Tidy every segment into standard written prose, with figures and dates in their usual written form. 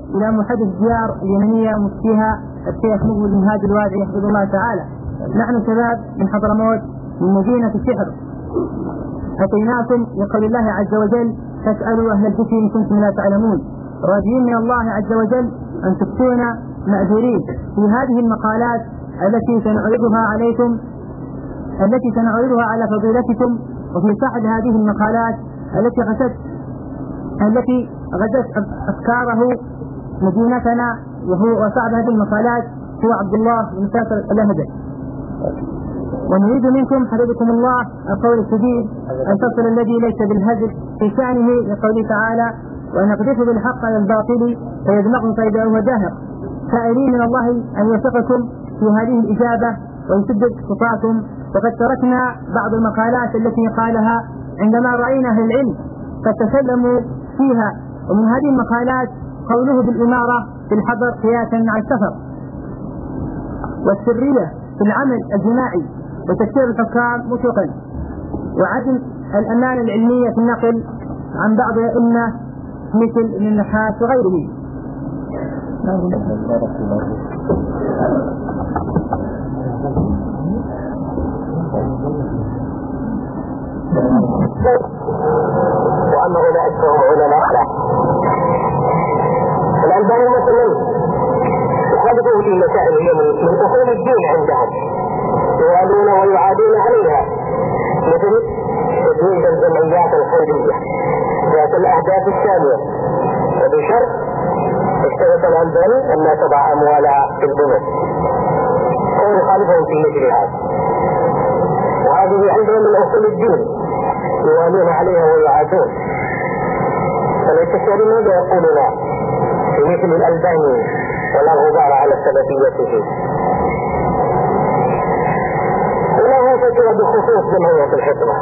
إلى محدث الديار اليمنية مفتيها الشيخ مقبل بن هادي الوادعي حفظه الله تعالى. نحن شباب من حضرموت من مدينة السحر، أتيناكم لقول الله عز وجل فاسألوا أهل الذكر إن كنتم لا تعلمون، راجين من الله عز وجل أن تفتونا مأجورين في هذه المقالات التي سنعرضها على فضيلتكم. وفي صحن هذه المقالات التي غزت أفكاره مدينتنا وصعب هذه المقالات هو عبد الله بن ساسر الأهدى. ونريد منكم حفظكم الله القول السديد أن تصل الذي ليس بالهزل في شأنه لقوله تعالى ونقذف بالحق على الباطل فيدمغه فإذا هو زاهق، سائلين من الله أن يوفقكم في هذه الإجابة ويسدد خطاكم. وقد تركنا بعض المقالات التي قالها عندما رأينا أهل العلم فتسلموا فيها، ومن هذه المقالات قوله بالإمارة في الحضر قياسا على السفر، والسرية في العمل الجماعي وتكسير الحكام مطلقا، وعدم الأمانة العلمية في النقل عن بعض الأئمة مثل ابن النحاس وغيره. وأنه لا أكثر علماء له. الألباني مثلا يخالفه في مسائل هي من أصول الدين عندهم، يوالون ويعادون عليها، مثل تجويد الجمعيات الخيرية ذات الأهداف السامية، وبشرط اشترط الألباني أن لا تضع أموالها في البنوك، ويخالفهم في مثل هذا. وهذه عندهم من أصول الدين يوالون عليها ويعادون. فليس الشعر ماذا يقولون في مثل الألباني ولا غبار على سلفيته، وله فتوى بخصوص جمعية الحكمة.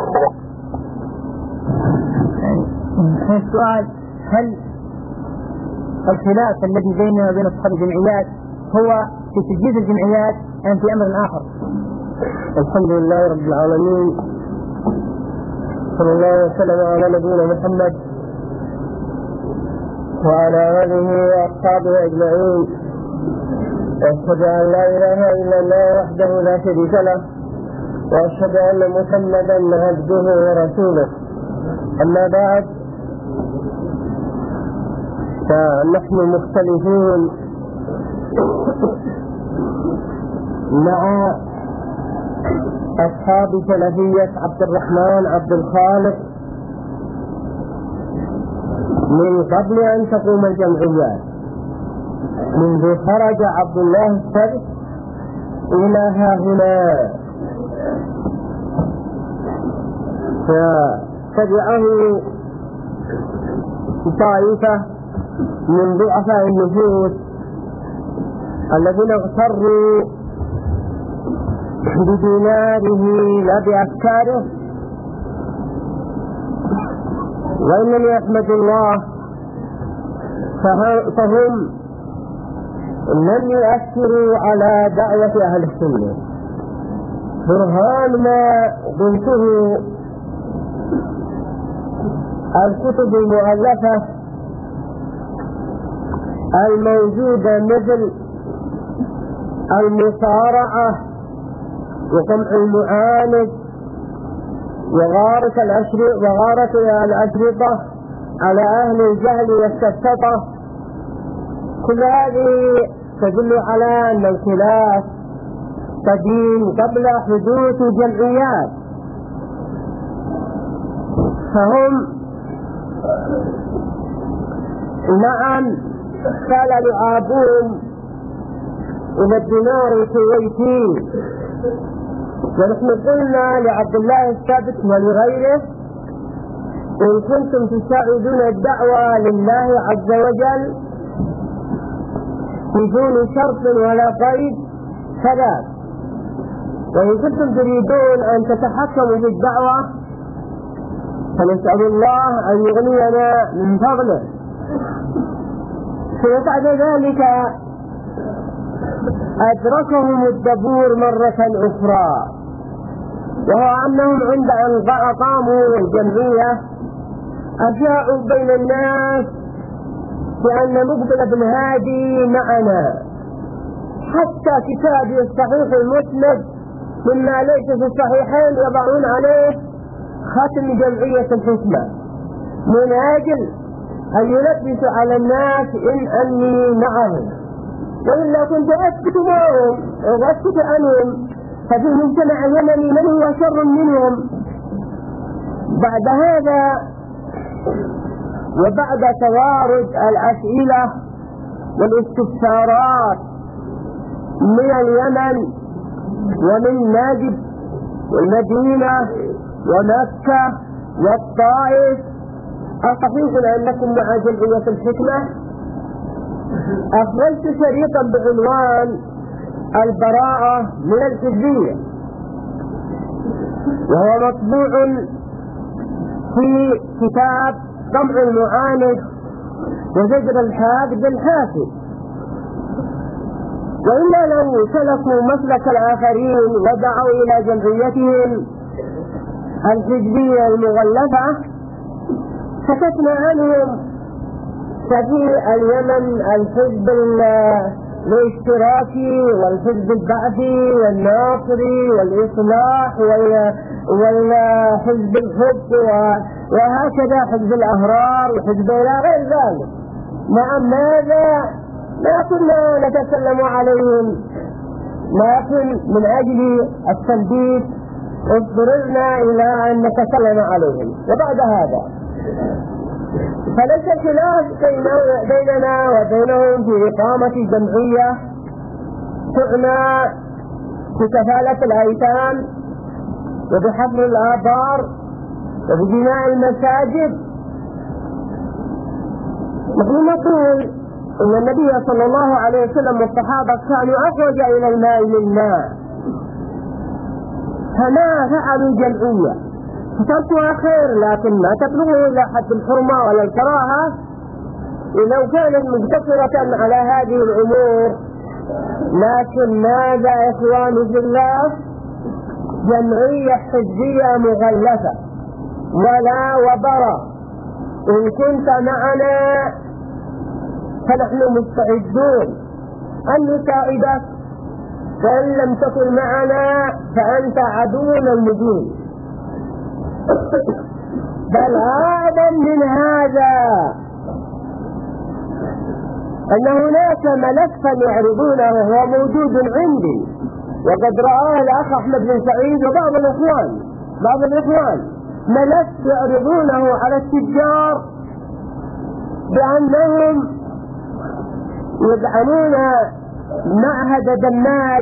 السؤال: هل الخلاف الذي بيننا وبين أصحاب الجمعيات هو في تجديد الجمعيات أم في أمر آخر؟ الحمد لله رب العالمين، صلى الله وسلم على نبينا محمد وعلى آله وأصحابه أجمعين، وأشهد أن لا إله إلا الله وحده لا شريك له، وأشهد أن محمدا عبده ورسوله. أما بعد، فنحن مختلفون مع أصحاب سلفية عبد الرحمن عبد الخالق من قبل أن تقوم الجمعيات، منذ خرج عبد الله السبت إلى ها هنا، فتبعه طائفة من ضعفاء النفوس الذين اغتروا بديناره لا بأفكاره. وإنني أحمد الله فهم لم يؤثروا على دعوة أهل السنة. برهان ما قلته الكتب المؤلفة الموجودة مثل المصارعة وقمع المعاند وغارة الأشرطة على أهل الجهل والسفسطة، كل هذه تدل على أن الخلاف قديم قبل حدوث جمعيات. فهم نعم قال لعابون إلى الدينار الكويتي، ونحن قلنا لعبد الله الثابت ولغيره: إن كنتم تساعدون الدعوة لله عز وجل بدون شرط ولا قيد فلا، وإن كنتم تريدون أن تتحكموا في الدعوة فنسأل الله أن يغنينا من فضله. وبعد ذلك أدركهم الدبور مرة أخرى، وهو أنهم عند أن أقاموا الجمعية أشاعوا بين الناس بأن مقبل بن هادي معنا، حتى كتابي الصحيح المسند مما ليس في الصحيحين يضعون عليه ختم جمعية الحكمة من أجل أن يلبس على الناس إن أني معهم، وإلا كنت أسكت معهم وأسكت عنهم، ففي المجتمع اليمني من هو شر منهم. بعد هذا وبعد توارد الأسئلة والاستفسارات من اليمن ومن نجد والمدينة ومكة والطائف، أصحيح أنكم مع جمعية الحكمة، أخرجت شريطا بعنوان البراءة من الحزبية، وهو مطبوع في كتاب طمع المعاند وزجر الحاقد الحاسد. وإلا لو سلكوا مسلك الآخرين ودعوا إلى جمعيتهم الحزبية المغلفة سكتنا عنهم. ففي اليمن الحزب الاشتراكي والحزب البعثي والناصري والإصلاح والحزب الحب وهكذا حزب الأهرار وحزب إلى غير ذلك. نعم، ماذا لا كنا نتكلم عليهم، لكن من أجل التنبيه اضطررنا إلى أن نتكلم عليهم. وبعد هذا فليس خلاف بيننا وبينهم في إقامة جمعية تعنى بكفالة الأيتام وبحفر الآبار وببناء المساجد. نحن نقول إن النبي صلى الله عليه وسلم والصحابة كانوا أحوج إلى الماء منا، فما فعلوا جمعية، فتركها خير لكن ما تبلغه إلى حد الحرمة ولا الكراهة. لو كانت مقتصرة على هذه الأمور، لكن ماذا إخواني في الله؟ جمعية حزبية مغلفة ولا وبرا. إن كنت معنا فنحن مستعدون أن نساعدك، فإن لم تكن معنا فأنت عدونا المبين. بل أعظم من هذا أن هناك ملفا يعرضونه وهو موجود عندي، وقد رآه الأخ أحمد بن سعيد وبعض الإخوان ملف يعرضونه على التجار بأنهم يدعمون معهد دماج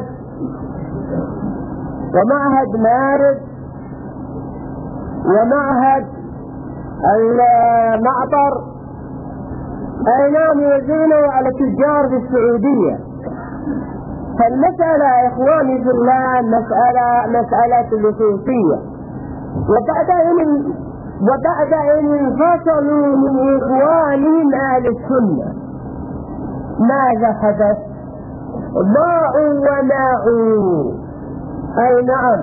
ومعهد مارد ومعهد المعطر، أي نعم يوزعونه على التجار في السعودية. فالمسألة يا إخواني في الله مسألة لصوصية. وبعد أن انفصلوا من إخوانهم أهل السنة ماذا حدث؟ ضاعوا وناعوا. أي نعم،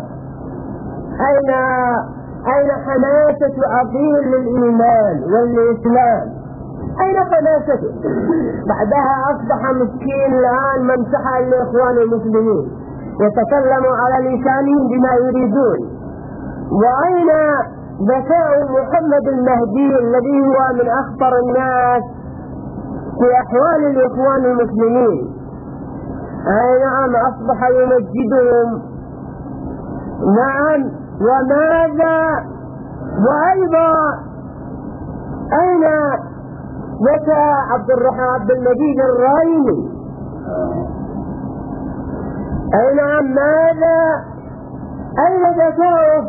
أين حماسة عظيم للإيمان والإسلام؟ أين حماسته؟ بعدها أصبح مسكين الآن ممسحا لإخوان المسلمين يتكلموا على لسانهم بما يريدون. وأين ذكاء محمد المهدي الذي هو من أخطر الناس في أحوال الإخوان المسلمين؟ أي نعم، أصبح يمجدهم. نعم، وماذا؟ وأيضا أين ذكاء عبد المجيد الرايمي؟ أي نعم، ماذا؟ أين ذكاؤه؟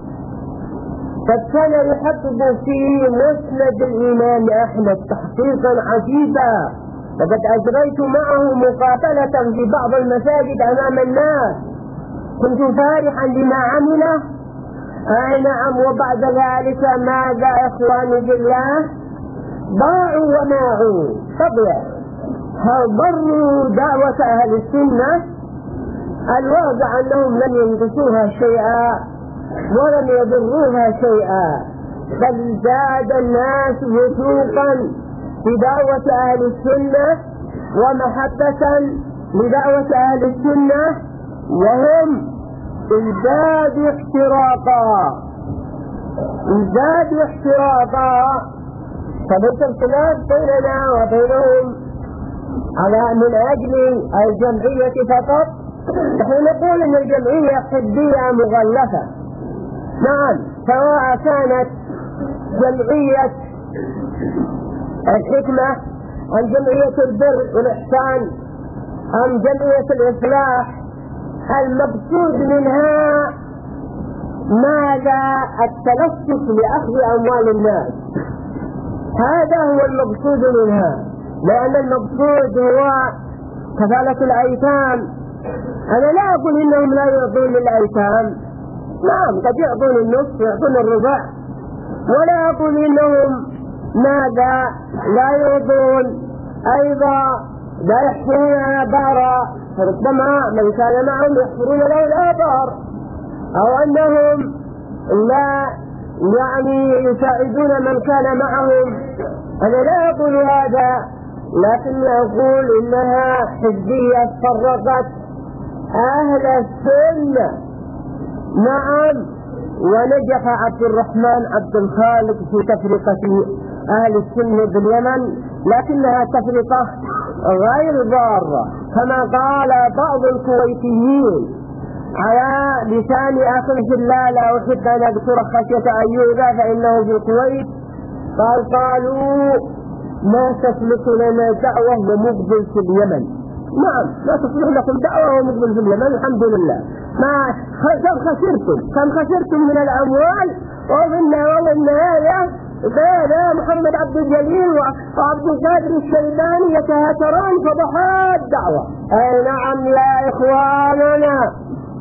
قد كان يحقق في مسند الإمام أحمد تحقيقا عجيبا، وقد أجريت معه مقابلة في بعض المساجد أمام الناس، كنت فارحا بما عمله. أي نعم، وبعد ذلك ماذا إخواني بالله؟ ضاعوا وماعوا. طبعا هل ضروا دعوة أهل السنة؟ الواقع أنهم لم ينقصوها شيئا ولم يضروها شيئا، بل زاد الناس وثوقا في دعوة أهل السنة ومحبة لدعوة أهل السنة، وهم ازدادوا احتراقا فليس الخلاف بيننا وبينهم على من أجل الجمعية فقط. نحن نقول أن الجمعية حزبية مغلفة، نعم، سواء كانت جمعية الحكمة أم جمعية البر والإحسان أم جمعية الإصلاح، المقصود منها ماذا؟ التلصص لأخذ أموال الناس، هذا هو المقصود منها. لأن المقصود هو كفالة الأيتام. أنا لا أقول إنهم لا يعطون للأيتام، نعم قد يعطون النصف ويعطون الربع، ولا أقول إنهم ماذا لا يعطون أيضا لا يحفرون الآبار، فربما من كان معهم يحفرون له الآبار، أو أنهم لا يساعدون من كان معهم. أنا لا أقول هذا، لكن أقول إنها حزبية فرقت أهل السنة. نعم، ونجح عبد الرحمن عبد الخالق في تفرقة أهل السنة باليمن، لكنها تفرقة غير ضارة، كما قال بعض الكويتيين على لسان أخي في الله، لا أحب أن أذكر خشية أن يؤذى فإنه في الكويت، قالوا ما تسلك لنا دعوة ومقبل في اليمن. نعم، لا تصلح لكم دعوة ومقبل في اليمن، الحمد لله. كم خسرتم من الأموال ومن هذا محمد عبد الجليل وعبد القادر الشيباني يتهاتران فضحات دعوة. أي نعم يا إخواننا،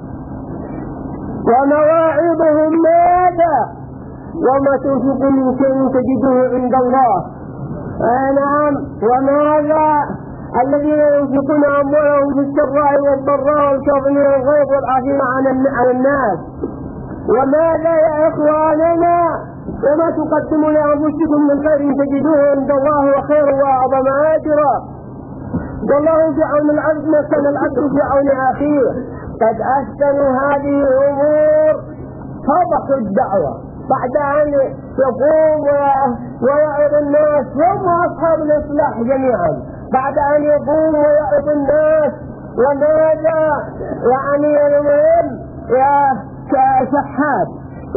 ومواعظهم ماذا؟ وما تنفق من شيء تجده عند الله. نعم، وماذا؟ الذين ينفقون أموالهم في السراء والضراء والكاظمين الغيظ والعافين عن الناس. وماذا يا إخواننا؟ وما تقدموا لأنفسكم من خير تجدوه عند الله وخير وأعظم أجرا. والله في عون العبد ما كان العبد في عون أخيه. قد أحسنوا هذه الأمور فضحوا الدعوة بعد أن يقوم ويعظ الناس، هم أصحاب الإصلاح جميعا، بعد أن يقوم ويعظ الناس. وماذا؟ المهم كشحات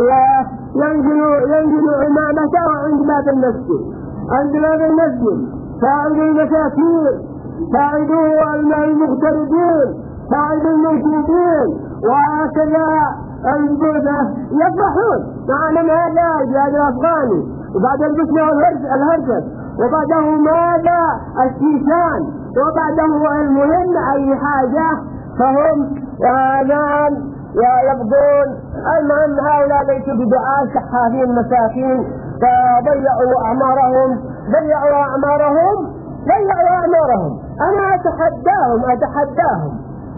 ينزل عمامته عند باب المسجد، ساعدوا المساكين، ساعدوا المغتربين، ساعدوا الموجودين، وهكذا يفرحون. معنا ماذا؟ الجهاد الأفغاني، وبعد البسنة والهرجل، وبعده ماذا؟ الشيشان، وبعده المهم أي حاجة فهم يبغون. المهم هؤلاء ليسوا بدعاء شحاثين مساكين، فضيعوا أعمارهم. أنا أتحداهم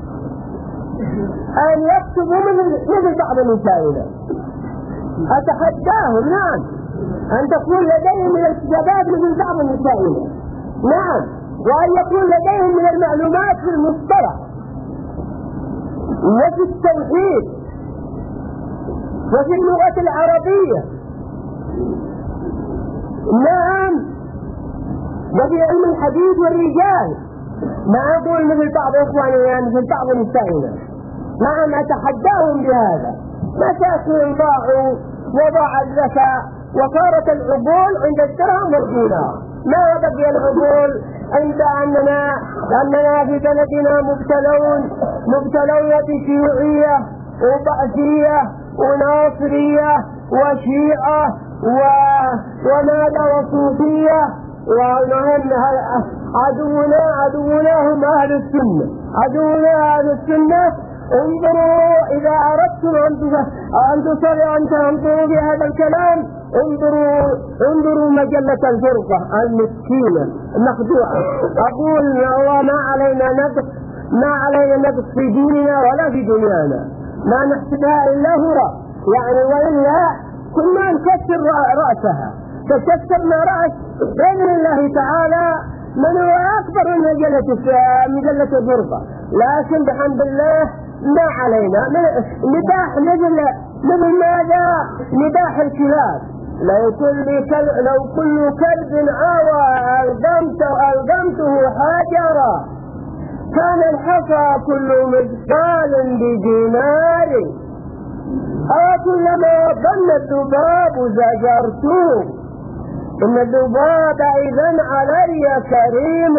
أن يكتبوا مثل بعض نسائنا، أتحداهم، نعم، أن تكون لديهم من الكتابات مثل بعض نسائنا، نعم، وأن يكون لديهم من المعلومات في المصطلح وفي التوحيد وفي اللغة العربية، نعم، وفي علم الحديث والرجال. ما أقول مثل بعض إخواننا مثل بعض نسائنا، نعم، أتحداهم بهذا. مساكين ضاعوا وضاع الذكاء، وصارت العقول عند الدرهم والدينار. ما بقي العقول عند أننا في بلدنا مبتلون بشيوعية وبعثية وناصرية وشيعة وماذا وصوفية. ونهم عدونا هم أهل السنة. انظروا إذا أردتم أن تنظروا بهذا الكلام، انظروا مجلة الفرقة المسكينة المخدوعة. أقول ما علينا نقص في ديننا ولا في دنيانا، ما نحسبها إلا هراء، وإلا كنا نكسر رأسها، فكسرنا رأس بإذن الله تعالى من هو أكبر من مجلة الغربة، لكن بحمد الله ما علينا نداح مثل ماذا؟ نداح الكلاب. لو كل كلب عوى ألقمته حجرا كان الحصى كل مثقال بدينار، كلما ظن الذباب زجرته إن الذباب إذن علي كريم.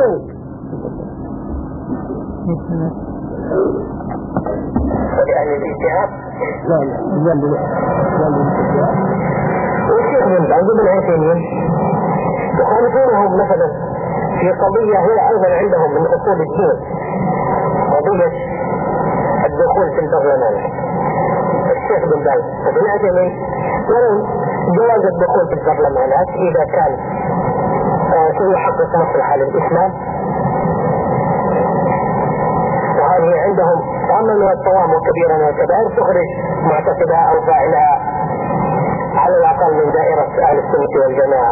يعني الاجتهاد والشيخ من بعض ابن عثيمين يخالفونهم مثلا في قضية هي أيضا عندهم من أصول الدين، قضية الدخول في البرلمان. الشيخ بن باز وابن عثيمين يرون جواز الدخول في البرلمانات إذا كان سيحقق مصلحة للإسلام، وهذه عندهم أما من الطوام وكبيرا والكبائر تخرج معتقدها أو فاعلها على الأقل من دائرة أهل السنة والجماعة.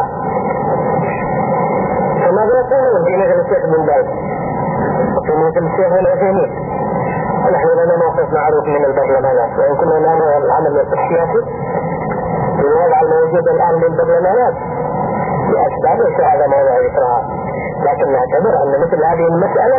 فماذا يقولون في مثل الشيخ بن باز وفي مثل الشيخ بن عثيمين؟ نحن لنا موقف معروف من البرلمانات، وإن كنا لا نرى العمل السياسي الوضع الموجود الآن للبرلمانات لأسباب ليس هذا موضوع ذكرها، لكن نعتبر أن مثل هذه المسألة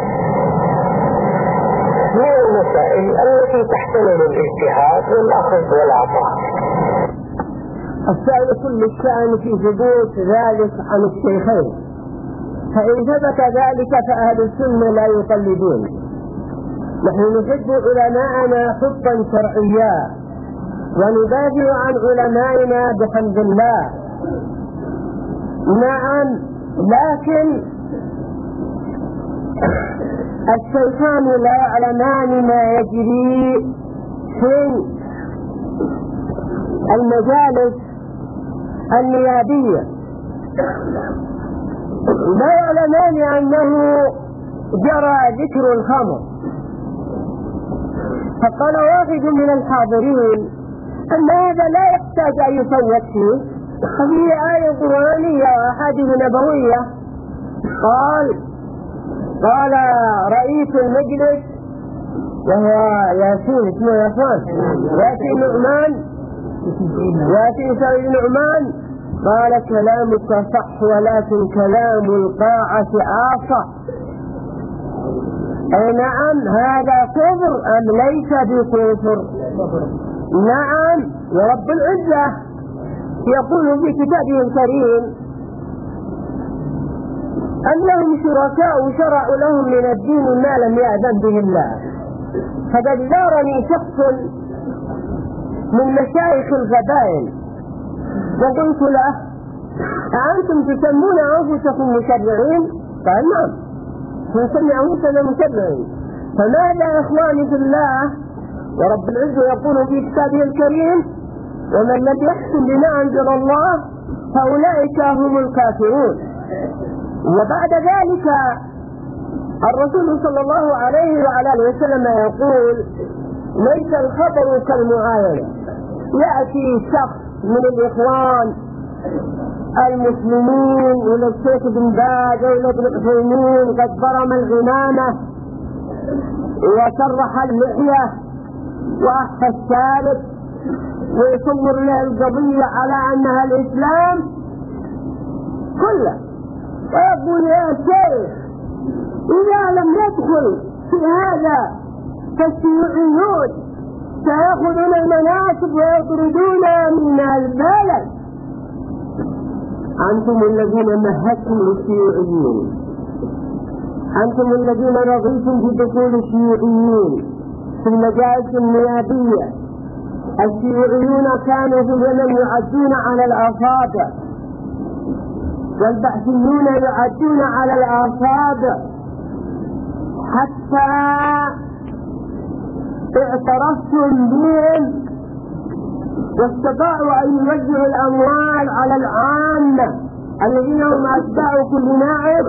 من المسائل التي تحتمل الاجتهاد والأخذ والعطاء. السائل كل الشأن في ثبوت ذلك عن الشيخين، فإن ثبت ذلك فأهل السنة لا يقلدون. نحن نحب علماءنا حبا شرعيا وندافع عن علمائنا بحمد الله. نعم، لكن الشيخان لا يعلمان ما يجري في المجالس النيابية، لا يعلمان أنه جرى ذكر الخمر. فقال واحد من الحاضرين أن هذا لا يحتاج أن يفوت فيه، هذه آية قرآنية وأحاديث نبوية. قال رئيس المجلس وهو ياسين اسمه ياسين سعيد نعمان قال كلامك صح ولكن كلام القاعة آصح. أي نعم، هذا كفر أم ليس بكفر؟ نعم، ورب العزة يقول في كتابه الكريم أن لهم شركاء شرعوا لهم من الدين ما لم يأذن به الله. فقد زارني شخص من مشايخ القبائل وقلت له أأنتم تسمون أنفسكم مشرعين؟ قال نعم، نسمي أنفسنا مشرعين. فماذا يا إخواني في الله؟ ورب العزة يقول في كتابه الكريم ومن لم يحكم بما أنزل الله فأولئك هم الكافرون. وبعد ذلك الرسول صلى الله عليه وعلى اله وسلم يقول ليس الخبر كالمعاينة. يأتي شخص من الإخوان المسلمين إلى الشيخ بن باز إلى ابن عثيمين قد برم العمامة وسرح اللحية وأخفى الثالث ويصور له القضية على أنها الإسلام كله، ويقول يا شيخ إذا لم يدخل في هذا فالشيوعيون سيأخذون المناصب ويطردون من البلد. أنتم الذين مهدتم للشيوعيين، أنتم الذين رغبتم في دخول الشيوعيين في المجالس النيابية. الشيوعيون كانوا في اليمن يعدون على الأصابع، والبعثيون يعدون على الأصابع، حتى اعترفتم بهم واستطاعوا أن يوزعوا الأموال على العامة الذين هم أتباع كل نائب،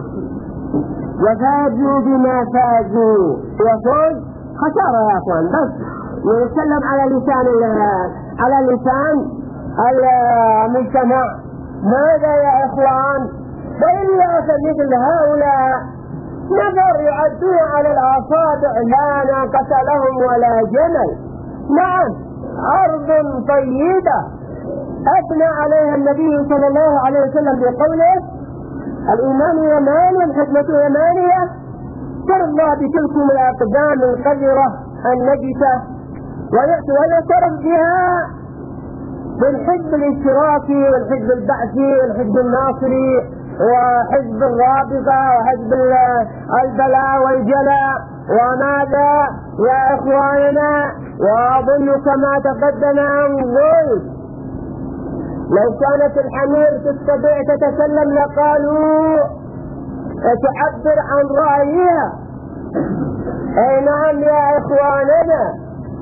وفازوا بما فازوا. وفوز خسارة يا أخوان، بس يتكلم على لسان المجتمع ماذا يا إخوان؟ وإلا فمثل هؤلاء نفر يعدون على الأصابع لا ناقة لهم ولا جمل. نعم، أرض طيبة أثنى عليها النبي صلى الله عليه وسلم بقوله: الإيمان يمان والحكمة يمانية، ترضى بتلكم الأقدام القذرة النجسة ويعترف بها بالحزب الاشتراكي والحزب البعثي والحزب الناصري وحزب الرابطة وحزب البلاء والجلاء. وماذا يا إخواننا؟ وأظن كما تقدم أن قلت لو كانت الحمير تستطيع تتكلم لقالوا تعبر عن رأيها. أي نعم يا إخواننا.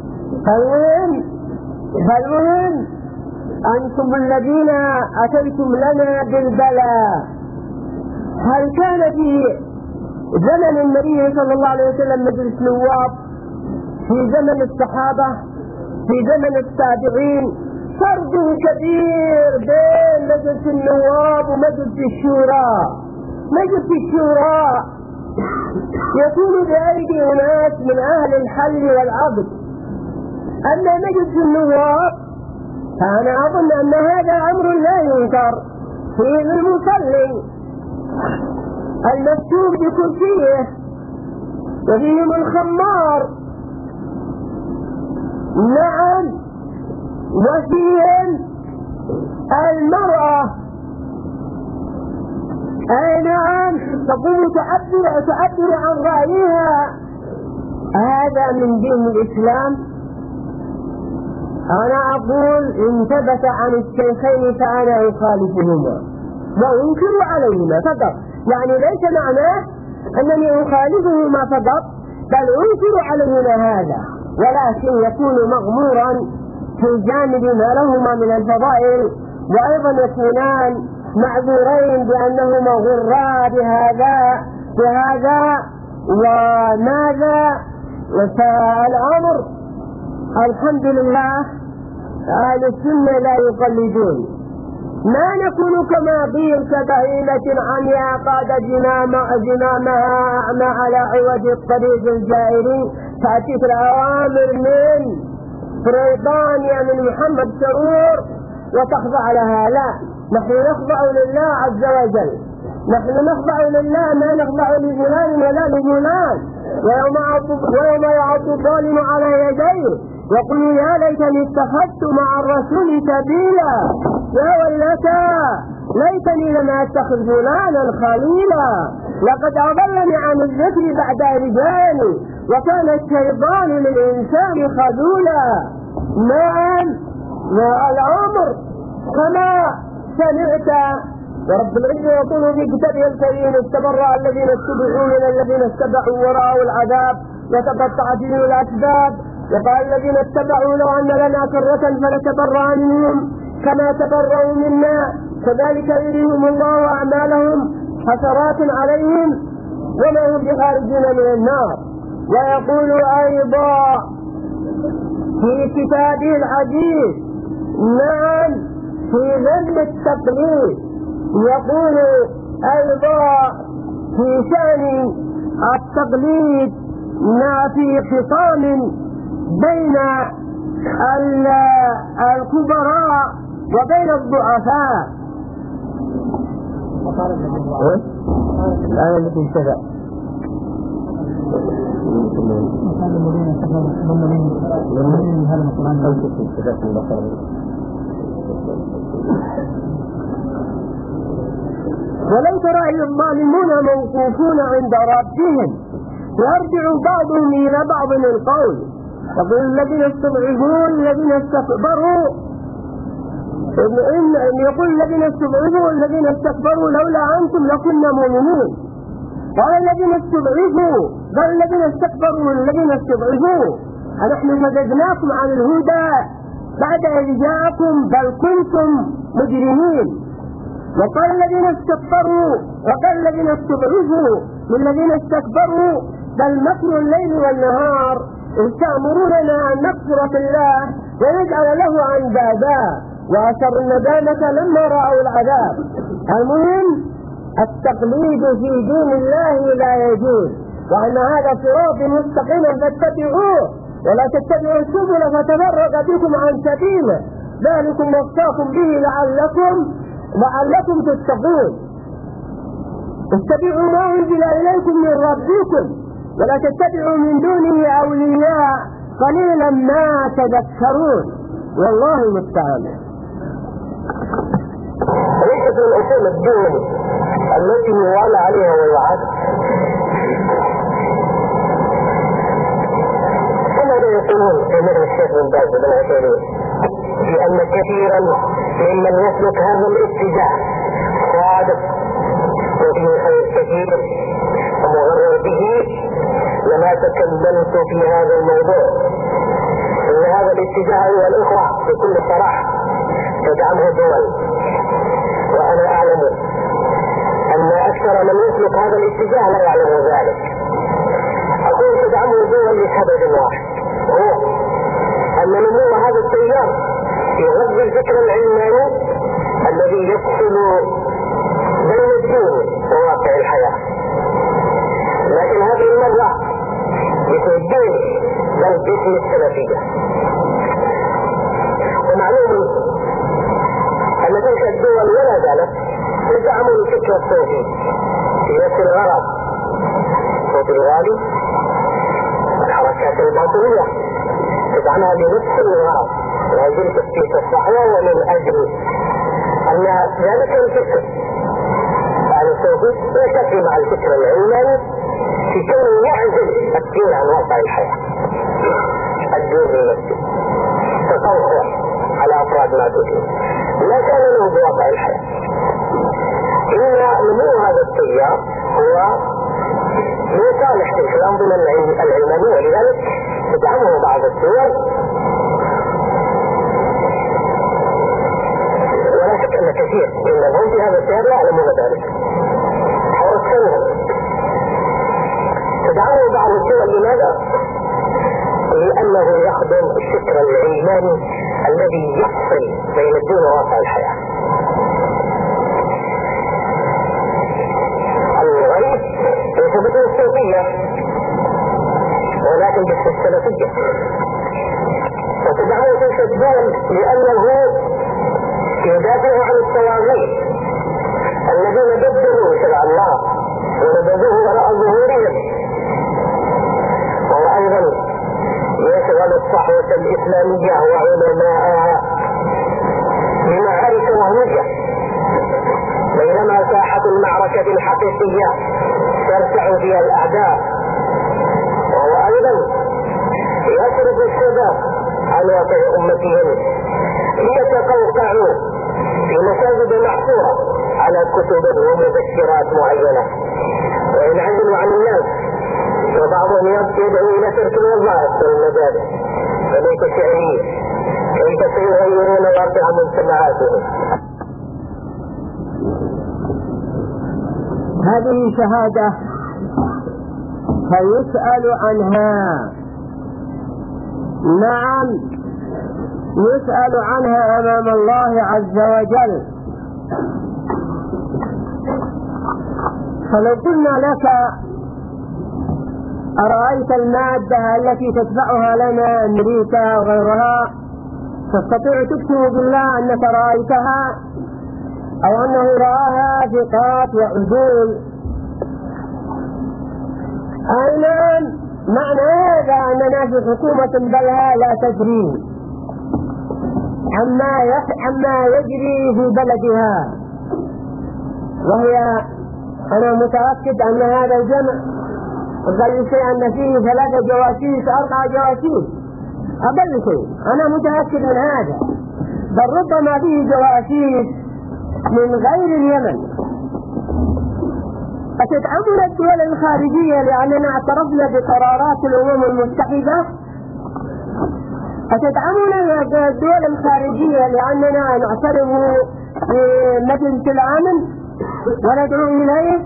فالمهم أنتم الذين أتيتم لنا بالبلاء، هل كان في زمن النبي صلى الله عليه وسلم مجلس نواب؟ في زمن الصحابة؟ في زمن التابعين؟ فرق كبير بين مجلس النواب ومجلس الشورى. مجلس الشورى يكون بأيدي أناس من أهل الحل والعقد، أما مجلس النواب فأنا أظن أن هذا أمر لا ينكر فيه المصلي المكتوب بكرسيه وفيهم الخمار. نعم، وفيهم المرأة. أي نعم، تقوم تعبر عن رأيها. هذا من دين الإسلام. أنا أقول إن ثبت عن الشيخين فأنا أخالفهما وأنكر عليهما فقط، يعني ليس معناه أنني أخالفهما فقط، بل أنكر عليهما هذا، ولكن يكون مغمورا في جانب ما لهما من الفضائل، وأيضا يكونان معذورين بأنهما غرا بهذا وماذا. فالأمر الحمد لله أهل السنة لا يقلدون، ما نكون كما قيل كبهيمة عمياء قاد جنامها أعمى على عوج الطريق الجائرين. تأتيك الأوامر من بريطانيا من محمد سرور وتخضع لها. لا، نحن نخضع لله عز وجل، نحن نخضع لله، ما نخضع لفلان ولا لفلان. ويوم يعض الظالم على يديه يقول يا ليتني اتخذت مع الرسول سبيلا، يا ويلتى ليتني لم اتخذ فلانا خليلا، لقد اضلني عن الذكر بعد رجالي وكان الشيطان للانسان خذولا. نعم، الامر كما سمعت ورب العزة يقول في كتابه الكريم: استبرأ الذين اتبعوا من الذين اتبعوا ورأوا العذاب وتقطعت بهم الأسباب. وقال الذين اتبعوا لو أن لنا كرة فنتبرأ منهم كما تبرأوا منا كذلك يريهم الله أعمالهم حسرات عليهم وما هم بخارجين من النار. ويقول أيضا في كتابه العزيز: نعم، في ذم التقليد، يقول أيضا في شأن التقليد ما في خصام بين الكبراء وبين الضعفاء. الآية التي اشتبع ولو ترى الظالمون موقوفون عند ربهم يرجع بعضهم إلى بعض القول يقول الذين استضعفوا الذين استكبروا يقول الذين استضعفوا الذين استكبروا لولا أنتم لكنا مؤمنين. قال الذين استضعفوا قال الذين استكبروا الذين استضعفوا أنحن صددناكم عن الهدى بعد إذ جاءكم بل كنتم مجرمين. وقال الذين استكبروا وقال الذين استضعفوا للذين استكبروا بل مكر الليل والنهار إذ تأمروننا أن نكفر بالله ونجعل له أندادا وأسروا الندامة لما رأوا العذاب. المهم التقليد في دين الله لا يجوز، وأن هذا صراط مستقيم فاتبعوه ولا تتبعوا السبل فتفرق بكم عن سبيله، ذلكم وصاكم به لعلكم تتقون. اتبعوا ما أنزل إليكم من ربكم ولا تتبعوا من دونه أولياء قليلا ما تذكرون، والله المستعان. ليست من أصول الدين التي يوالى عليها ويعاد. وماذا يقولون في مدى الشيخ بن باز بن عثيمين بأن كثيرا ممن يسلك هذا الاتجاه صادق وفيه خير كثير ومغرر به لما تكلمت في هذا الموضوع. إن هذا الاتجاه أيها الإخوة بكل صراحة تدعمه دول، وأنا أعلم أن أكثر من يسلك هذا الاتجاه لا يعلم ذلك. أقول تدعمه دول لسبب واحد، هو أن نمو هذا التيار يغذي الفكر العلماني الذي يفصل بين الدين وواقع الحياة، لكن هذه المرة باسم الدين بل باسم السلفية. ومعلوم أن تلك الدول ولا زالت تدعم الفكر الصوفي في نفس الغرض، صوت الغالي الحركات الباطنية تدعمها بنفس الغرض وأجل تثبيت الصحوة، ومن أجل أن ذلك الفكر على الصوفي يتفق مع الفكر العلماني في كونه يعزل الدين عن واقع الحياة. الدين بنفسه تطوع على أفراد معدودين لا كان له بواقع الحياة. إن نمو هذا التيار هو لصالح تلك الأنظمة العلمانية، ولذلك تدعمه بعض الدول، ولا شك أن كثير منهم في هذا التيار لا يعلمون ذلك. حرصتهم تدعمه بعض الدول. لماذا؟ لأنه يخدم الفكر العلماني الذي يفصل بين الدين وواقع الحياة. الغريب يثبت الصوفية ولكن باسم السلفية، وتدعمه تلك الدول لأنه يدافع عن الطواغيت الذين بدلوا شرع الله ونبذوه وراء ظهورهم، وهو أيضا يشغل الصحوة الإسلامية وعلماءها بمعارك وهمية، بينما ساحة المعركة الحقيقية ترتع فيها الأعداء، وهو أيضا يصرف الشباب عن واقع أمتهم ليتقوقعوا في مساجد محصورة على كتب ومذكرات معينة وينعزلوا عن الناس، وبعضهم يدعو إلى ترك الوظائف والمجالس. فليس شعريه كيف سيغيرون واقع مجتمعاتهم. هذه شهادة فيسأل عنها. نعم يسأل عنها أمام الله عز وجل. فلو قلنا لك أرأيت المادة التي تدفعها لنا أمريكا وغيرها، تستطيع تقسم بالله أنك رأيتها أو أنه رآها ثقات وعدول؟ الآن معنى هذا أننا في حكومة بلها لا تدري عما يجري في بلدها، وهي أنا متأكد أن هذا الجمع أقل شيء أن فيه 3 جواسيس 4 جواسيس، أقل شيء أنا متأكد من هذا، بل ربما فيه جواسيس من غير اليمن. أتدعمنا الدول الخارجية لأننا اعترفنا بقرارات الأمم المتحدة؟ أتدعمنا الدول الخارجية لأننا نعترف بمجلس الأمن وندعو إليه؟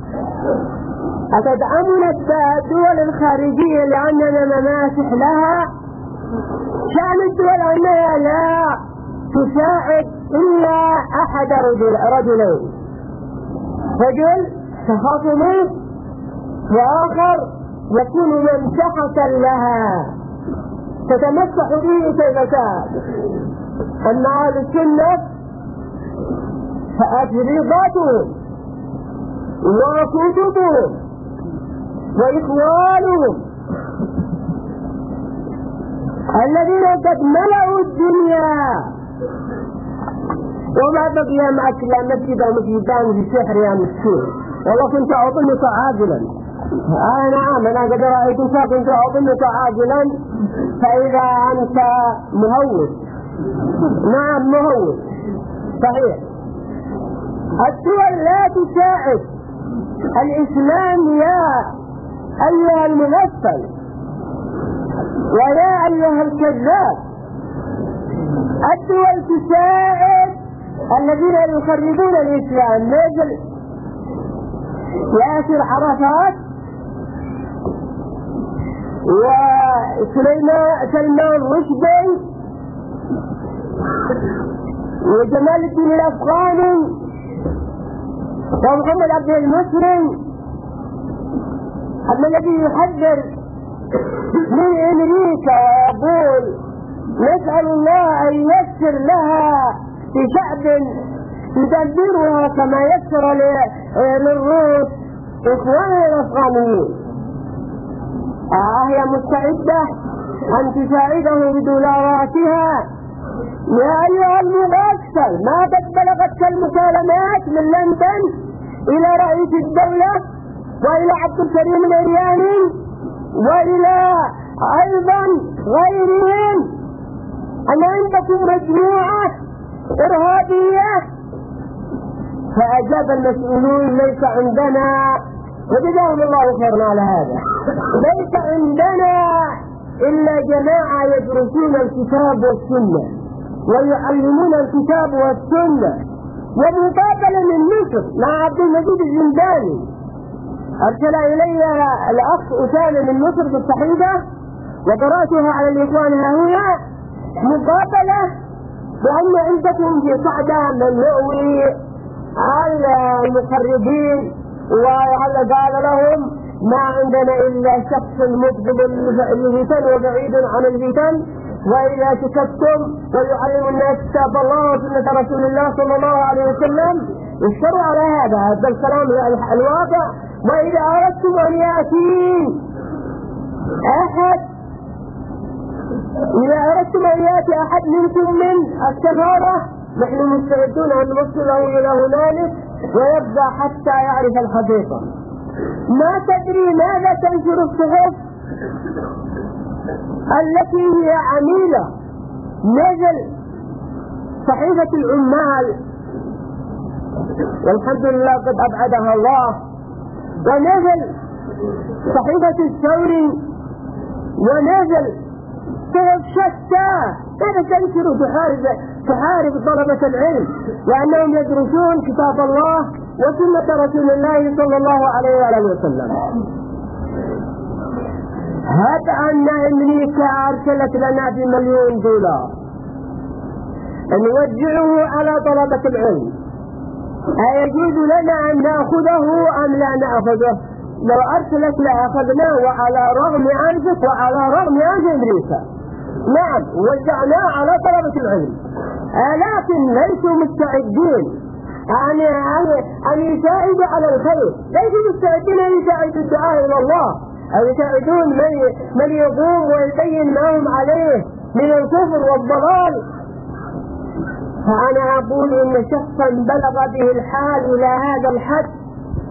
أتدعمنا الدول الخارجية لأننا مماسح لها؟ شأن الدول أنها لا تساعد إلا أحد رجلين، رجل تخاصمه وآخر يكون ممسحة لها تتمسح به كيف شاء. أما أهل السنة فأجريضاتهم وكتبهم وإخوانهم الذين قد ملأوا الدنيا وما بقي معك لا مسجد أو مسجدان في السحر يا مسكين. والله كنت أظنك عاجلا. نعم أنا قد رأيتك كنت أظنك عاجلا، فإذا أنت مهوس. نعم مهوس صحيح. الدول لا تساعد الإسلام يا أيها المغفل ويا أيها الكذاب. الدول تساعد الذين يخربون الإسلام مثل ياسر عرفات وسلمان رشدي وجمال الدين الأفغاني ومحمد عبد المصري، أما الذي يحذر من أمريكا ويقول نسأل الله أن ييسر لها في شعب يدبرها كما يسر للروس إخواننا الأفغانيين. هي مستعدة أن تساعده بدولاراتها. يا أيها المغفل، ما قد بلغتك المكالمات من لندن إلى رئيس الدولة وإلى عبد الكريم العرياني وإلى أيضا غيرهم أن عندكم مجموعة إرهابية؟ فأجاب المسؤولون ليس عندنا، وجزاهم الله خيرا على هذا، ليس عندنا إلا جماعة يدرسون الكتاب والسنة ويعلمون الكتاب والسنة. ومقابلة من مصر مع عبد المجيد الزنداني أرسل إلي الأخ أسامة من مصر في الصحيفة وقرأتها على الإخوان هنا، مقابلة بأن عندكم في صعدة من يؤوي على المخربين، وعلى قال لهم ما عندنا إلا شخص مبغض للفتن وبعيد عن الفتن، وإذا سكتتم ويعلم الناس كتاب الله وسنة رسول الله صلى الله عليه وسلم اشتروا على هذا الكلام الواقع. وإذا أردتم أن يأتي أحد منكم من السفارة نحن مستعدون أن نوصله إلى هنالك ويبدأ حتى يعرف الحقيقة. ما تدري ماذا تنشر الصحف التي هي عميلة مثل صحيفة العمال، والحمد لله قد أبعدها الله، ونزل صحيفة الثوري، ونزل صحف شتى. ماذا تنشر تحارب طلبة العلم لأنهم يدرسون كتاب الله وسنة رسول الله صلى الله عليه وآله وسلم. هذا أن أمريكا أرسلت لنا ب$1,000,000 نوزعه على طلبة العلم، أيجوز لنا أن نأخذه أم لا نأخذه؟ لو أرسلت لأخذناه وعلى رغم أنفك وعلى رغم أنف أمريكا. نعم وزعناه على طلبة العلم، لكن ليسوا مستعدين أن يساعدوا على الخير، ليسوا مستعدين أن يساعدوا الدعاء إلى الله أو يساعدون من يقوم ويبين ما هم عليه من الكفر والضلال. فأنا أقول إن شخصا بلغ به الحال إلى هذا الحد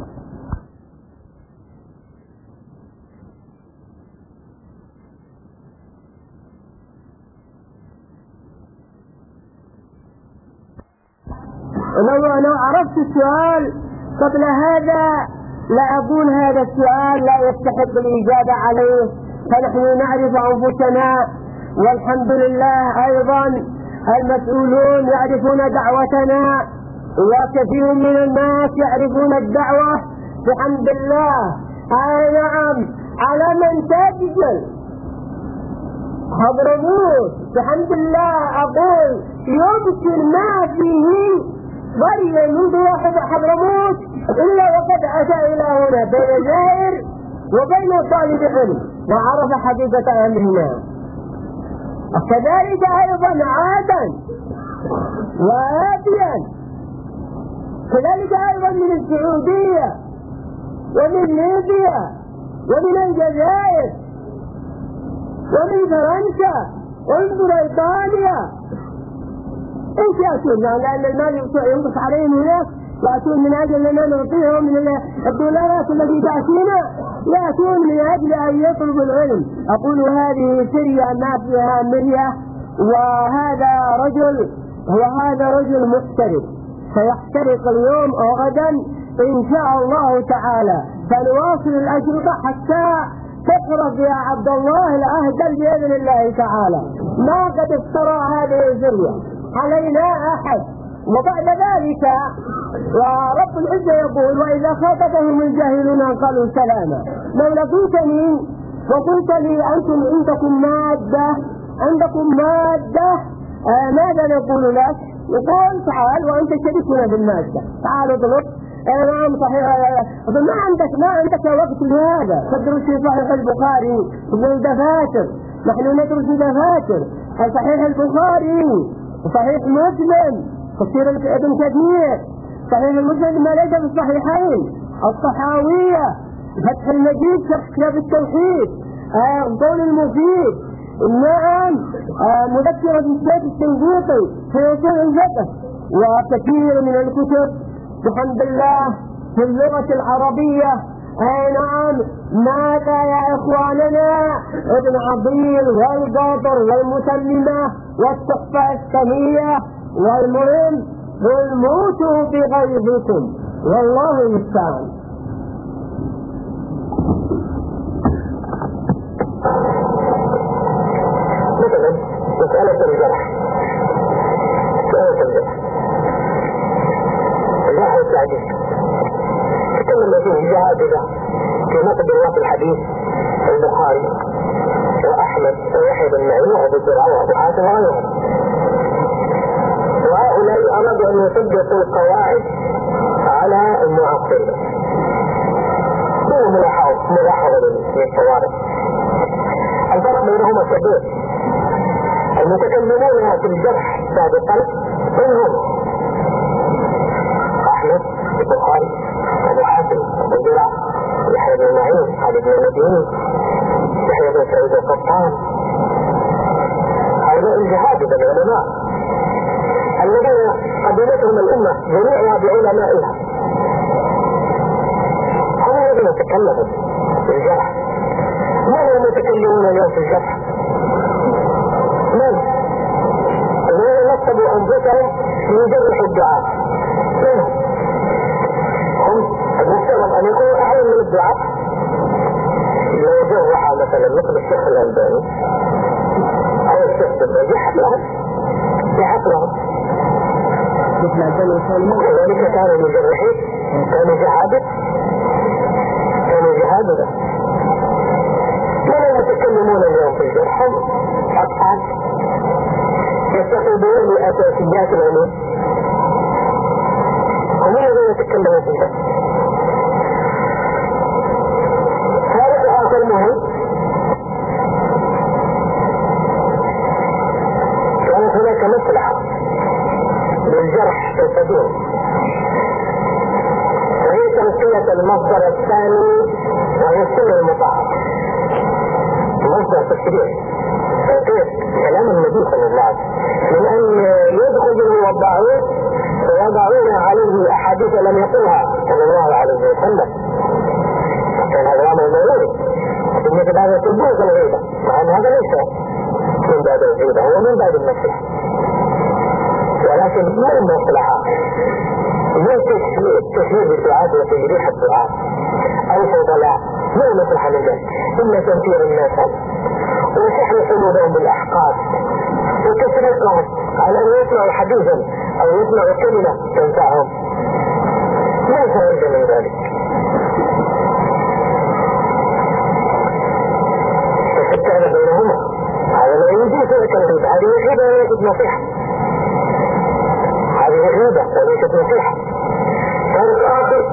لو عرفت السؤال قبل هذا لا أقول هذا السؤال لا يستحق الإجابة عليه، فنحن نعرف أنفسنا والحمد لله. أيضا المسؤولون يعرفون دعوتنا وكثير من الناس يعرفون الدعوة بحمد الله. نعم على من تسجل حضرموت بحمد الله. أقول يبصر ما فيه ضريا منذ واحد حضرموت إلا وقد أتى إلى هنا بين زائر وبين طالب علم وعرف حقيقة أمرنا. كذلك أيضا عادا وآتيا، كذلك أيضا من السعودية ومن ليبيا ومن الجزائر ومن فرنسا ومن بريطانيا. ايش يأتون؟ لأن المال ينقص عليهم هناك، يأتون من أجل أن نعطيهم من الدولارات التي تأتينا، يأتون من أجل أن يطلبوا العلم. أقول هذه سرية ما فيها مرية، وهذا رجل محترف سيحترق اليوم أو غدا إن شاء الله تعالى. فنواصل الأشرطة حتى تقرب يا عبد الله الأهدل بإذن الله تعالى. ما قد افترى هذه الزرية علينا أحد. وبعد ذلك ورب العزة يقول وإذا خاطبهم الجاهلون قالوا سلاما. لو لقيتني وقلت لي أنتم عندكم مادة ماذا نقول لك؟ يقول تعال وأنت شريكنا بالمادة، تعال اضرب. نعم صحيح، ما عندك وقت لهذا. تدرس في صحيح البخاري من دفاتر، نحن ندرس دفاتر صحيح البخاري وصحيح مسلم، تفسير ابن كثير، صحيح المسلم ما ليس بالصحيحين، الصحاوية، فتح المجيد، كتاب التوحيد، القول المفيد، نعم مذكرة الشيخ الشنقيطي في أصول الفقه، وكثير من الكتب بحمد الله في اللغة العربية. نعم ماذا يا إخواننا؟ ابن عضيل والقاطر والمتممة والتحفة السنية. والمهم قل موتوا بغيظكم والله المستعان. مثلا مسألة الجرح، الجرح والتعديل تكلم فيه جهادنا في نقد رواة الحديث البخاري وأحمد ويحيى بن معين وأبو زرعة وأبو حاتم وغيرهم. وهؤلاء أرادوا أن يثبتوا القواعد على المعاصرين دون ملاحظة للطوارئ. الفرق بينهما كبير. المتكلمون في الجرح سابقا منهم أحمد البخاري أبو حاتم أبو زرعة يحيى بن معين علي بن المديني يحيى بن سعيد القطان. هؤلاء الجهابذة العلماء الذين قبلتهم الأمة جميعها بعلمائها، هم الذين تكلموا في الجرح. من المتكلمون اليوم في الجرح؟ من؟ الذين نصبوا أنفسهم ليجرح الدعاء. منهم هم المفترض أن يكونوا أعلم من الدعاء. لو جرح مثلا مثل الشيخ الألباني أو الشيخ الباجي يحق لهم وذلك كانوا مجرحين، كانوا جهابذة. من المتكلمون اليوم في الجرح؟ هم أطفال يستقبلون لأساسيات العلوم، هم الذين يتكلمون في الجرح. هذا آخر مهم، كانت هناك مصلحة للجرح في الصدور، وهي تنقية المصدر الثاني وهي السنة المطهرة، مصدر تشريع تنقية كلام النبي صلى الله عليه وسلم، من أن يدخل الوضعون ويضعون عليه أحاديث لم يقلها صلى الله عليه وسلم. كان هذا أمر ضروري بالنسبة لهذا التبوك الغيبة، مع أن هذا ليس من باب الغيبة، هو من باب المصلحة، ولكن ما المصلحة من تشهير الدعاء وتجريح الدعاء أو فضلاء، ما المصلحة من ذلك؟ إلا تنفير الناس وسحر قلوبهم بالأحقاد وتسرقهم على أن يسمعوا حديثا أو يسمعوا كلمة تنفعهم. ما فائدة من ذلك؟ فالشتان بينهما هذا لا يجوز لك الغيبة، هذه الغيبة وليست نصيحة. هذه غيبة وليست نصيحة. طريق آخر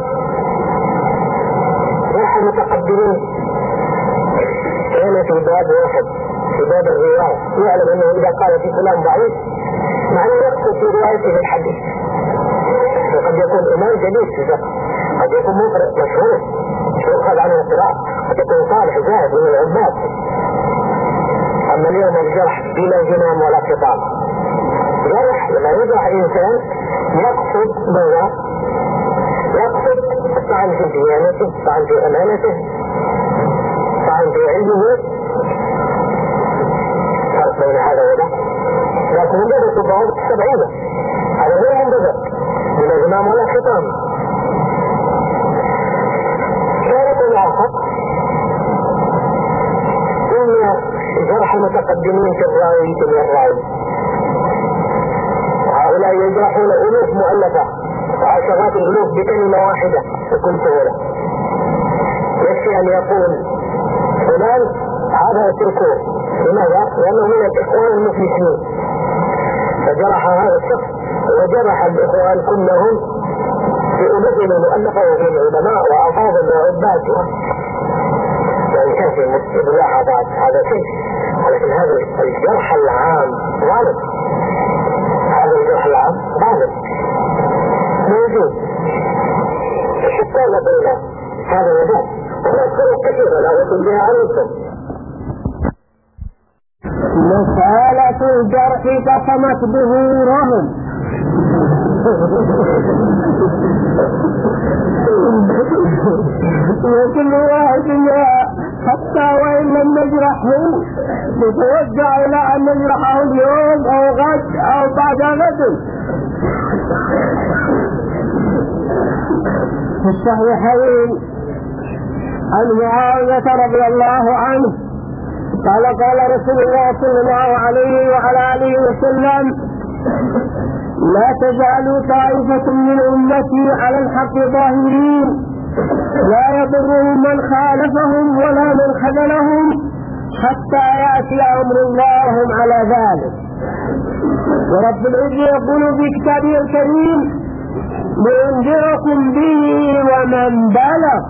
جرح المتقدمين كان في باب واحد في باب الرواية، يعلم أنه إذا قال في فلان ضعيف معنى يقصد في روايته الحديث، وقد يكون إمام جديد في الفقه، قد يكون مقرئ مشهور يؤخذ عنه القراءة، قد يكون صالح زاهد من العباد. أما اليوم الجرح بلا جنان ولا خطاب، جرح لما يجرح إنسان يقصد ماذا؟ يقصد الطعن في ديانته، الطعن في أمانته، الطعن في علمه، فرق بين هذا وذا. لكن منضبط الضوابط السبعية، هذا غير منضبط بلا جنان ولا خطاب. شارك الآخر إن جرح المتقدمين في الراوي والراوي، هؤلاء يجرحون ألوف مؤلفة وعشرات الألوف بكلمة واحدة بكل سهولة. يكفي أن يقول فلان هذا يتركه، لماذا؟ لأنه من الإخوان المفلسين، فجرح هذا الشخص وجرح الإخوان كلهم في ألوفهم المؤلفة وفي العلماء وأفاضل وعباد، يعني كان في ملاحظات هذا شيء، ولكن هذا الجرح العام غالب، هذا الجرح العام غالب موجود. الشتان لدينا هذا الوضع، وهناك فرق كثيرة لا يكون بها عليكم. مسألة الجرح قسمت ظهورهم، وكل واحد حتى وإن لم نجرحه نتوجع إلى أن نجرحه اليوم أو غد أو بعد غد. في الصحيحين عن معاوية رضي الله عنه قال قال رسول الله صلى الله عليه وعلى آله وسلم: لا تزال طائفة من أمتي على الحق ظاهرين لا يضرهم من خالفهم ولا من خذلهم حتى يأتي أمر الله هم على ذلك. ورب العزة يقول في كتابه الكريم: لينذركم به ومن بلغ.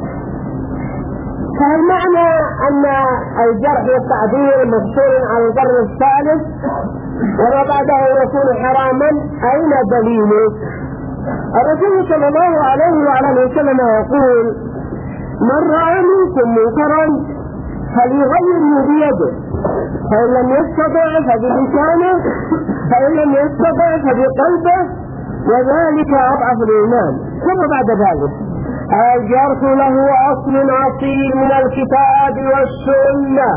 فالمعنى أن الجرح والتعديل مقصور على القرن الثالث وما بعده يكون حراما. أين دليله؟ الرسول صلى الله عليه وعلى وسلم يقول: من رأى منكم منكرا فليغيره بيده، فإن لم يستطع فبلسانه، فإن لم يستطع فبقلبه، وذلك أضعف الإيمان. ثم بعد ذلك الجرح له أصل أصيل من الكتاب والسنة.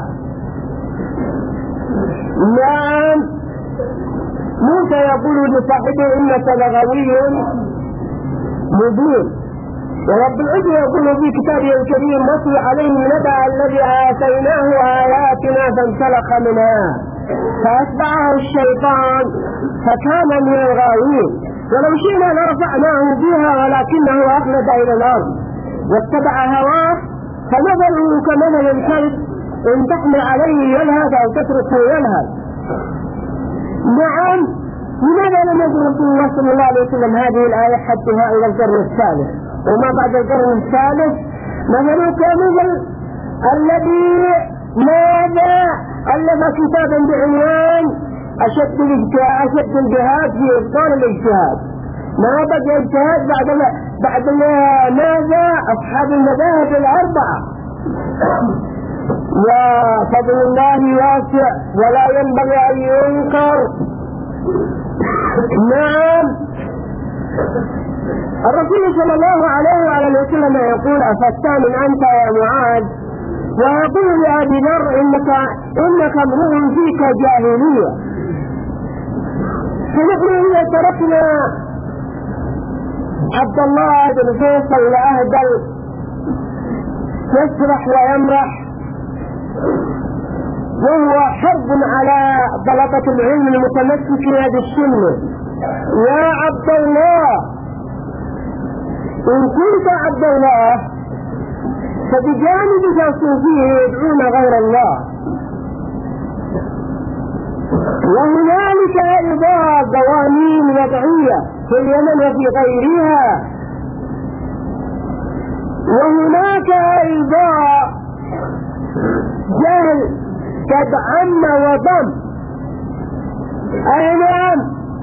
نعم، موسى يقول لصاحبه: إنك لغوي مبين. ورب العزة يقول في كتابه الكريم: نتلو عليهم نبأ الذي آتيناه آياتنا فانسلخ منها فأتبعه الشيطان فكان من الغاوين. ولو شئنا لرفعناه بها ولكنه أخلد إلى الأرض واتبع هواه فمثله كمثل الكلب إن تحمل عليه يلهث أو تتركه يلهث. نعم، لماذا لم يقل رسول الله صلى الله عليه وسلم هذه الآية حدها إلى القرن الثالث وما بعد القرن الثالث؟ مثله كمثل الذي ماذا ألف كتابا بعنوان أشد الجهاد في إبطال الاجتهاد. ما بقى اجتهاد بعد ماذا؟ أصحاب المذاهب الأربعة. وفضل الله واسع ولا ينبغي أن ينكر. نعم، الرسول صلى الله عليه وعلى وسلم يقول: أفتان أنت يا معاذ؟ ويقول لأبي ذر: إنك امرؤ فيك جاهلية. فنحن إذا تركنا عبد الله بن فيصل لأهدل يسرح ويمرح وهو حرب على طلبة العلم المتمسكين بالسنة، يا عبد الله إن كنت عبد الله فبجانبك الصوفية يدعون غير الله، وهنالك أيضا قوانين وضعية في اليمن وفي غيرها. وهناك أيضا جهل قد عم وضم. أي نعم،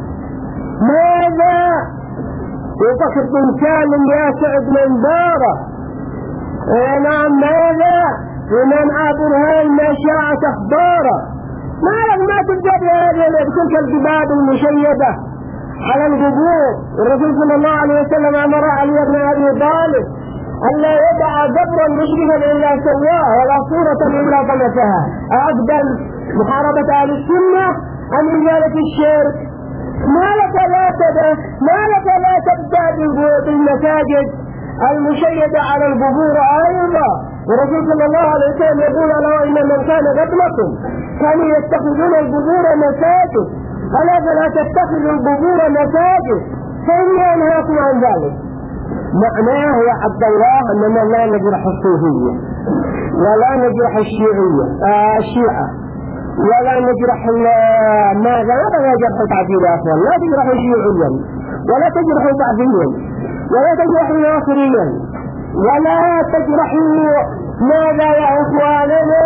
ماذا وفقد إنسان يا سعد من داره؟ أي نعم، ماذا ومن برهان ما شاعت أخباره؟ ما تبدأ بتلك الجبال المشيدة على القبور. الرسول صلى الله عليه وسلم أمر علي بن أبي طالب ألا يدع قبرا مشركا إلا سواه ولا صورة إلا طمسها. أفضل محاربة أهل السنة أم إزالة الشرك؟ ما لك لا تبدأ بالمساجد المشيدة على القبور أيضا؟ ورسول صلى الله عليه وسلم يقول له إن من كان قبلكم كانوا يتخذون القبور مساجد، ألا فلا تتخذوا القبور مساجد، فإني أنهاكم عن ذلك. معناه يا عبد الله أننا لا نجرح الصوفية ولا نجرح الشيعة ولا نجرح ماذا جرح تعديل أصلا. لا تجرحوا شيعيا ولا تجرحوا بعضيا ولا تجرحوا ناصريا ولا تجرحوا ماذا يا إخواننا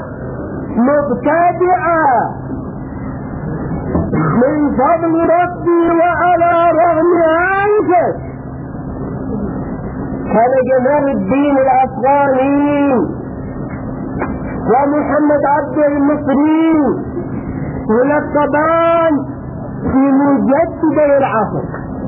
مبتدعا. من فضل ربي وعلى رغم عنك كان جمال الدين الأفغاني ومحمد عبد المصري يلقبان في مجددي العصر.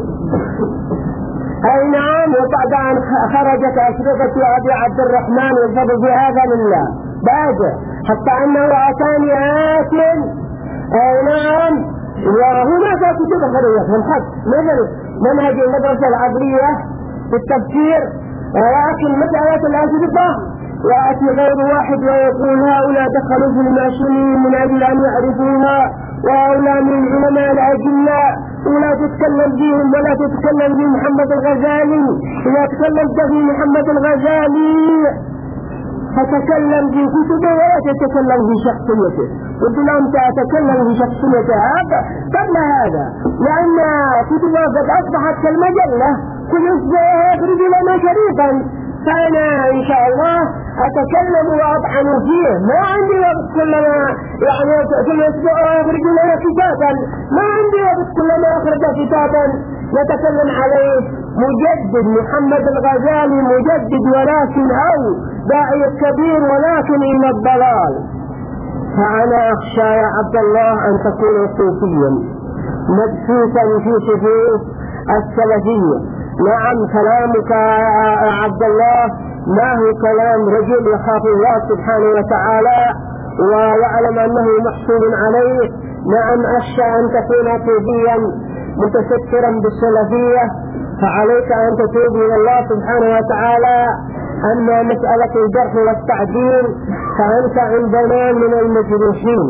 أي نعم، وبعد أن خرجت أشرطة أبي عبد الرحمن والفضل بهذا لله بعد حتى أنه أتاني آت. أي نعم، وهناك كتب خرية من حد مثل منهج المدرسة العبرية في التفسير، ولكن مسألة الأشرطة يأتي غير واحد ويقول هؤلاء دخلوا في الماشيين من أجل أن يعرفوها، وهؤلاء من العلماء الأجلاء ولا تتكلم فيهم ولا تتكلم في محمد الغزالي. إذا تكلمت في محمد الغزالي فتكلم في كتبه ولا تتكلم في شخصيته. قلت لهم تتكلم في شخصيته هذا قبل هذا، لأن كتبه قد أصبحت كالمجلة كل أسبوع يخرج لنا شريطا، فأنا إن شاء الله أتكلم وأطعن فيه. ما عندي وقت كلما كل أسبوع يخرج لنا كتابا، ما عندي وقت كلما أخرج كتابا نتكلم عليه. مجدد محمد الغزالي مجدد، ولكن أو داعي كبير ولكن إلى الضلال. فأنا أخشى يا عبد الله أن تكون صوفيا مدسوسا في صفوف السلفية. نعم، كلامك يا عبد الله ما هو كلام رجل يخاف الله سبحانه وتعالى ويعلم أنه محسوب عليه. نعم، أخشى أن تكون صوفيا متسترا بالسلفية، فعليك أن تتوب إلى الله سبحانه وتعالى. أما مسألة الجرح والتعديل فأنت عندنا من المجروحين،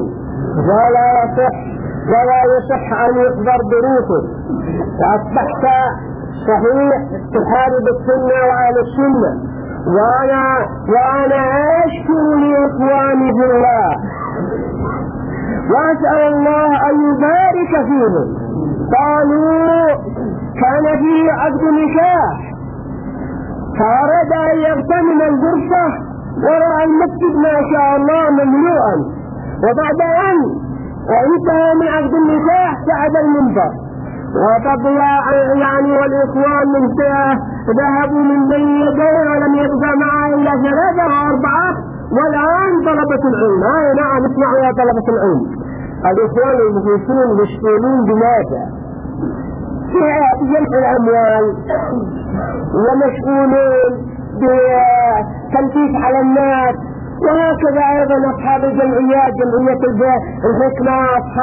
ولا يصح أن يقدر دروسه، فأصبحت صحيح تحارب السنة وأهل السنة. وأنا أشكو لإخواني في الله وأسأل الله أن يبارك فيهم. قالوا كان فيه عقد نكاح فأراد أن يغتنم الغرفة ورأى المسجد ما شاء الله مملوءا، وبعد أن انتهى من عقد النكاح سعد المنبر وفضل والإخوان من ذهبوا من بين يديه ولم يبقى معه إلا 3 أو 4. والآن طلبة العلم، نعم اسمعوا يا طلبة العلم، الإخوان المخلصون مشغولون بماذا؟ بجمع الأموال، ومشغولون بتلفيق على الناس. وهكذا أيضا أصحاب الجمعيات، جمعية الحكمة،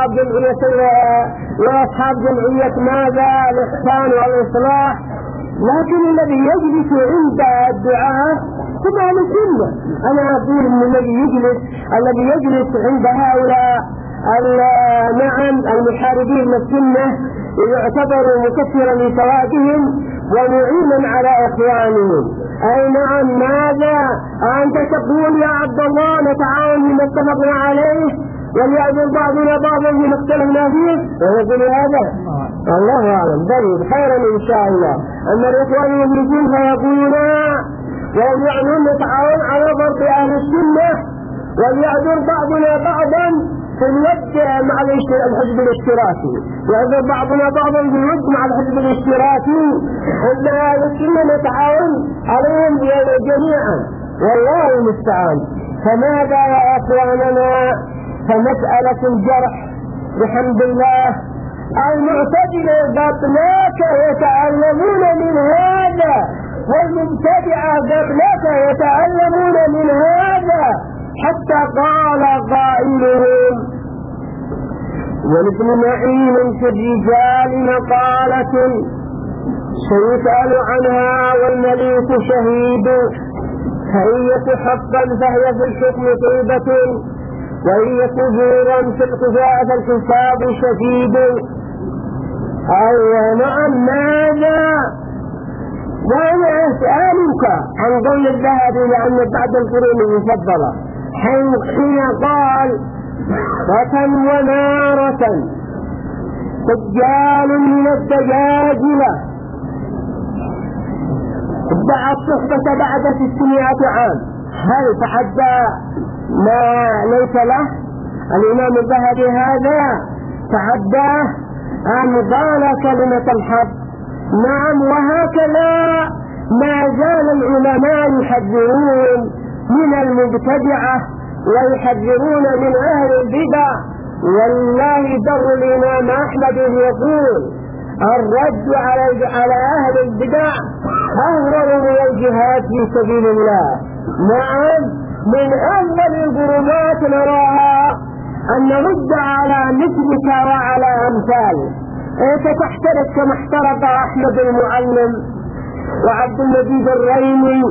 وأصحاب جمعية ماذا؟ الإحسان والإصلاح. لكن الذي يجلس عند الدعاء هم أهل السنة. أنا أقول أن الذي يجلس عند هؤلاء نعم المحاربين للسنة يعتبر مكثرا لسوادهم ومعينا على إخوانهم. أي نعم، ماذا أنت تقول يا عبد الله نتعاون بما اتفقنا عليه وليأذن بعضنا بعضا بما اختلفنا فيه؟ ويقول هذا الله أعلم. طيب خيرا إن شاء الله. أما الإخوان يجلسون فيقولون وهم يعنون نتعاون على ضرب أهل السنة وليعذر بعضنا بعضا في الود مع الحزب الاشتراكي، يعذر بعضنا بعضا في الود مع الحزب الاشتراكي، أن أهل السنة نتعاون عليهم جميعا والله المستعان. فماذا يا أخواننا؟ فمسألة الجرح بحمد الله المعتدلة قبلك يتعلمون من هذا، والمبتدعة قبلك يتعلمون من هذا، حتى قال قائلهم: وابن معين في الرجال مقالة سيسأل عنها والمليك شهيد، فإن يك حقا فهي في الحكم طيبة، وإن يك زورا في القضاء فالحساب شديد. أي نعم. ماذا؟ وأنا أسألك عن قول الذهبي لأن بعد القرون المفضلة حين قال: وكم ونارة دجال من الدجاجلة ادعى الصحبة بعد 600 عام، هل تعدى ما ليس له؟ الإمام الذهبي هذا تعداه أم قال كلمة الحق؟ نعم. وهكذا ما زال العلماء يحذرون من المبتدعة ويحذرون من أهل البدع. والله در الإمام أحمد يقول: الرد على أهل البدع أهرب من الجهاد في سبيل الله. نعم. من أول الجرمات نراها أن نرد على مثلك وعلى أمثالك. أنت تحترق كما احترق أحمد المعلم وعبد المجيد الريمي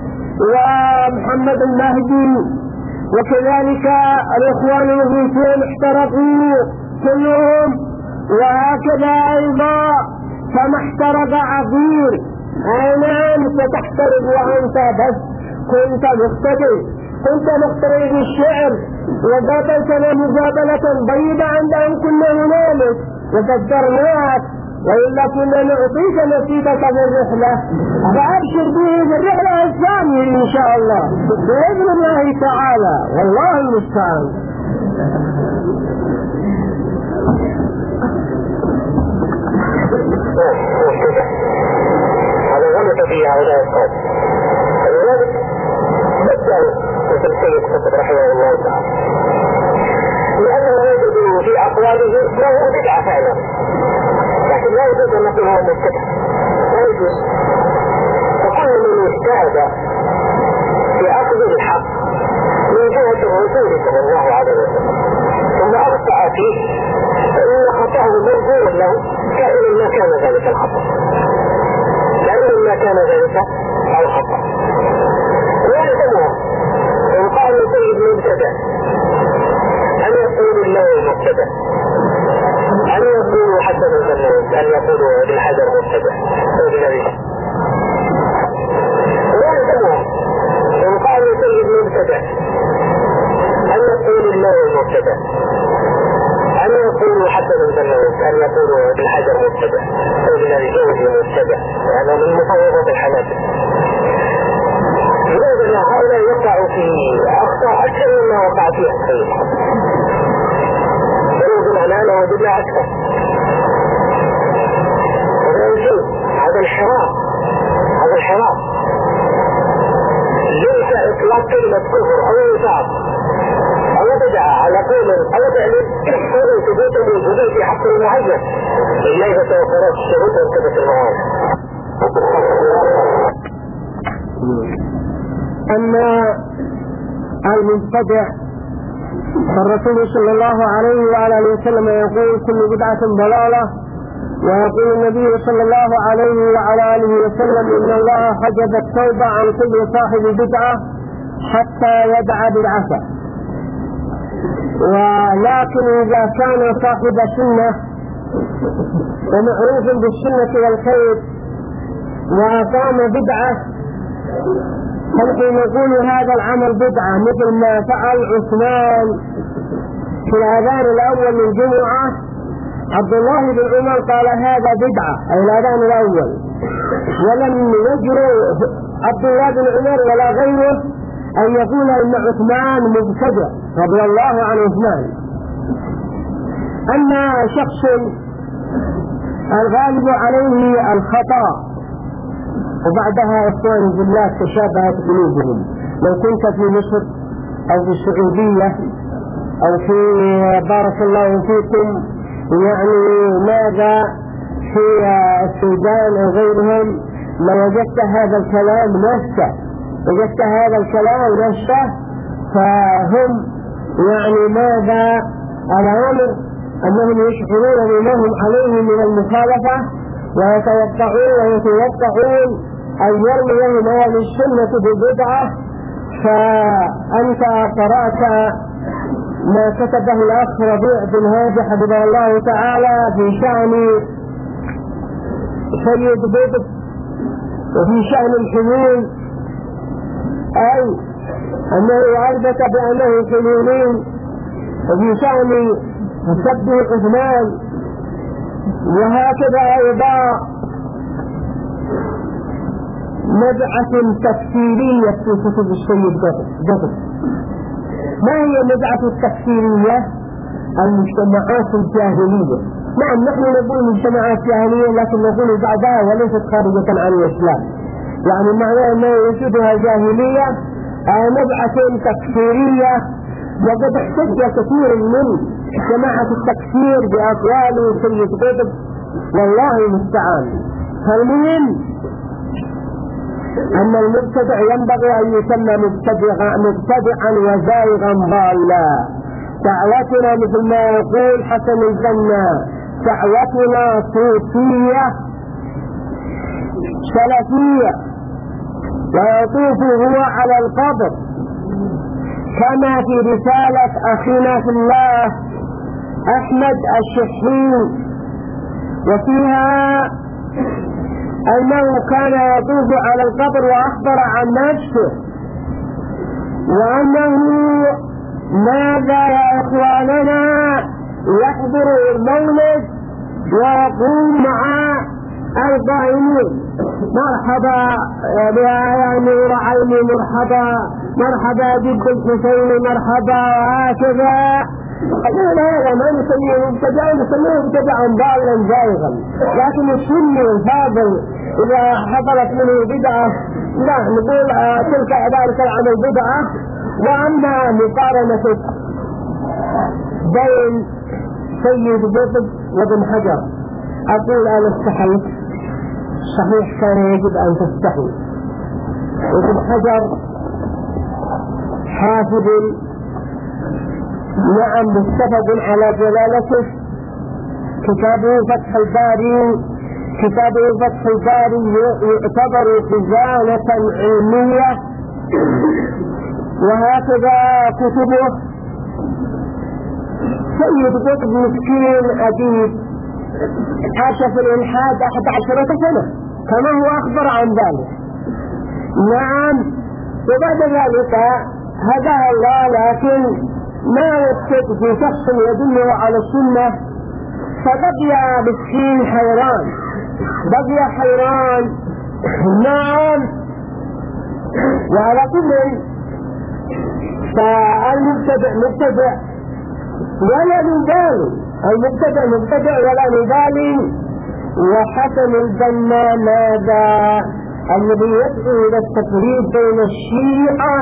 ومحمد المهدي، وكذلك الإخوان المسلمين احترقوا كلهم، وهكذا أيضا كما احترق عبير. نعم ستحترق وأنت بس كنت مقتدي بالشعر وقاتلتنا مقابلة ضيبة عند أن كنا هنالك وقدرناك، وإلا كنا نعطيك نصيبك في الرحلة، فأبشر به في الرحلة الثانية إن شاء الله بإذن الله تعالى، والله المستعان. هذا غلط في هؤلاء القوم، فلذلك بدأوا مثل السيد قطب رحمه الله تعالى، لأنه يجد في أقواله له بدعة فعلا، لكن لا يجوز أن نقول هو مبتدع، لا يجوز. فكل من اجتهد في أخذ الحق من جهة الرسول صلى الله عليه وسلم ثم أخطأ فيه فإن خطأه مغفور له كائن ما كان ذلك الخطأ، كائن ما كان ذلك الخطأ. ويلزمها إن قال سيد مبتدع أن يقول الله مبتدع، أن يقول حسن البنوت، أن يقول ابن حجر مبتدع ويلزمها إن قال سيد مبتدع أن يقول الله مبتدع، أن يقول حسن البنوت، أن يقول ابن حجر مبتدع ابن الجوزي مبتدع. هذا من مفوضة الحنابلة. لذلك هؤلاء يقعوا في أخطاء أكثر مما وقع فيها الخير، بمعنى أنه وجدنا أكثر. هذا الحراك ليس إطلاق كلمة كفر أو نفاق أو بدعة على قول أو تعليم قول ثبوت الوجود في حق المعين إلا إذا توفرت الشروط وانتبت المعارض. أما المبتدع فالرسول صلى الله عليه وعلى آله وسلم يقول: كل بدعة ضلالة. ويقول النبي صلى الله عليه وعلى آله وسلم: إن الله حجب التوبة عن كل صاحب بدعة حتى يدع بدعته. ولكن إذا كان صاحب سنة ومعروف بالسنة والخير وأقام بدعة فنحن نقول هذا العمل بدعة، مثل ما فعل عثمان في الأذان الأول للجمعة عبد الله بن عمر قال هذا بدعة أي الأذان الأول، ولم يجرؤ عبد الله بن عمر ولا غيره أن يقول إن عثمان مبتدع رضي الله عن عثمان. أما شخص الغالب عليه الخطأ وبعدها إخواني بالله تشابهت قلوبهم. لو كنت في مصر أو في السعودية أو في بارك الله فيكم يعني ماذا في السودان أو غيرهم لوجدت هذا الكلام نفسه، وجدت هذا الكلام نفسه، فهم يعني ماذا الأمر أنهم يشعرون بما هم عليه من المخالفة ويتوقعون أن يرميهم أهل السنة بالبدعة. فأنت قرأت ما كتبه الأخ ربيع بن هادي حفظه الله تعالى في شأن سيد قطب وفي شأن الحلول، أي أنه أثبت بأنه حلولين، وفي شأن مسبه عثمان، وهكذا أيضا مدعة تفسيرية في كتب السيد قطب. ما هي المدعة التفسيرية؟ المجتمعات الجاهلية. نعم نحن نقول مجتمعات جاهلية لكن نقول بعدها وليست خارجة عن الإسلام، يعني معناه أنه يوجدها جاهلية مدعة تفسيرية. وقد احتج كثير من جماعة التكفير بأقوال سيد قطب والله المستعان. فالمهم أن المبتدع ينبغي أن يسمى مبتدعا وزائغا ضالا. دعوتنا مثل ما يقول حسن البنا دعوتنا صوفية سلفية، ويطوف هو على القبر كما في رسالة أخينا في الله أحمد الشحي، وفيها أنه كان يطوف على القبر وأخبر عن نفسه، وأنه ماذا يا إخواننا يحضر المولد ويقوم مع القائمين مرحبا يا نور عيني، مرحبا جد الحسين، مرحبا، وهكذا. هذا ما نسميه مبتدعا، نسميه مبتدعا ضالا زائغا. لكن السني الفاضل إذا حصلت منه بدعة لا نقول تلك ذلك العمل بدعة. وأما مقارنة بين سيد قطب وابن حجر، أقول أنا استحيت، صحيح كان يجب أن تستحي. ابن حجر حافظ نعم متفق على جلالته، كتابه فتح الباري يعتبر خزانة علمية، وهكذا كتبه. سيد قطب مسكين أديب عاش في الإلحاد 11 سنة كما هو أخبر عن ذلك. نعم، وبعد ذلك هداه الله، لكن ما وجد في شخص يدله على السنة، فبقي مسكين حيران، نعم. وعلى كل فالمبتدع مبتدع ولا نبالي، المبتدع مبتدع ولا نبالي. وحسن البنا ماذا الذي يدعو إلى التفريق بين الشيعة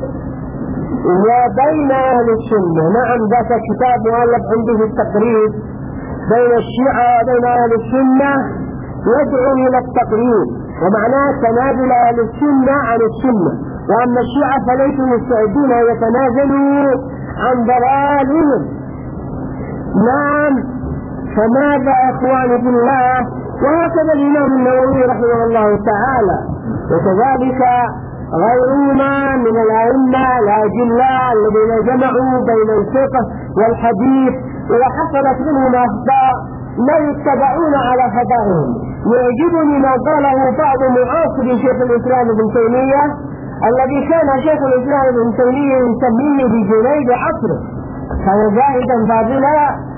وبين أهل السنة. نعم ذاك كتاب مؤلف عنده التقريب بين الشيعة وبين أهل السنة، يدعو إلى التقريب ومعناه تنازل أهل السنة عن السنة، وأما الشيعة فليسوا مستعدين أن يتنازلوا عن ضلالهم. نعم، فماذا أخواني بالله؟ وهكذا الإمام النووي رحمه الله تعالى، وكذلك غيرهما من الأئمة الأجلاء الذين جمعوا بين الفقه والحديث، وحصلت منهم أخطاء لا يتبعون على خطائهم. يعجبني ما قاله بعض معاصر شيخ الإسلام ابن تيمية، الذي كان شيخ الإسلام ابن تيمية يسميه بجنيد عصره، كان زاهدا فاضلا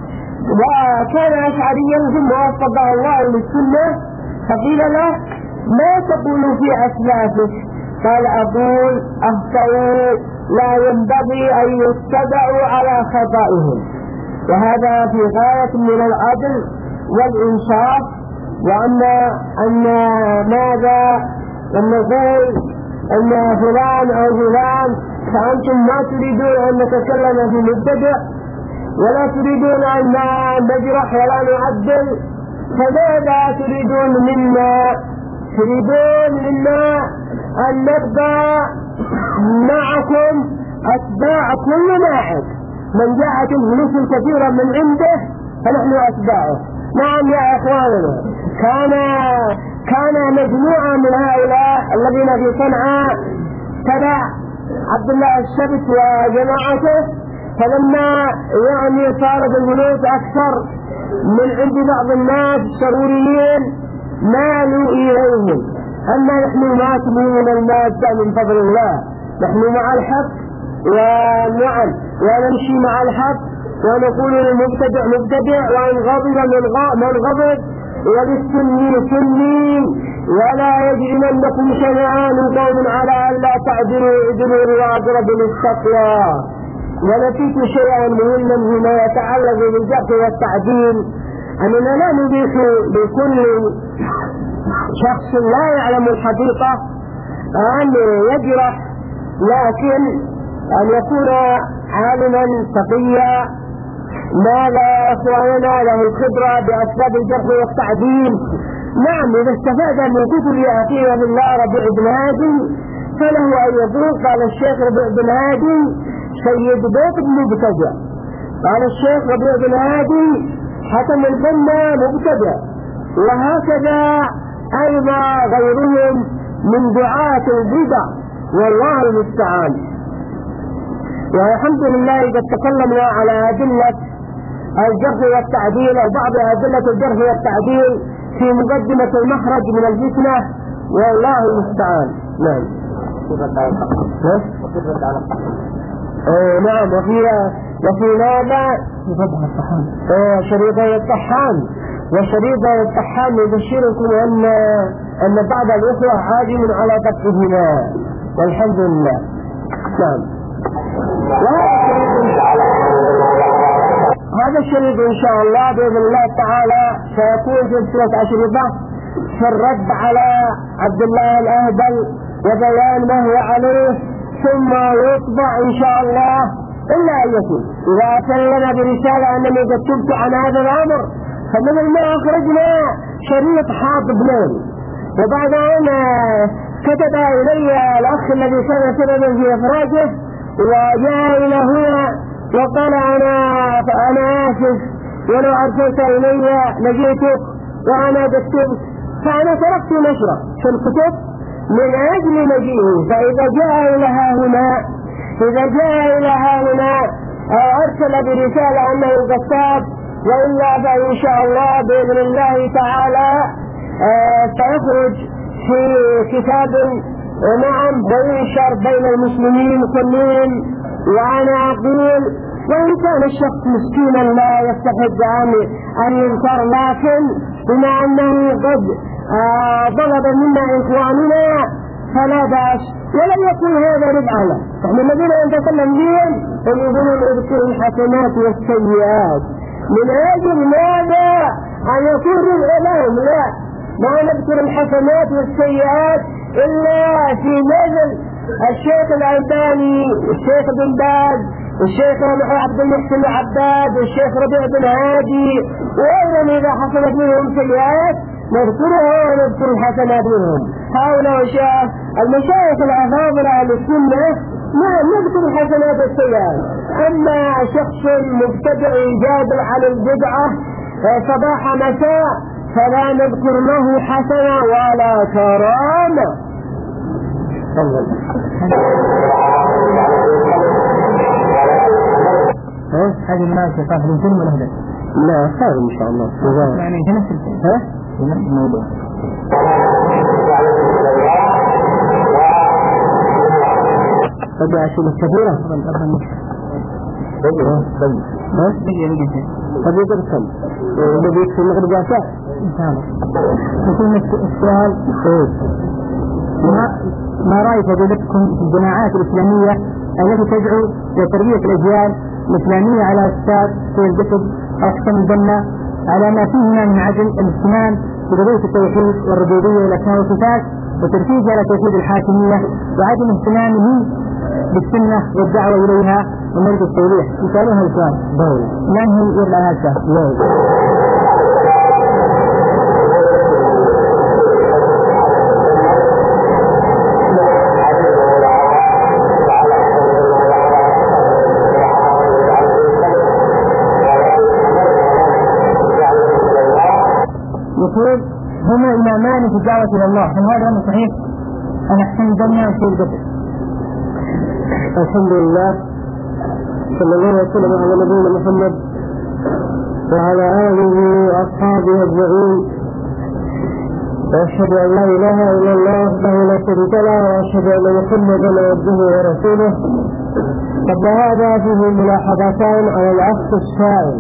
وكان أشعريا ثم وفقه الله للسنة، فقيل له ما تقول في أسلافك؟ قال أقول أخطأوا لا ينبغي أن يتبعوا على خطائهم. وهذا في غاية من العدل والإنصاف. وأن ماذا أن نقول أن فلان أو فلان فأنتم ما تريدون أن نتكلم في مبتدع ولا تريدون أن نجرح ولا نعدل، فماذا تريدون منا؟ تريدون منا أن نبقى معكم أتباع كل واحد، من جاءت الفلوس كثيرا من عنده فنحن أتباعه. نعم يا إخواننا، كان مجموعة من هؤلاء الذين في صنعاء تبع عبد الله الشبت وجماعته، فلما صارت الفلوس أكثر من عند بعض الناس السروريين مالوا إليهم. أما نحن ما تميلنا المادة من فضل الله، نحن مع الحق ونمشي مع الحق ونقول للمبتدع مبتدع وإن غضب من غضب وللسنين سنين، ولا يجرمنكم شنآن قوم على أن لا تعدلوا اعدلوا وأقرب للتقوى. ونسيت شيئا مهما فيما يتعلق بالجرح والتعديل، أننا لا نبيح لكل شخص لا يعلم الحقيقة أن يجرح، لكن أن يكون عالما تقيا ماذا أخواننا له الخبرة بأسباب الجرح والتعديل. نعم، إذا استفاد من كتب أخيه بالله ربيع بن هادي فله أن يقول قال الشيخ ربيع بن هادي سيد بيت مبتدع، قال الشيخ ربيع بن هادي حكم البنا مبتدع، وهكذا أيضا غيرهم من دعاة البدع والله المستعان. والحمد لله قد تكلمنا على أدلة الجرح والتعديل أو بعض أدلة الجرح والتعديل في مقدمة المخرج من الفتنة والله المستعان. نعم. نعم. وفي ماذا شريطي الطحان، وشريطي الطحان يبشركم أن بعض الإخوة عاجم على فتحهما والحمد لله. نعم. هذا الشريط إن شاء الله بإذن الله تعالى سيكون سلسلة أشرطة في الرد على عبد الله الأهبل وبيان ما هو عليه، ثم يطبع إن شاء الله. إلا أن يكون إذا أتلنا برسالة أنني قد تبت عن هذا الأمر، فمن ما أخرجنا شريط حاطب ليل. وبعد أن كتب إلي الأخ الذي كان سببا في إخراجه وجاء إلى هنا وقال أنا آسف ولو أرسلت إلي لجيتك وأنا كتبت، فأنا تركت نشره في الكتب من أجل مجيئه. فإذا جاء إلى هنا أرسل برسالة أنه كتاب، وإلا فإن شاء الله بإذن الله تعالى سيخرج في كتاب نعم وينشر بين المسلمين كلهم. وأنا أقول وإن كان الشخص مسكينا لا يستحق أن يذكر، لكن بما أنه قد طلب منا إخواننا فلا بأس، ولم يكن هذا ربعا له. نحن الذين نتكلم بهم يقولون اذكر الحسنات والسيئات، من أجل ماذا؟ أن يكون ربع لهم. لا، ما نذكر الحسنات والسيئات إلا في نزل الشيخ الألباني، الشيخ بن باز، الشيخ عبد المحسن العباد، الشيخ ربيع بن هادي، وأيضا إذا حصلت منهم سيئات نذكرها ونذكر الحسنات منهم. هؤلاء المشايخ الأفاضل أهل السنة نذكر الحسنات والسيئات. أما شخص مبتدع جادل على البدعة صباح مساء فلا نذكر له حسنة ولا كرامة. هذه المناسبة صاحب الفيلم ولا هذا؟ لا خير إن شاء الله. يعني نفس الفيلم. نفس الموضوع. بدأ أشياء كثيرة. طيب يدرسل الذي في المغرب جاسع إن شاء الله. يكون السؤال ما رأي فضيلتكم في الجماعات الإسلامية التي تدعو لتربية الأجيال الإسلامية على أساس في الجسد أو أحكام الجنة على ما فيهما من عدم الاهتمام بقضية التوحيد والربوبية والأسماء والصفات وتركيز على توحيد الحاكمية وعدم اهتمامه بالسنة والدعوة إليها ومرض التوضيح؟ يسألون هذا السؤال. من هو يرضى هذا؟ يقول هما إمامان في الدعوة إلى الله، هل هذا أمر صحيح؟ أن أحسن الدنيا وشيء الجسد. الحمد لله، صلى الله وسلم على نبينا محمد وعلى آله وأصحابه أجمعين، وأشهد أن لا إله إلا الله وحده لا شريك له، وأشهد أن محمدا عبده ورسوله. قد هذا فيه ملاحظتان على العكس الشائع.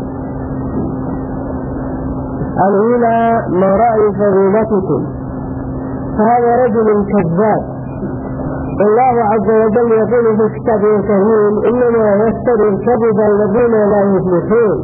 الأولى ما رأي فضيلتكم، فهذا رجل كذاب. الله عز وجل يقول في كتابه الكريم إنما يفتري الكذب الذين لا يفلحون.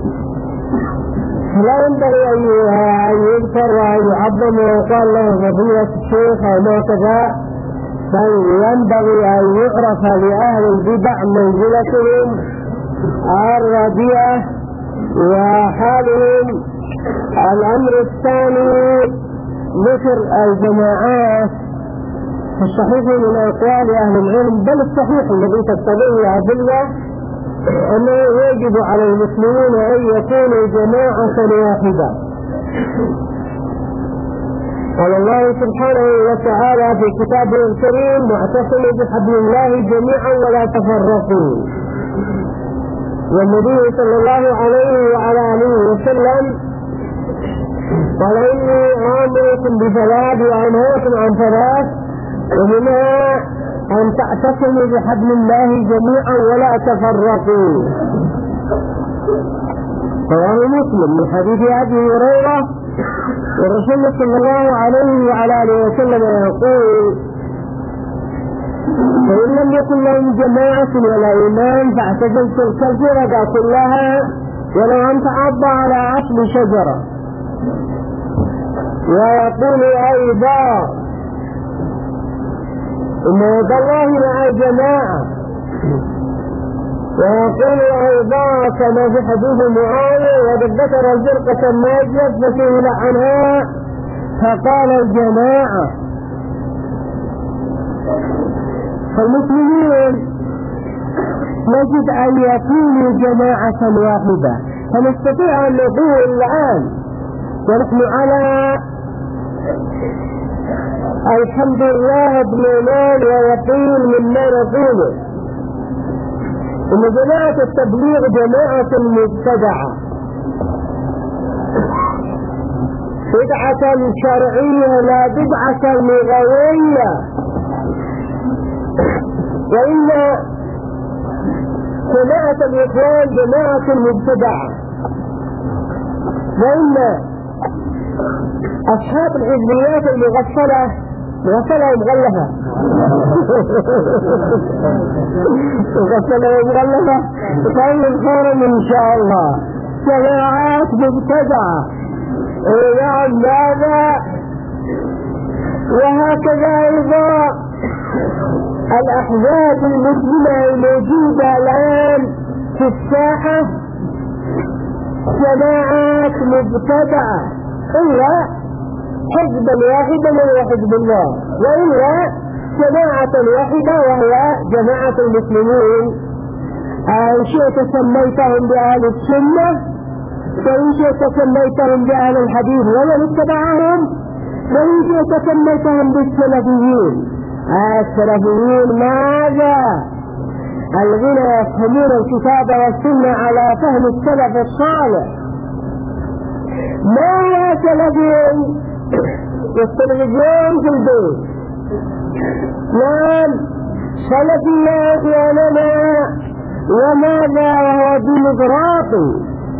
فلا ينبغي أن يذكر وأن يعظم ويقال له فضيلة الشيخ أو ما كذا، بل ينبغي أن يعرف لأهل البدع منزلتهم الرديئة وحالهم. الأمر الثاني ذكر الجماعات الصحيح من أقوال أهل العلم، بل الصحيح الذي تقتضيه الأدلة أنه يجب على المسلمين أن يكونوا جماعة واحدة. قال الله سبحانه وتعالى في كتابه الكريم واعتصموا بحبل الله جميعا ولا تفرقوا. والنبي صلى الله عليه وعلى آله وسلم قال إني آمركم بثلاث وأنهاكم عن ثلاث، ومنها أن تعتصموا بحبل الله جميعا ولا تفرقوا. رواه مسلم من حديث أبي هريرة، والرسول صلى الله عليه وعلى آله وسلم يقول فإن لم يكن لهم جماعة ولا إمام فاعتزلت الفرق كلها ولو أن تعض على أصل شجرة. ويقول أيضا إن يد الله مع الجماعة. ويقول أيضا كما في حديث معاوية وقد ذكر الفرقة الناجية فسئل عنها فقال الجماعة. فالمسلمين نجد أن يكونوا جماعة واحدة، فنستطيع أن نقول الآن ونحن على الحمد لله بإيمان ويقين مما نقوله إن جماعة التبليغ جماعة مبتدعة، بدعة شرعية لا بدعة لغوية. وإن جماعة الإخوان جماعة مبتدعة، وإن أصحاب الحزبيات المغفلة مغفلة ومغلفة مغفلة ومغلفة طيب خيرا إن شاء الله جماعات مبتدعة. نعم هذا. وهكذا أيضا الأحزاب المسلمة الموجودة الآن في الساحة جماعات مبتدعة، إلا حزبا واحدا وهو حزب الله، وإلا جماعة واحدة وهي جماعة المسلمين. إن شئت سميتهم بأهل السنة، وإن شئت سميتهم بأهل الحديث ومن اتبعهم، وإن شئت سميتهم بالسلفيين. السلفيين ماذا؟ الذين يفهمون الكتاب والسنة على فهم السلف الصالح. ما هو سلفيين والتلفزيون في البيت؟ نعم سلفي يا أخواننا وماذا وهو ديمقراطي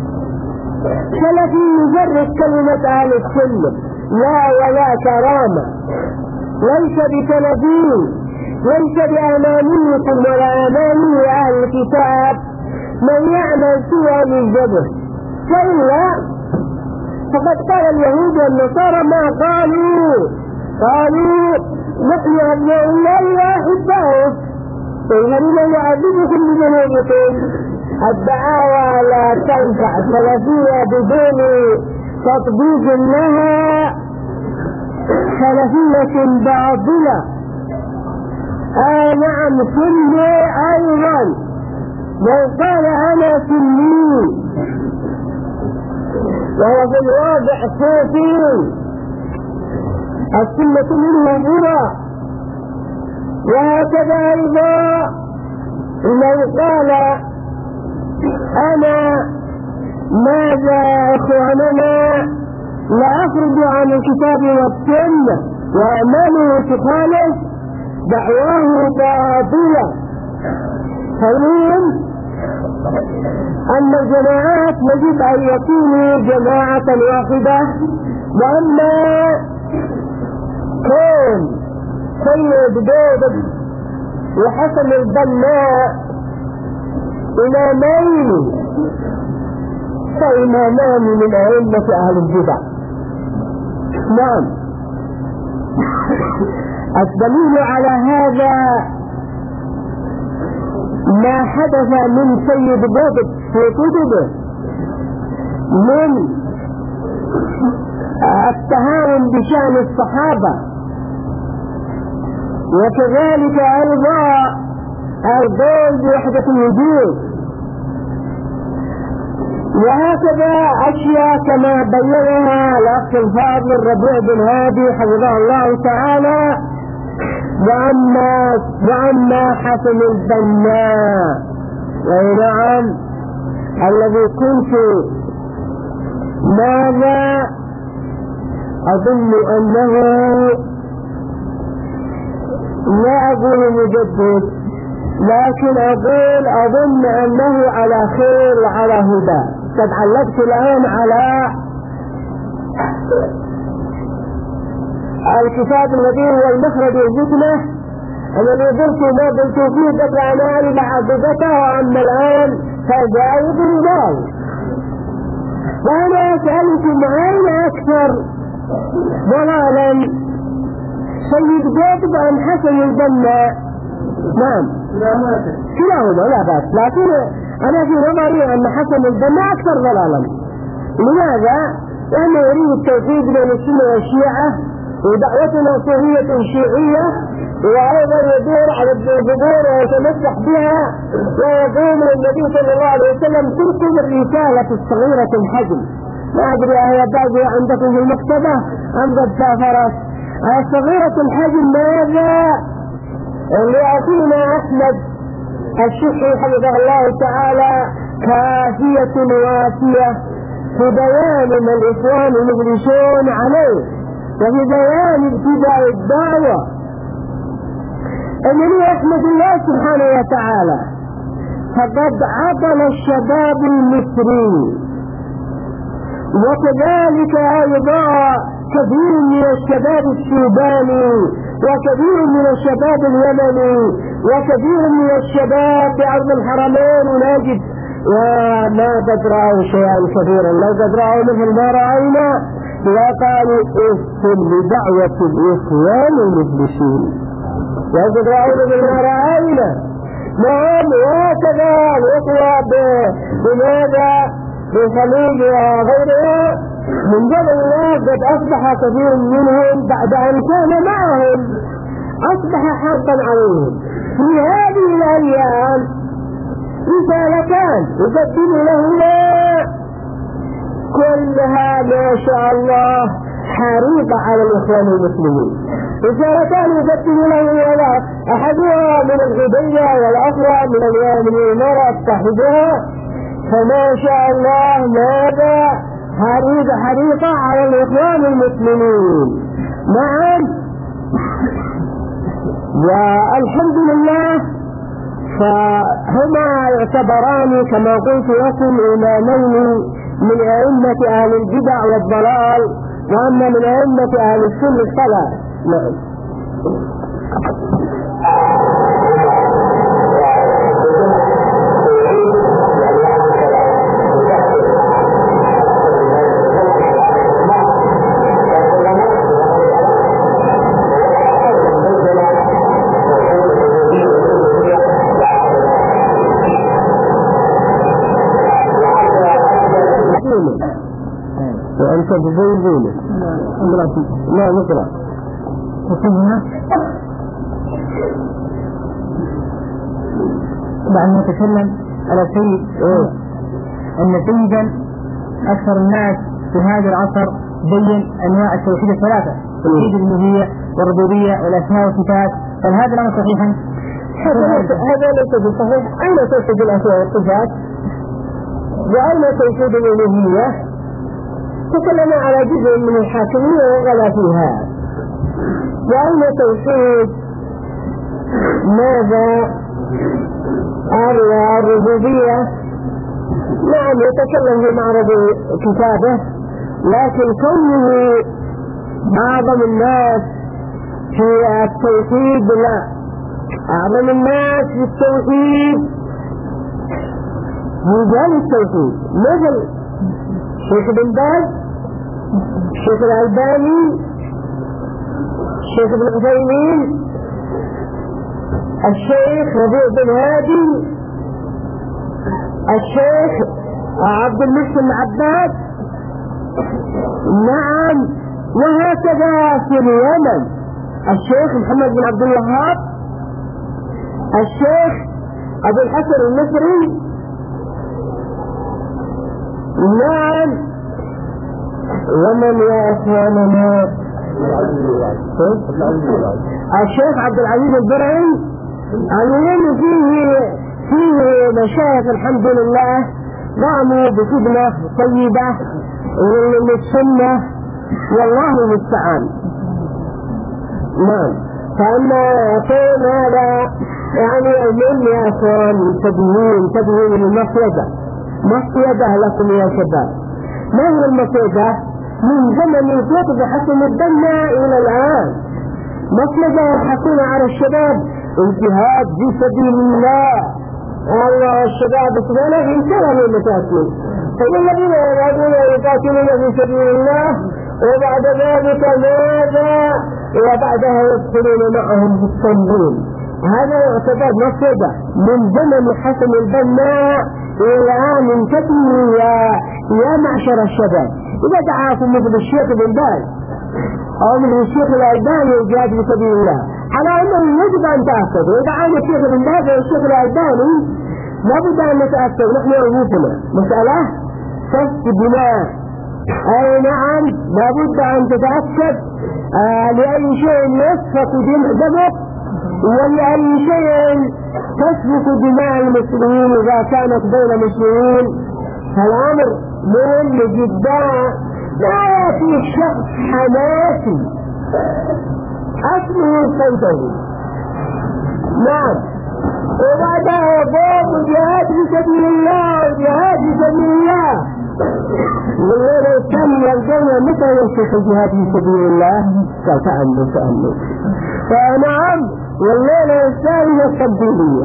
سلفي يجرد كلمة أهل السنة، لا ولا كرامة، ليس بتنبيه، ليس بأمانيكم ولا أماني أهل الكتاب من يعمل سوى من جبه، فإلا فقد قال اليهود والنصارى ما قالوا نحن أبناء الله وأحباؤه فإننا يعذبكم بذنوبكم. الدعاوى لا تنفع سلفية بدون تطبيق لها سلفية باطلة. نعم سني أيضا، من قال أنا سني وهو في الواقع صوفي، السنة منه برا. وهكذا أيضا لو قال أنا ماذا إخواننا لا أخرج عن الكتاب والسنة وأعماله تخالف، دعواه باطلة. فالمهم أن الجماعات يجب أن يكونوا جماعة واحدة. وأما كون سيد قطب وحسن البنا إمامين فإمامان من أئمة أهل البدع. نعم، الدليل على هذا ما حدث من سيد قطب في كتبه من التهاون بشأن الصحابة، وكذلك أيضا القول بوحدة الوجود، وهكذا أشياء كما بينها الأخ الفاضل الربيع بن هادي حفظه الله تعالى. وأما حسن البنا، نعم، الذي كنت ماذا أظن أنه لا أقول مجدد، لكن أظن أنه على خير وعلى هدى. قد علقت الآن على الكتاب الذي هو المخرج الفتنة الذي قلت فيه قبل أن أعرف حقيقته، وأما الآن فجاء بالرجال. وأنا أسألكم أين أكثر ضلالا سيد قطب أم حسن البنا؟ نعم كلاهما لا بأس، لكن أنا في نظري أن حسن البنا أكثر ضلالا. لماذا؟ لأنه يريد التوفيق بين السنة والشيعة، ودعوتنا صوفية شيعية، وأيضا يدور على الظهور ويتمسح بها، ويقول النبي صلى الله عليه وسلم تركب الرسالة الصغيرة الحجم. ما أدري هي باقية عندكم في المكتبة أم قد سافرت؟ الصغيرة الحجم ماذا؟ لأخينا أحمد الشيخي حفظه الله تعالى كافية وافية في بيان ما الإخوان المجلسون عليه، وفي بيان ابتداء الدعوة. أنني أحمد الله سبحانه وتعالى فقد عطل الشباب المصري، وكذلك أيضا كثير من الشباب السوداني، وكثير من الشباب اليمني، وكثير من الشباب بأرض الحرمين، ونجد وما قد رأوا شيئا كثيرا. لو قد رأوا مثل ما رأينا وقالوا اسم لدعوة الإخوان المفلسين، لو قد رأوا مثل ما رأينا. نعم، وهكذا الإخوة بماذا بالخليج وغيرها من جبل الله قد أصبح كثير منهم بعد أن كان معهم أصبح حقا عليهم. في هذه الأيام رسالتان يقدم لهما كلها ما شاء الله حريصة على الإخوان المسلمين. رسالتان يقدم لهما أحدها من الغبية والأخرى من الإمارة صاحبها، فما شاء الله ماذا حريصة على الإخوان المسلمين. نعم، والحمد لله فهما يعتبران كما قلت لكم إمامين من أئمة أهل البدع والضلال، وأما من أئمة أهل السنة فلا. نعم. وأنت تزيدونه لا نقرأ وكلنا بعد ما نتكلم على سيد أن سيدا أكثر الناس في هذا العصر بين أنواع التوحيد الثلاثة، توحيد الألوهية والربوبية والأسماء والصفات، هل هذا الأمر صحيحا؟ هذا ليس بصحيح. أين توحيد الأسماء والصفات؟ وأين توحيد الألوهية؟ تكلم على جزء من الحاكمية وغلا فيها. وأين توحيد ماذا الربوبية؟ نعم يتكلم في معرض كتابه، لكن كونه أعظم الناس في التوحيد لا، أعظم الناس في التوحيد رجال التوحيد مثل الشيخ بن باز، الشيخ الألباني، الشيخ ابن عثيمين، الشيخ ربيع بن هادي، الشيخ عبد المحسن عباد. نعم. وهكذا في اليمن الشيخ محمد بن عبد الوهاب، الشيخ أبو الحسن المصري. نعم. ومن يا أخواننا الشيخ عبد العزيز البرعي. المهم فيه مشايخ الحمد لله قاموا بخدمة طيبة للسنة والله المستعان. نعم. فأما يقول هذا يعني المهم يا أخوان تدوين المصيدة لكم يا شباب. ما هي المصيدة؟ من زمن الكتب حسن الدنيا إلى الآن مصيدة يبحثون على الشباب الجهاد في سبيل الله. الله الشباب سبحانه انتهى المتاكل، فالذين يرادون يقاتلون في سبيل الله وبعد ذلك ماذا؟ وبعدها يدخلون معهم في التنظيم. هذا يعتبر مصيدة من زمن حسن البناء إلى الآن منتهي. يا معشر الشباب، إذا دعاكم مثل الشيخ بن باز أو مثل الشيخ الألباني الجهاد في سبيل الله على أنه يجب أن تأكدوا. إذا عاد الشيخ بن باز والشيخ الألباني لابد أن نتأكد نحن أنفسنا مسألة سفك دماء. أي نعم لابد أن تتأكد لأي شيء يسفك دمك ولأي شيء تسفك دماء المسلمين إذا كانت بين مسلمين. فالأمر مهم جدا. لا يأتي شخص حماسي أسمه الصيدلي نعم وبعدها يقول جهاد في سبيل الله جهاد في سبيل الله. والليلة الثانية الجنة متى يشيخ الجهاد في سبيل الله؟ تأمل. فنعم والليلة الثانية التبديلية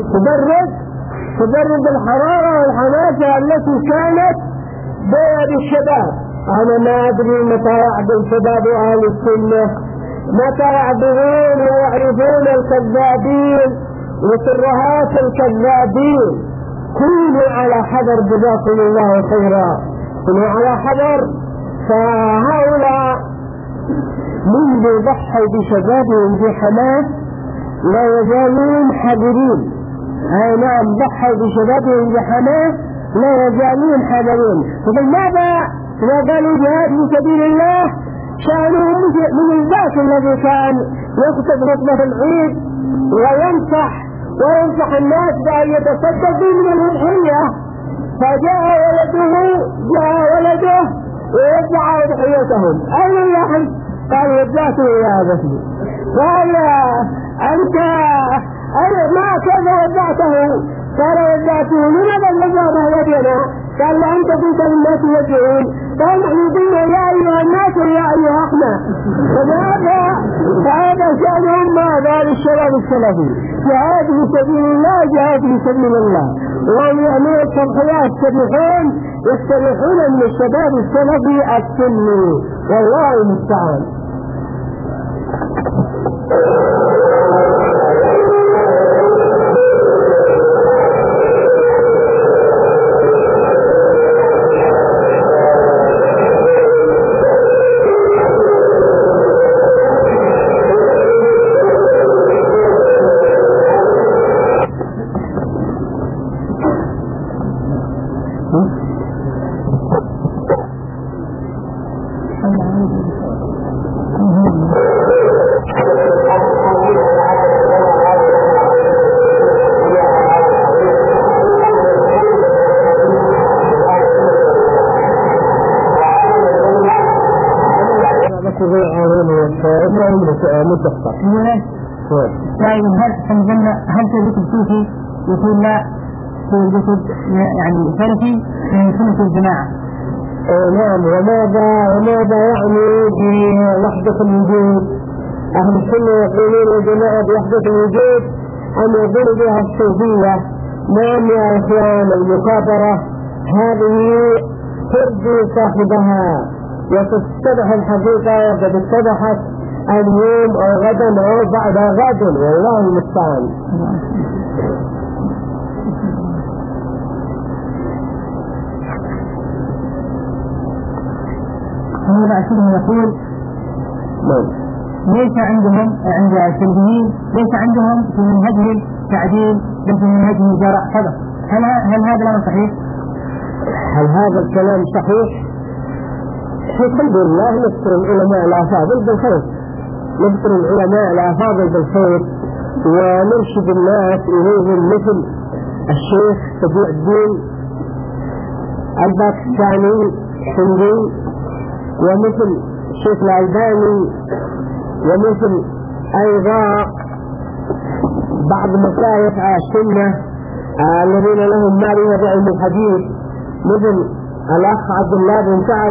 تبرد الحرارة والحماسة التي كانت بين الشباب. أنا ما أدري متى يعبد شباب أهل السنة، متى يعبدون ويعرفون الكذابين وسرهات الكذابين. كونوا على حذر جزاكم الله خيرا، كونوا على حذر. فهؤلاء منذ ضحوا بشبابهم في حماس لا يزالون حذرين. أي نعم ضحوا بشبابهم في حماس لا يزالون حذرين. فلماذا قالوا جهاد في سبيل الله؟ شأنهم من الذات الذي كان يخطب خطبة العيد وينصح الناس بأن يتصدقوا من الأضحية، فجاء ولده ويدعى أضحيتهم. أين اللحم؟ قال وجهته إلى هذا. قال أنت ما كيف ودعته؟ قال ودعته. لماذا الإجابة يدنا؟ قال وأنت قلت للناس يدعون. قال نحن قلنا يا أيها الناس ويا أيها احنا. فهذا شأنهم ما بال الشباب السلفي. جهاد في سبيل الله، جهاد في سبيل الله، وهم يعملون التضحيات يستريحون من الشباب السلفي السني، والله المستعان. هل في كتب صوفي يقول لا في كتب يعني سلفي من سنة الجماعة؟ نعم. وماذا يعني بوحدة الوجود؟ أهل السنة يقولون الجماعة بوحدة الوجود أن يقول بها الصوفية. نعم يا إخوان، المكابرة هذه ترضي صاحبها وتتضح الحقيقة، وقد اتضحت اليوم أو غدا أو بعد غد، والله المستعان. هو بعثهم يقول ليس عندهم عند السلفيين ليس عندهم في منهجهم تعديل، بل في منهجهم جرع صدق. هل هذا الأمر صحيح؟ هل هذا الكلام صحيح؟ الحمد لله نذكر العلماء الأفاضل بالخير، نذكر العلماء الأفاضل بالخير ونرشد الناس إليهم، مثل الشيخ تقي الدين الباكستاني الهندي، ومثل الشيخ الألباني، ومثل أيضا بعض مشايخ السنة الذين لهم معرفة بعلم الحديث، مثل الأخ عبد الله بن سعد.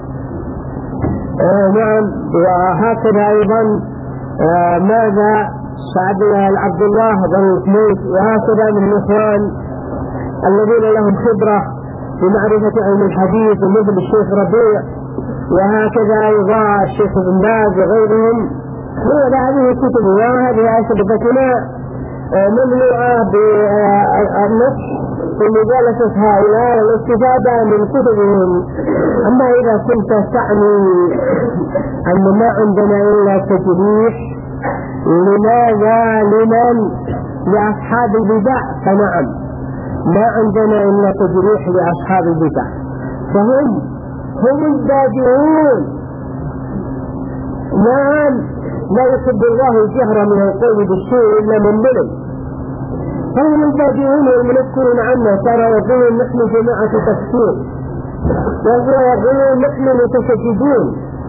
نعم. وهكذا أيضا ماذا عبد الله بن سميت، وهكذا من الإخوان الذين لهم خبرة بمعرفة علم الحديث، مثل الشيخ ربيع، وهكذا أيضا الشيخ بن باز وغيرهم. هذه الكتب وهذه أسئلتنا مملوءة بالنص في مجالسة هؤلاء والاستفادة من كتبهم. أما إذا كنت تعني أن ما عندنا إلا تجريح لمن لأصحاب البدع، فنعم ما عندنا إلا تجريح لأصحاب البدع، فهم البادئون. نعم، لا يحب الله الجهر من القول بالسوء إلا من ظلم. فهم البادئون والمنكرون عنا، ترى يقولون نحن جماعة تفسير، ويقولون نحن متشددون،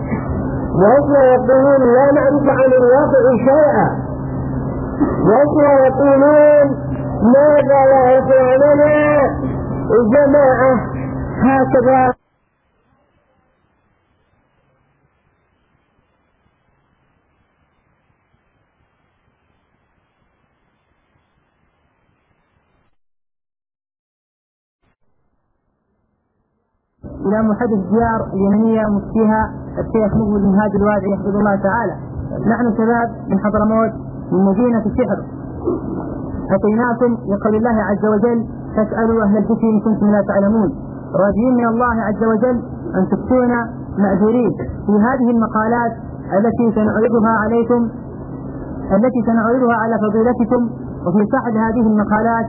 ويقولون لا نعرف عن الواقع شيئا، ويقولون ماذا يا إخواننا الجماعة هكذا. إلى محدث ديار اليمنية مفتيها الشيخ مقبل بن هادي الوادعي يحفظه الله تعالى. نحن شباب من حضرموت من مدينة السحر، أتيناكم لقول الله عز وجل فاسألوا أهل الذكر إن كنتم لا تعلمون، راجين من الله عز وجل أن تفتونا مأجورين في هذه المقالات التي سنعرضها عليكم، التي سنعرضها على فضيلتكم، وفي صحب هذه المقالات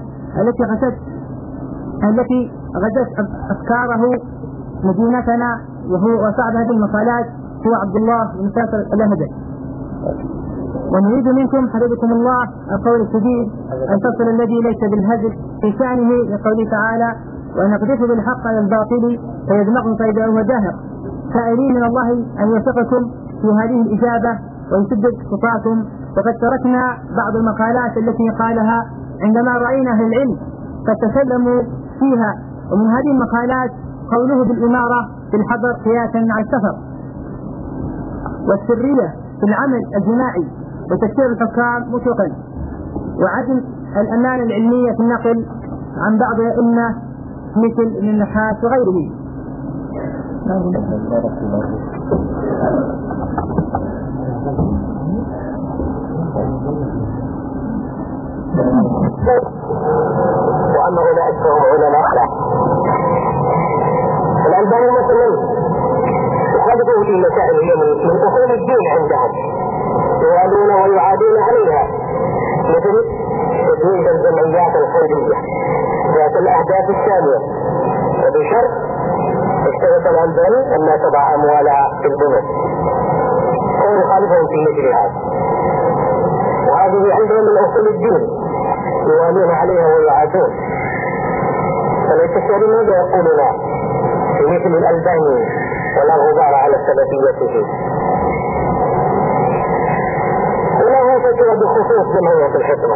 التي غدت أفكاره مدينتنا وصعب هذه المقالات هو عبد الله بن مسافر الأهدى. ونريد منكم حفظكم الله القول السديد أن تصل الذي ليس بالهزل في شأنه لقوله تعالى وأن نقذف بالحق على الباطل فيدمغه فإذا هو زاهق، سائلين من الله أن يوفقكم في هذه الإجابة ويسدد خطاكم. وقد تركنا بعض المقالات التي قالها عندما رأينا أهل العلم قد تكلموا فيها. ومن هذه المقالات قوله بالإمارة في الحضر قياسا مع السفر، والسرية في العمل الجماعي وتكفير الحكام مطلقا، وعدم الأمانة العلمية في النقل عن بعض الأئمة مثل ابن النحاس وغيره. وأن أولئك هم علماء الألباني مثلا يخالفون في مسائل هي من أصول الدين عندهم، يوالون ويعادون عليها، مثل تدوير الجمعيات الخيرية ذات الأهداف السامية، وبشرط اشترط الألباني أن لا تضع أموالها في البنوك، ويخالفهم في مثل هذا. وهذه عندهم من أصول الدين يوالون عليها ويعادون. فليس ماذا يقولون في مثل الألباني ولا غبار على سلفيته، وله فتوى بخصوص جمعية الحكمة.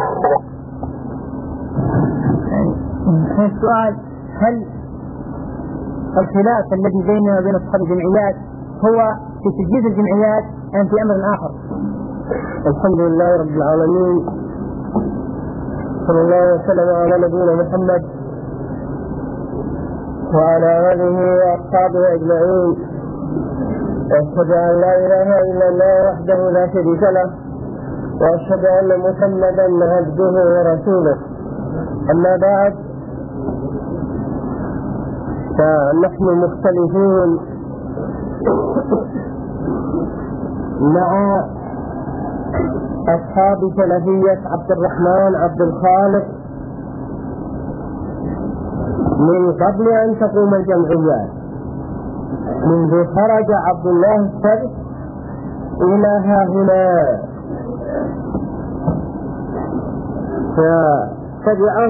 السؤال: هل الخلاف الذي بيننا وبين أصحاب الجمعيات هو في تجديد الجمعيات أم في أمر آخر؟ الحمد لله رب العالمين، صلى الله وسلم على نبينا محمد وعلى آله وأصحابه أجمعين، وأشهد أن لا إله إلا الله وحده لا شريك له، وأشهد أن محمدا عبده ورسوله. أما بعد، فنحن مختلفون مع أصحاب سلفية عبد الرحمن عبد الخالق من قبل أن تقوم الجمعيات، منذ خرج عبد الله السبت إلى ها هنا، فتبعه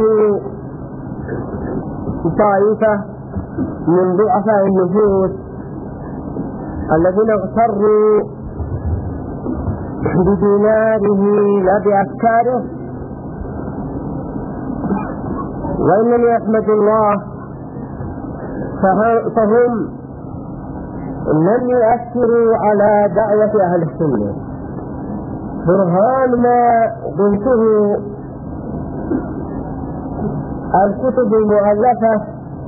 طائفة من ضعفاء النفوس الذين اغتروا بديناره لا بأفكاره. وإنني أحمد الله فهم لم يؤثروا على دعوة أهل السنة. برهان ما قلته الكتب المؤلفة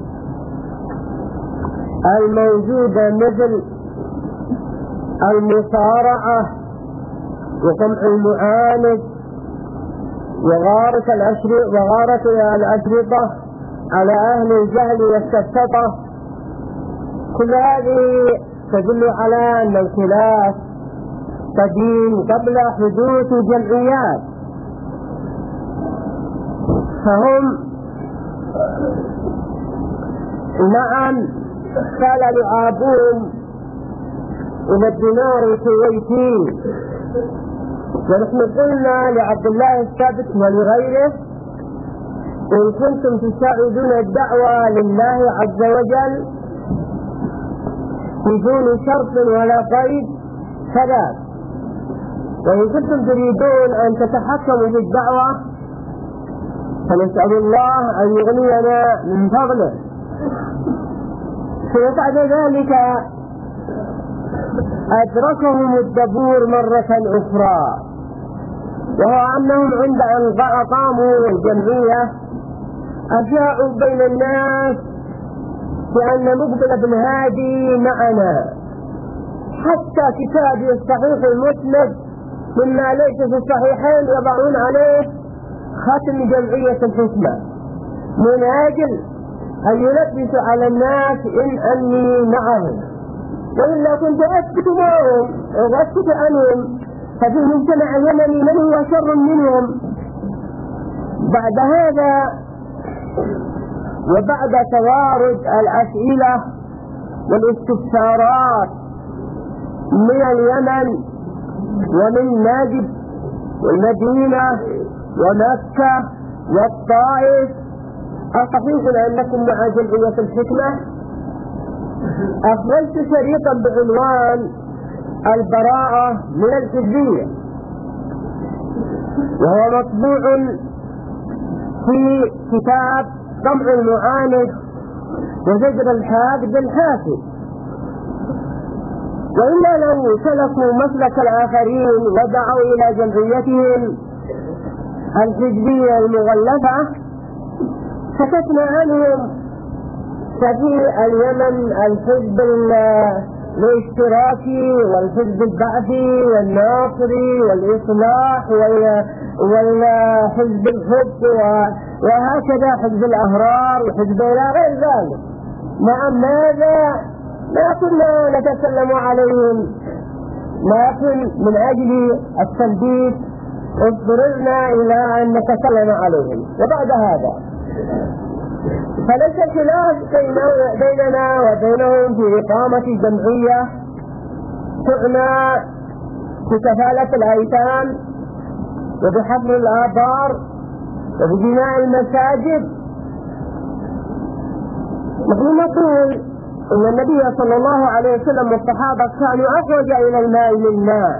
الموجودة مثل المصارعة وقمع المعاند وغارة الأشرطة على أهل الجهل والسفسطة، كل هذه تدل على أن الخلاف قديم قبل حدوث جمعيات. فهم نعم قال لعابون إلى الدينار الكويتي، ونحن قلنا لعبد الله السبت ولغيره: إن كنتم تساعدون الدعوة لله عز وجل بدون شرط ولا قيد فلا، وإن كنتم تريدون أن تتحكموا في الدعوة فنسأل الله أن يغنينا من فضله. فبعد ذلك أدركهم الدبور مرة أخرى، وهو أنهم عند أن أقاموا الجمعية أجاءوا بين الناس بأن مقبل بن هادي معنا، حتى كتابي الصحيح المسند مما ليس في الصحيحين يضعون عليه ختم جمعية الحكمة من أجل أن يلبس على الناس إن أني معهم، وإلا كنت أسكت معهم وأسكت عنهم، ففي المجتمع اليمني من هو شر منهم. بعد هذا وبعد توارد الأسئلة والاستفسارات من اليمن ومن نجد والمدينة ومكة والطائف: أصحيح أنكم مع جمعية الحكمة؟ أخرجت شريطا بعنوان البراءة من الحزبية، وهو مطبوع في كتاب ضمع المعاند وزجر الحاقد الحاسد. وإلا لو سلكوا مسلك الآخرين ودعوا إلى جمعيتهم الحزبية المغلفة سكتنا عنهم. ففي اليمن الحزب الاشتراكي والحزب البعثي والناصري والإصلاح والحزب الحب وهكذا حزب الأهرار وحزب إلى غير ذلك. نعم ماذا ما كنا نتكلم عليهم، لكن من أجل التلبيس اضطررنا إلى أن نتكلم عليهم. وبعد هذا فليس خلاف بيننا وبينهم في إقامة جمعية تعنى بكفالة الأيتام وبحفر الآبار وببناء المساجد. نحن نقول إن النبي صلى الله عليه وسلم والصحابة كانوا أحوج إلى الماء منا،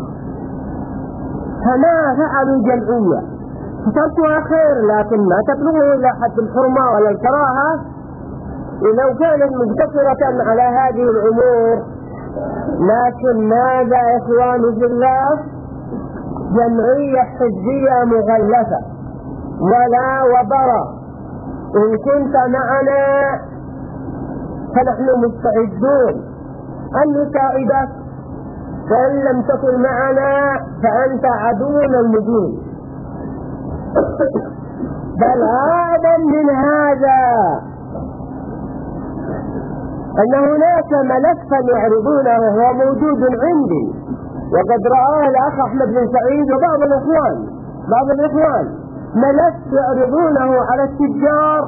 فما فعلوا جمعية فتركها خير، لكن ما تبلغه إلى حد الحرمة ولا الكراهة. ولو كانت مقتصرة على هذه الأمور، لكن ماذا يا إخواني في الله؟ جمعية حزبية مغلفة ولا وبرا. إن كنت معنا فنحن مستعدون أن نساعدك، فإن لم تكن معنا فأنت عدونا المبين. بل أعظم من هذا أن هناك ملفا يعرضونه وهو موجود عندي، وقد رآه الأخ أحمد بن سعيد وبعض الإخوان ملف يعرضونه على التجار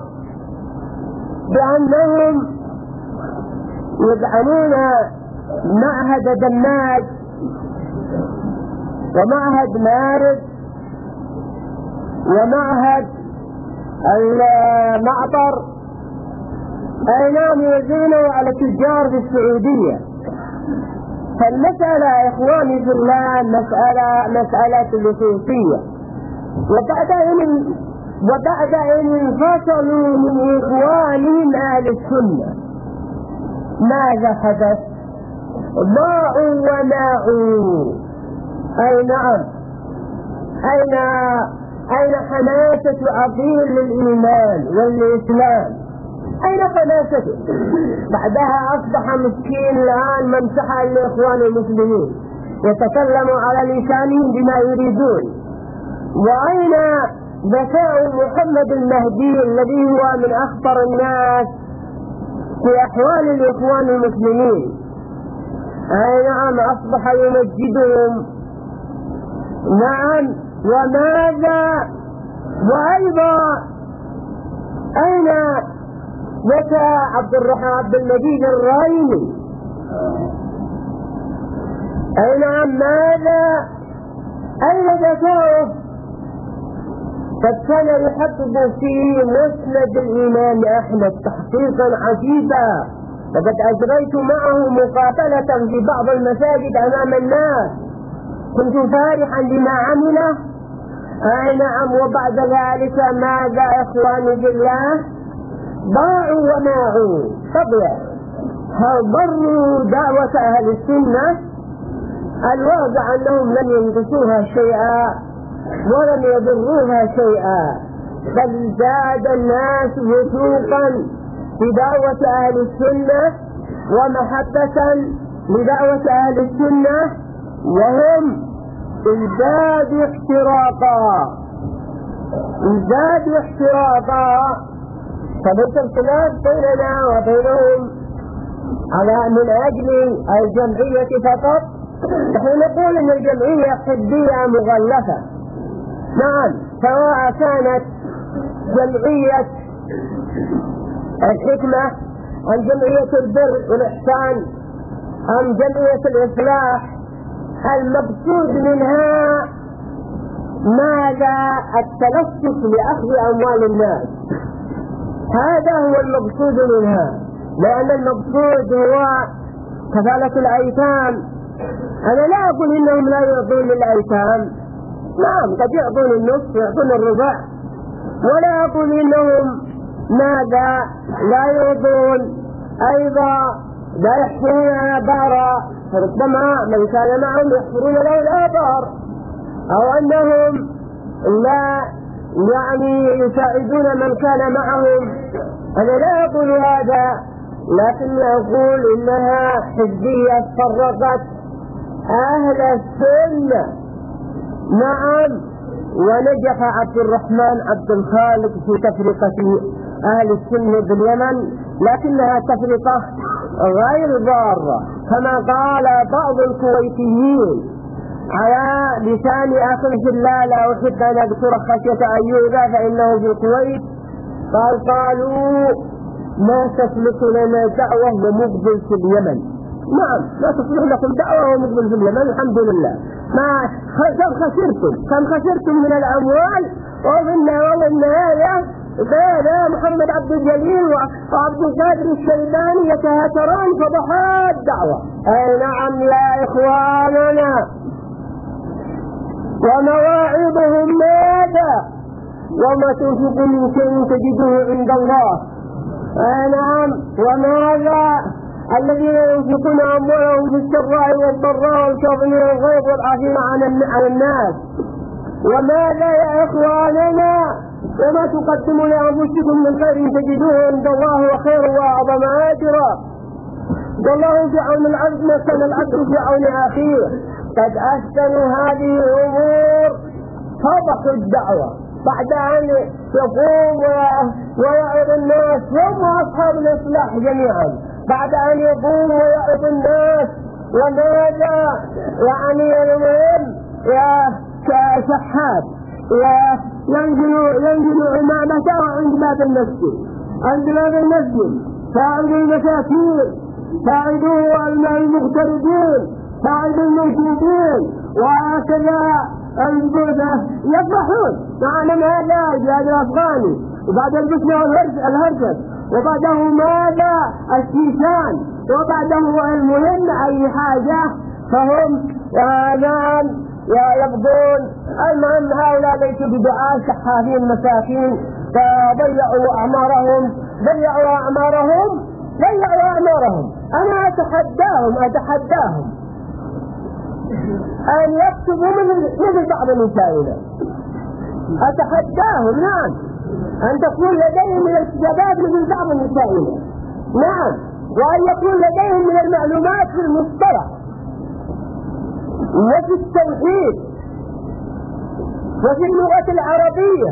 بأنهم يدعمون معهد دماج ومعهد مارد ومعهد المعطر، أي نعم يوزونه على التجار في السعودية. فالمسألة يا إخواني في الله مسألة لصوصية. وبعد أن انفصلوا من إخوانهم أهل السنة ماذا حدث؟ ضاعوا وناعوا. أي نعم، أين حماسة عظيم للإيمان والإسلام؟ أين حماسته؟ بعدها أصبح مسكين الآن ممسحا لإخوان المسلمين يتكلم على لسانهم بما يريدون. وأين ذكاء محمد المهدي الذي هو من أخطر الناس في أحوال الإخوان المسلمين؟ أي نعم، أصبح يمجدهم. نعم، وماذا؟ وأيضا أين ذكاء عبد المجيد الرايمي؟ أي نعم، ماذا؟ أين ذكاؤه؟ قد كان يحقق في مسند الإمام أحمد تحقيقا عجيبا، وقد أجريت معه مقابلة في بعض المساجد أمام الناس، كنت فارحا بما عمله. أي نعم، وبعد ذلك ماذا يا إخواني بالله؟ ضاعوا وماعوا. طبعا هل ضروا دعوة أهل السنة؟ الواقع أنهم لم ينقصوها شيئا ولم يضروها شيئا، بل زاد الناس وثوقا بدعوة أهل السنة ومحبة لدعوة أهل السنة، وهم ازدادوا احتراقا. فليس الخلاف بيننا وبينهم على من أجل الجمعية فقط. نحن نقول أن الجمعية حزبية مغلفة، نعم، سواء كانت جمعية الحكمة أم جمعية البر والإحسان أم جمعية الإصلاح. المقصود منها ماذا؟ التلصق لأخذ أموال الناس، هذا هو المقصود منها. لأن المقصود هو كفالة الأيتام. أنا لا أقول إنهم لا يعطون للأيتام، نعم قد يعطون النصف ويعطون الربع، ولا أقول إنهم ماذا لا يرضون أيضا لا يحفرون آبارا، فربما من كان معهم يحفرون له الآبار، أو أنهم لا يساعدون من كان معهم. أنا لا أقول هذا، لكن أقول إنها حزبية فرقت أهل السنة. نعم، ونجح عبد الرحمن عبد الخالق في تفرقة أهل السنة باليمن، لكنها تفرقة غير ضارة، كما قال بعض الكويتيين على لسان أخي في الله، لا أحب أن أذكر خشية أن يؤذى فإنه في الكويت، قالوا ما تسلك لنا دعوة ومقبل في اليمن. نعم، لا تصلح لكم دعوة ومقبل في اليمن، الحمد لله. كم خسرتم من الأموال والنهاية كان محمد عبد الجليل وعبد القادر الشيباني يتهاتران فضحات الدعوة. أي نعم يا إخواننا، ومواعظهم ماذا؟ وما تنفقوا من شيء تجدوه عند الله. أي نعم، وماذا؟ الذين ينفقون أموالهم في السراء والضراء والكاظمين الغيظ والعافين عن الناس. وماذا يا إخواننا؟ وما تقدموا لأنفسكم من خير تجدوه عند الله وخير وأعظم أجرا. والله في عون العبد ما كان العبد في عون أخيه. قد أحسنوا هذه الأمور، فضحوا الدعوة بعد أن يقوم ويعظ الناس، هم أصحاب الإصلاح جميعا، بعد أن يقوم ويعظ الناس. وماذا المهم كشحات ينزل عمامته عند باب المسجد، ساعدوا المساكين، ساعدوا المغتربين، ساعدوا الموجودين، وهكذا الجودة يفرحون. نعلم هذا الجهاد الأفغاني، وبعد البسنة والهرجس، وبعده ماذا الشيشان، وبعده المهم أي حاجة فهم نعم يبدون. المهم هؤلاء ليسوا بدعاء شحاثين مساكين، فضيعوا أعمارهم. أنا أتحداهم أن يكتبوا مثل بعض نسائنا. أتحداهم نعم أن تكون لديهم من الكتابات مثل بعض نسائنا، نعم، وأن يكون لديهم من المعلومات في المصطلح وفي التوحيد وفي اللغة العربية،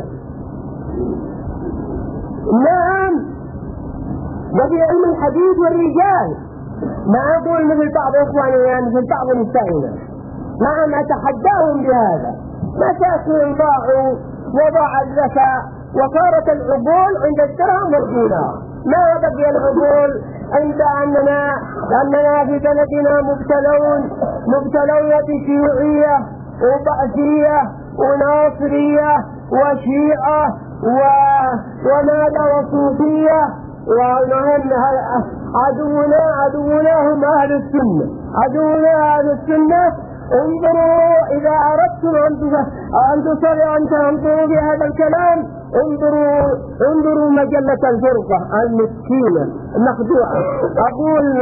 نعم، وفي علم الحديث والرجال. ما أقول مثل بعض إخواننا يعني مثل بعض نسائنا، نعم، أتحداهم بهذا. مساكين ضاعوا وضاع الذكاء، وصارت العقول عند الدرهم والدينار. ما بقي العقول عند أننا في بلدنا مبتلون بشيوعية وبعثية وناصرية وشيعة وماذا وصوفية. ومهم عدونا هم أهل السنة. انظروا إذا أردتم أن تنظروا بهذا الكلام، انظروا مجلة الفرقة المسكينة المخدوعة. أقول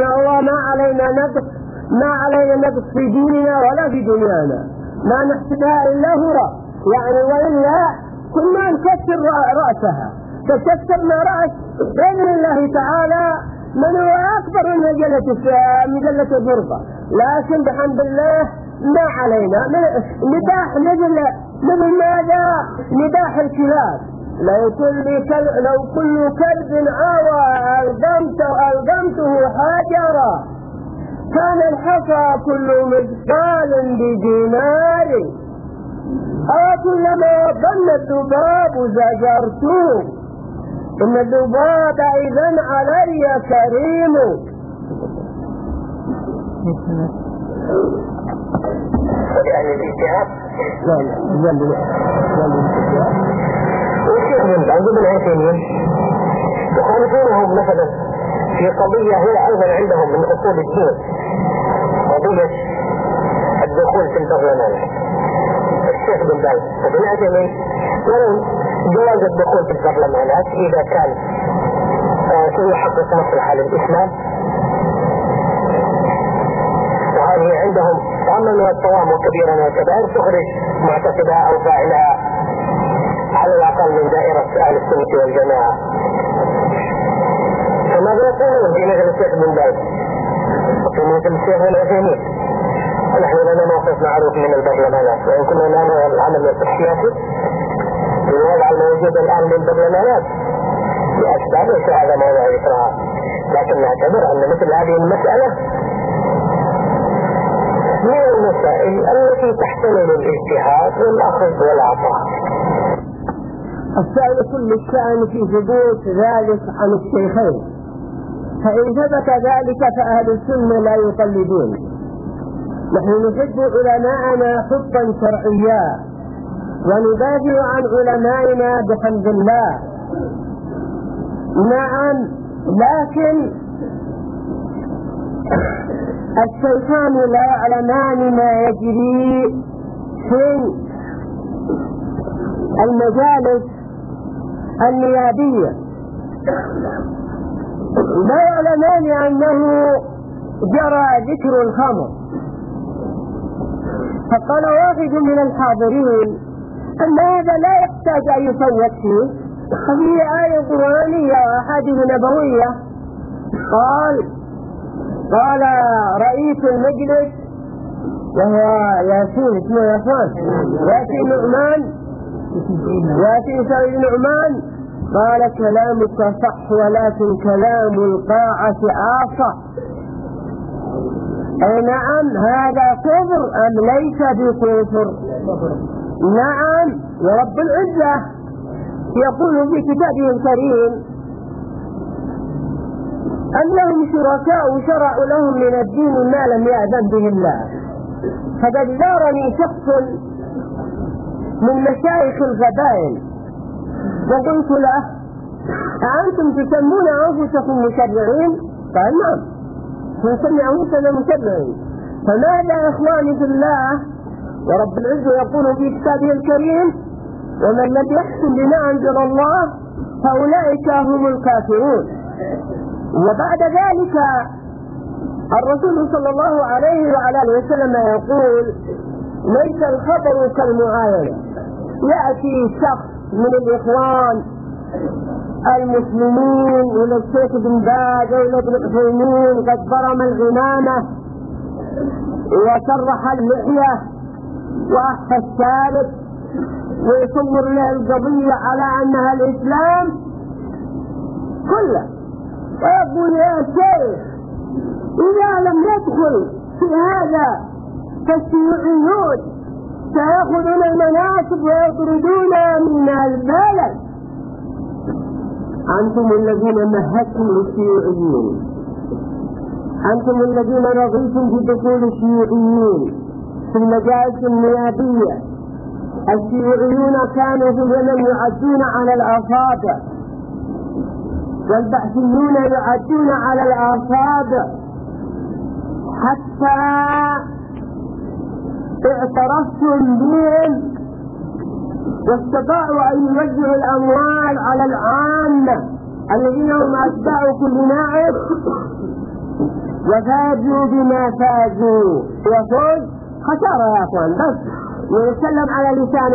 ما علينا نقص في ديننا ولا في دنيانا، ما نحسبها إلا هرى يعني، وإلا كنا نكسر رأسها. فكسرنا رأس بإذن الله تعالى من هو أكبر من مجلة الفرقة. لكن بحمد الله ما علينا نداح مثل ماذا؟ نداح الكلاب. لو كل كلب عوى ألقمته حجرا، كان الحصى كل مثقال بدينار، كلما ظن الذباب زجرته، إن الذباب إذن علي كريم. يعني الاجتهاد وشيخ من بعض ابن عثيمين يخالفونهم مثلا في قضية هي أيضا عندهم من أصول الدين، قضية الدخول في البرلمان. الشيخ بن باز وابن عثيمين جواز الدخول في البرلمانات إذا كان سيحقق مصلحة للإسلام، وهذه عندهم تعمل الطوام وكبيرا وكبائر تخرج معتقدها أو فاعلها على الأقل من دائرة أهل السنة والجماعة. فماذا يقولون في مثل الشيخ بن باز وفي مثل الشيخ العثيمين؟ نحن لنا موقف معروف من البرلمانات، وإن كنا لا نرى العمل السياسي في الوضع الموجود الآن للبرلمانات لأسباب ليس هذا موضوع ذكرها، لكن نعتبر أن مثل هذه المسألة من المسائل التي تحتمل الاجتهاد والأخذ والعطاء. السائل كل الشأن في ثبوت ذلك عن الشيخين، فإن ثبت ذلك فأهل السنة لا يقلدون. نحن نحب علماءنا حبا شرعيا وندافع عن علمائنا بحمد الله. نعم، لكن الشيخان لا يعلمان ما يجري في المجالس النيابية، لا يعلمان أنه جرى ذكر الخمر. فقال واحد من الحاضرين أن هذا لا يحتاج أن يصوت فيه، هذه آية قرآنية وأحاديث نبوية. قال رئيس المجلس وهو ياسين اسمه ياسين سعيد نعمان قال كلامك صح ولكن كلام القاعة آصح. أي نعم، هذا كفر أم ليس بكفر؟ نعم، ورب العزة يقول في كتابه الكريم أنهم شركاء شرعوا لهم من الدين ما لم يأذن به الله. فقد زارني شخص من مشايخ القبائل وقلت له أأنتم تسمون أنفسكم مشرعين؟ قال نعم، نسمي أنفسنا مشرعين. فماذا يا إخواني في الله؟ ورب العزة يقول في كتابه الكريم ومن لم يحكم بما أنزل الله فأولئك هم الكافرون. وبعد ذلك الرسول صلى الله عليه وعلى آله وسلم يقول ليس الخبر كالمعاينة. يأتي شخص من الإخوان المسلمين إلى الشيخ بن باز إلى ابن عثيمين قد برم العمامة وسرح اللحية وأخفى الثالث ويصور له القضية على أنها الإسلام كله، ويقول يا شيخ إذا لم يدخل في هذا فالشيوعيون سيأخذون المناصب ويطردون من البلد. أنتم الذين مهدتم للشيوعيين، أنتم الذين رغبتم في دخول الشيوعيين في المجالس النيابية. الشيوعيون كانوا في اليمن يعدون على الأصابع، والبعثيون يعدون على الأصابع، حتى اعترفتم بهم واستطاعوا أن يوزعوا الأموال على العامة الذين هم أتباع كل نائب، وفازوا بما فازوا. وفوز خسارة يا أخوان، بس ونتكلم على لسان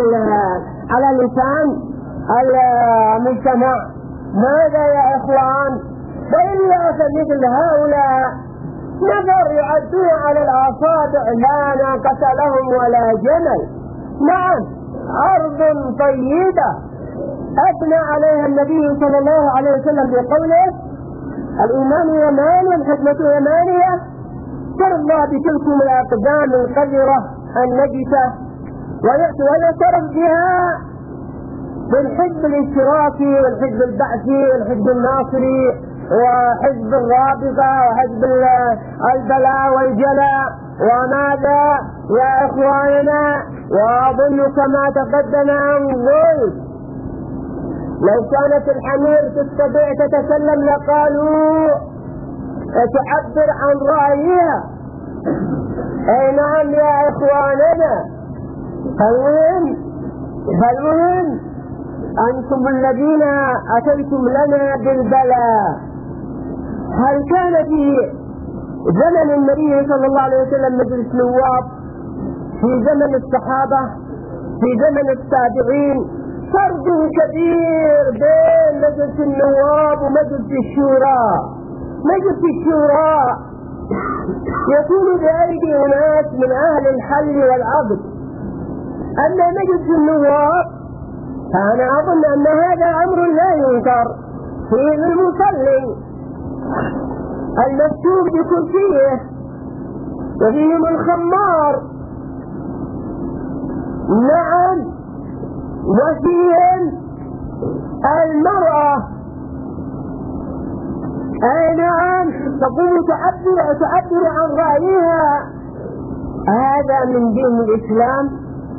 المجتمع. ماذا يا إخوان؟ فإلا فمثل هؤلاء نفر يعدون على الأصابع لا ناقة لهم ولا جمل. نعم، أرض طيبة أثنى عليها النبي صلى الله عليه وسلم بقوله الإيمان يمان والحكمة يمانية، ترضى بتلكم الأقدام القذرة النجسة ويعترف بها بالحزب الاشتراكي والحزب البعثي والحزب الناصري وحزب الرابطة وحزب البلاء والجلاء. وماذا يا إخواننا؟ وأظن كما تقدم أن قلت لو كانت الحمير تستطيع تتكلم لقالوا تعبر عن رأيها. أي نعم يا إخواننا. فالمهم أنتم الذين أتيتم لنا بالبلاء. هل كان في زمن النبي صلى الله عليه وسلم مجلس نواب؟ في زمن الصحابة؟ في زمن التابعين؟ فرق كبير بين مجلس النواب ومجلس الشورى. مجلس الشورى يكون بأيدي أناس من أهل الحل والعقد، أما مجلس النواب فأنا أظن أن هذا أمر لا ينكر. فيه المصلي المكتوب بكرسيه، وفيهم الخمار، نعم، وفيهم المرأة، نعم، تقوم تعبر عن رأيها. هذا من دين الإسلام.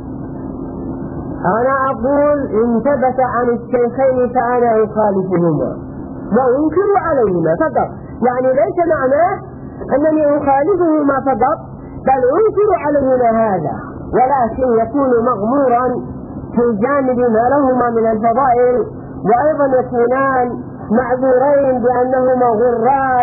أنا أقول إن ثبت عن الشيخين فأنا أخالفهما وأنكر عليهما فقط، يعني ليس معناه أنني أخالفهما فقط، بل أنكر عليهما هذا، ولكن يكون مغمورا في جانب ما لهما من الفضائل، وأيضا يكونان معذورين بأنهما غرا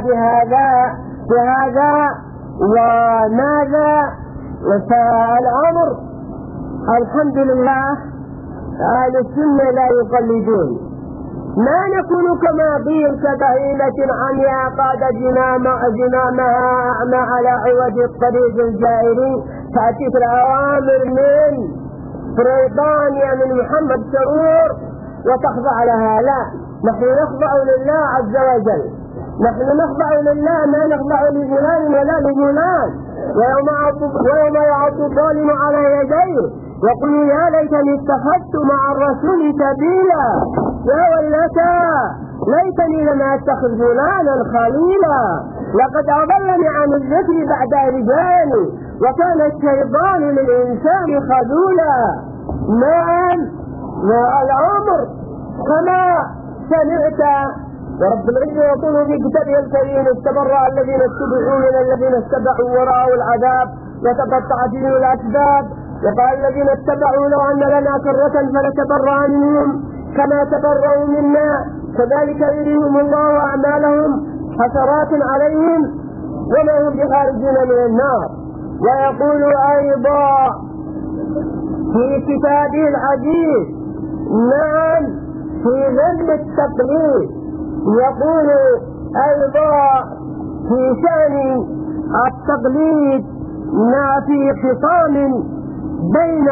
بهذا وماذا. فالأمر الحمد لله أهل السنة لا يقلدون، ما نكون كما قيل كبهيمة عمياء قاد جنامها أعمى على عوج الطريق الجائري، تأتيك الأوامر من بريطانيا من محمد سرور وتخضع لها. لا، نحن نخضع لله عز وجل، نحن نخضع لله، ما نخضع لفلان ولا لفلان. ويوم يعض الظالم على يديه يقول يا ليتني اتخذت مع الرسول سبيلا، يا ويلتى ليتني لم اتخذ فلانا خليلا، لقد اضلني عن الذكر بعد رجالي وكان الشيطان للانسان خذولا. نعم، الامر كما سمعت، ورب العزة يقول في كتابه الكريم استبرأ الذين اتبعوا من الذين اتبعوا ورأوا العذاب وتقطعت بهم الأسباب، وقال الذين اتبعوا لو أن لنا كرة فنتبرأ منهم كما تبرأوا منا كذلك يريهم الله أعمالهم حسرات عليهم وما هم بخارجين من النار. ويقول أيضا في كتابه العزيز، نعم، في ذم التقليد، يقول أيضا في شأن التقليد في خصام بين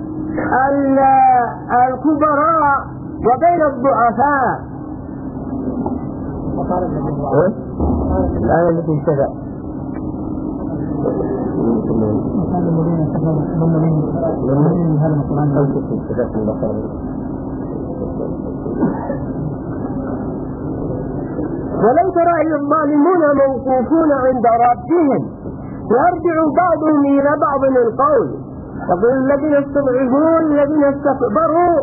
الكبراء وبين الضعفاء. الآية التي انتهى ولو ترى الظالمون موقوفون عند ربهم يرجع بعضهم إلى بعض القول، يقول الذين استضعفوا الذين استكبروا،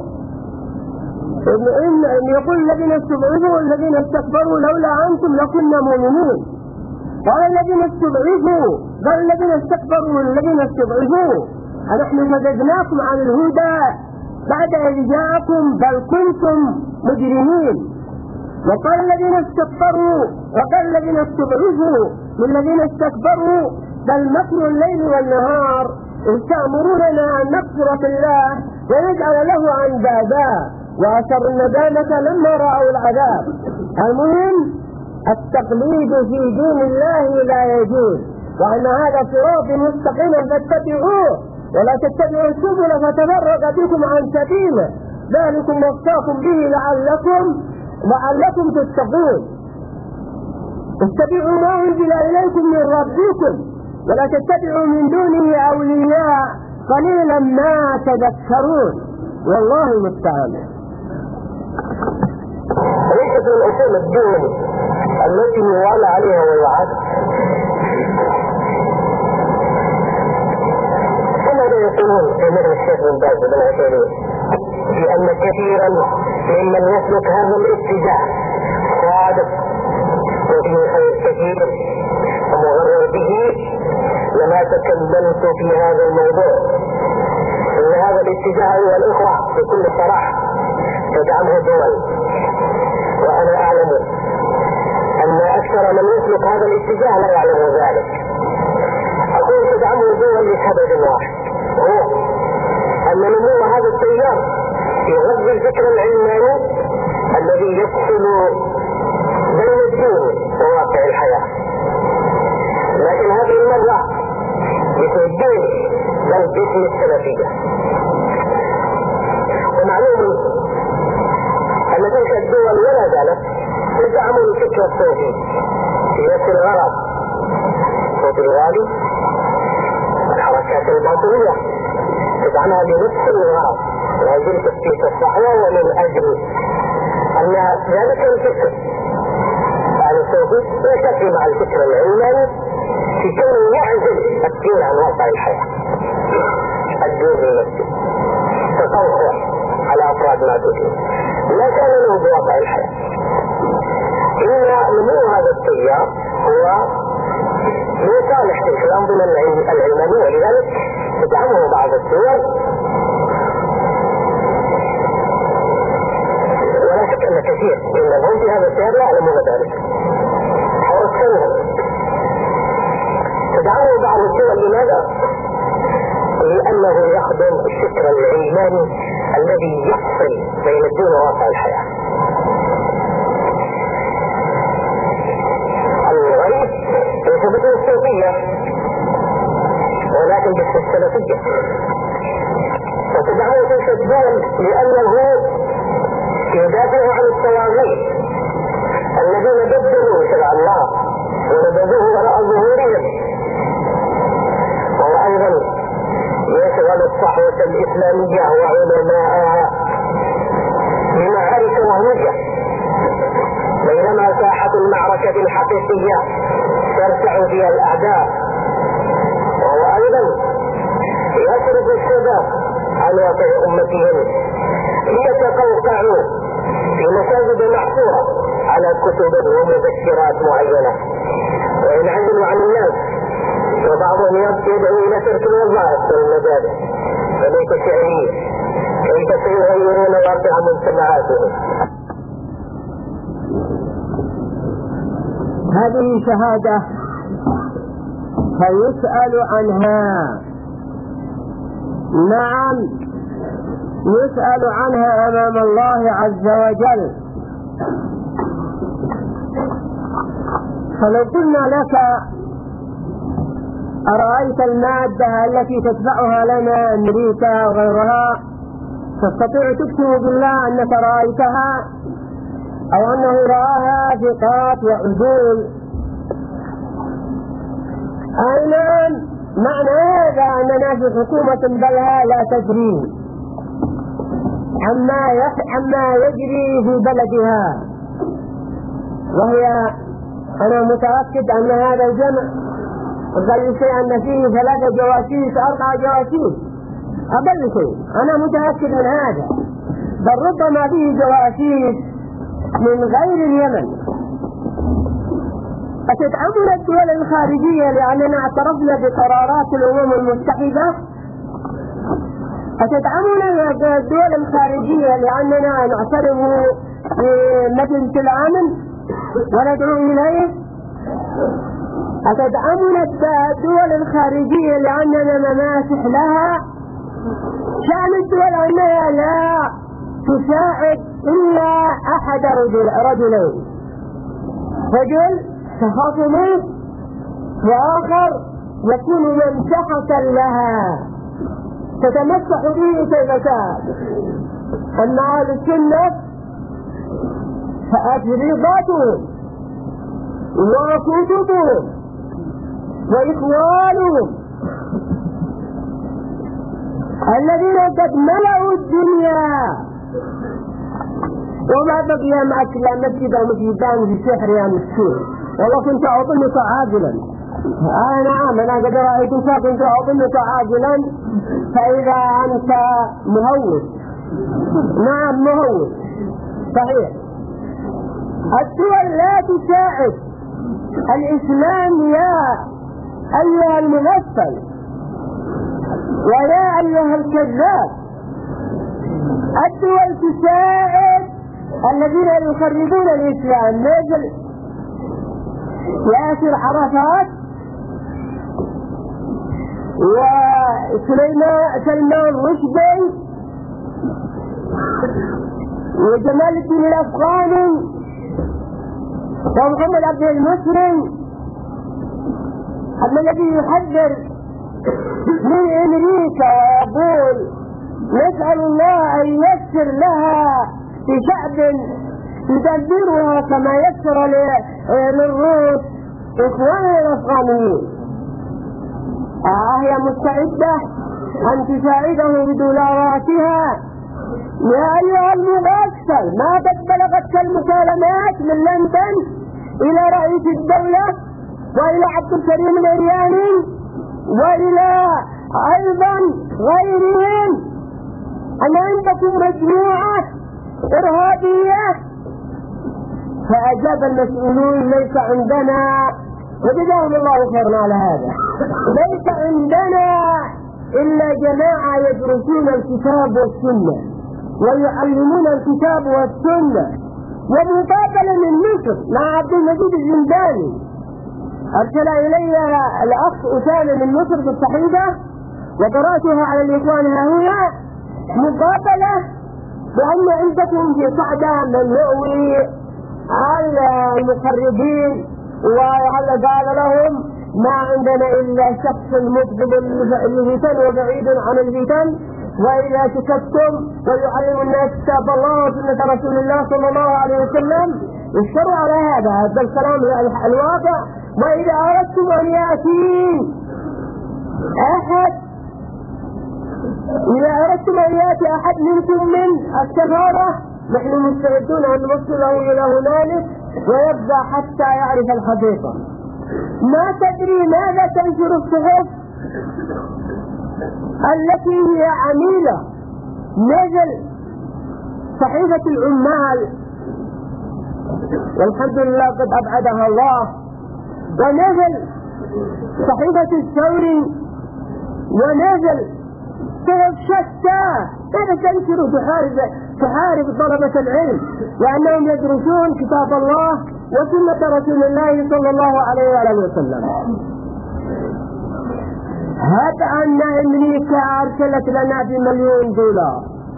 يقول الذين استضعفوا الذين استكبروا لولا أنتم لكنا مؤمنين. قال الذين استضعفوا، قال الذين استكبروا الذين استضعفوا أنحن صددناكم عن الهدى بعد إذ جاءكم بل كنتم مجرمين. وقال الذين استكبروا، وقال الذين استضعفوا للذين استكبروا بل مكر الليل والنهار إذ تأمروننا أن نكفر بالله ونجعل له أندادا وأسروا الندامة لما رأوا العذاب. المهم التقليد في دين الله لا يجوز، وأن هذا صراط مستقيم فاتبعوه ولا تتبعوا السبل فتفرق بكم عن سبيله ذلكم وصاكم به لعلكم تتقون. اتبعوا ما أنزل إليكم من ربكم ولا تتبعوا من دونه أولياء قليلا ما تذكرون، والله المستعان. ليست من أصول الدين التي يوالى عليها ويعاد، كما يقولون في مثل الشيخ بن باز بن عثيمين بأن كثيرا ممن يسلك هذا الاتجاه صادق وفيه خير كثير ومغرر به، لما تكلمت في هذا الموضوع. إن هذا الاتجاه أيها الإخوة بكل صراحة تدعمه دول، وأنا أعلم أن أكثر من يسلك هذا الاتجاه لا يعلم ذلك. أقول تدعمه دول لسبب واحد، هو أن نمو هذا التيار يغذي الفكر العلماني الذي يفصل بين الدين وواقع الحياة، لكن هذه المرة باسم الدين بل باسم السلفية. ومعلوم أن تلك الدول ولا زالت تدعم الفكر الصوفي في نفس الغرض، صوت الغالي والحركات الباطنية تدعمها بنفس الغرض، ويجب تثبيت الصحوة، ومن أجل أن ذلك الفكر عن الصوفي يتفق مع الفكر العلماني في كونه يعزل الدين عن واقع الحياة. الدين بالنفسه تطوع على أفراد معدودين لا كان له بواقع الحياة. إن نمو هذا التيار هو لصالح تلك الأنظمة العلمانية، ولذلك تدعمه بعض الدول، ولا شك أن كثير منهم في هذا التيار لا يعلمون ذلك حرصتهم. تدعمه بعض الدول لماذا؟ لأنه يخدم الفكر العلماني الذي يفصل بين الدين وواقع الحياة. الغريب يثبت الصوفية ولكن باسم السلفية، وتدعمه تلك الدول لأنه يدافع عن الطواغيت الذين بدلوا شرع الله ونبذوه وراء ظهورهم، وهو أيضا يشغل الصحوة الإسلامية وعلماءها بمعارك وهمية، بينما ساحة المعركة الحقيقية ترتع فيها الأعداء، وهو أيضا يصرف الشباب عن واقع أمتهم ليتقوقعوا في مساجد محصورة على كتب ومذكرات معينة وينعزلوا عن الناس، وبعضهم يدعو إلى ترك الوظائف والمجالس. فليس شعري كيف سيغيرون واقع مجتمعاتهم. هذه شهادة فيسأل عنها، نعم يسأل عنها أمام الله عز وجل. فلو قلنا لك أرأيت المادة التي تتبعها لنا أمريكا وغيرها، تستطيع تكتب بالله أنك رأيتها أو أنه رآها ثقات وعدول؟ نعم، معنى هذا أننا في حكومة بلها لا تدري عما يجري في بلدها، وهي أنا متأكد أن هذا الجمع أقل شيء أن فيه 3 جواسيس 4 جواسيس، أقل شيء أنا متأكد من هذا، بل ربما فيه جواسيس من غير اليمن. أتدعمنا الدول الخارجية لأننا اعترفنا بقرارات الأمم المتحدة؟ أتدعمنا الدول الخارجية لأننا نعترف بمجلس الأمن وندعو إليه؟ أتدعمنا الدول الخارجية لأننا مماسح لها؟ شأن الدول أنها لا تساعد إلا أحد رجلين، رجل تخاصمه وآخر يكون ممسحة لها تتمسح به كيف شاء. أما أهل السنة فأجرباتهم وكتبهم وإخوانهم الذين قد ملأوا الدنيا وما بقي معك لا مسجد أو مسجدان في السحر يا مسكين. والله كنت أظنك عاجلا. نعم أنا قد رأيتك كنت أظنك عاجلا، فإذا أنت مهوس. نعم مهوس صحيح. الدول لا تساعد الإسلام يا أيها المغفل ويا أيها الكذاب. الدول تساعد الذين يخربون الإسلام مثل ياسر عرفات وسلمان رشدي وجمال الدين الأفغاني ومحمد عبد المصري، أما الذي يحذر من أمريكا ويقول نسأل الله أن ييسر لها في شعب يدبرها كما يسر للروس إخواننا الأفغانيين، هي مستعدة أن تساعده بدولاراتها. يا أيها المغفل، ما قد بلغتك المكالمات من لندن إلى رئيس الدولة وإلى عبد الكريم العرياني وإلى أيضا غيرهم أن عندكم مجموعة إرهابية؟ فأجاب المسؤولون ليس عندنا، وجزاهم الله خيرا على هذا، ليس عندنا إلا جماعة يدرسون الكتاب والسنة ويعلمون الكتاب والسنة. ومقابلة من مصر مع عبد المجيد الزنداني أرسل إلي الأخ أسامة من مصر في الصحيفة وقرأتها على الإخوان هنا، مقابلة بأن عندكم في صعدة من يؤوي على المخربين، وقال لهم ما عندنا إلا شخص مبغض للفتن وبعيد عن الفتن، وإذا سكتتم ويعلم الناس كتاب الله وسنة رسول الله صلى الله عليه وسلم اشتروا على هذا الكلام الواقع. وإذا أردتم أن يأتي أحد منكم من السفارة نحن مستعدون أن نوصله إلى هنالك ويبدأ حتى يعرف الحقيقة. ما تدري ماذا تنشر الصحف التي هي عميلة مثل صحيفة العمال، والحمد لله قد أبعدها الله، ونزل صحيفة الثوري، ونزل صحف شتى. هذا تنشر تحارب طلبة العلم لأنهم يدرسون كتاب الله وسنة رسول الله صلى الله عليه وآله وسلم. هذا أن أمريكا أرسلت لنا ب1,000,000 دولار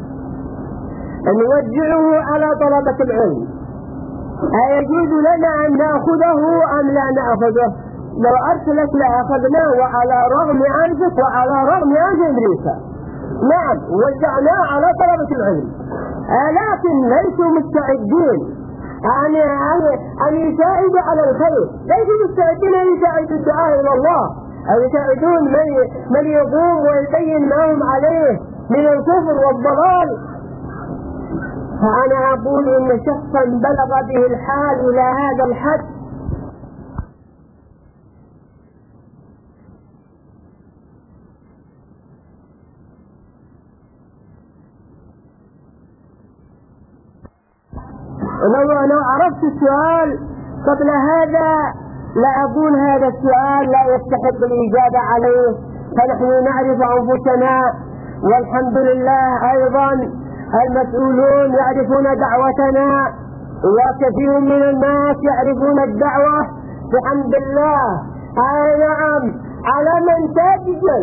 نوزعه على طلبة العلم، أيجوز لنا أن نأخذه أم لا نأخذه؟ لو أرسلت لأخذناه وعلى رغم أنفك وعلى رغم أنف أمريكا. نعم وزعناه على طلبة العلم، لكن ليسوا مستعدين أن يساعدوا على الخير، ليسوا مستعدين أن يساعدوا الدعاء إلى الله، أن يساعدون من يقوم ويبين ما هم عليه من الكفر والضلال. فأنا أقول إن شخصا بلغ به الحال إلى هذا الحد لو عرفت السؤال قبل هذا لا أقول هذا السؤال لا يستحق الإجابة عليه، فنحن نعرف أنفسنا، والحمد لله أيضا المسؤولون يعرفون دعوتنا، وكثير من الناس يعرفون الدعوة بحمد الله. نعم على من تسجل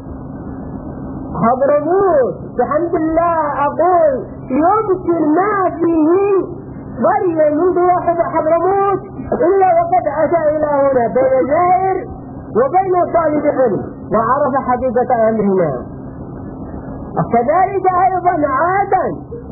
حضرموت بحمد الله أقول يمكن ما فيه ضريا منذ واحد حضرموت إلا وقد أتى إلى هنا بين زائر وبين طالب علم وعرف حقيقة أمرنا. كذلك أيضا عادا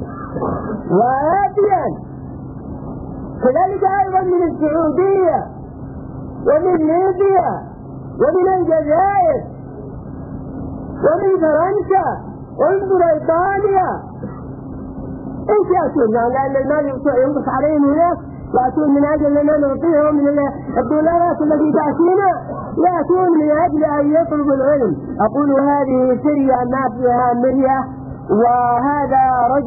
وآتيا، كذلك أيضا من السعودية ومن ليبيا ومن الجزائر ومن فرنسا ومن بريطانيا. ايش يأتون؟ لأن المال ينقص عليهم هناك، يأتون من أجل أن نعطيهم من الدولارات التي تأتينا، يأتون من أجل أن يطلبوا العلم. أقول هذه سرية ما فيها مرية، وهذا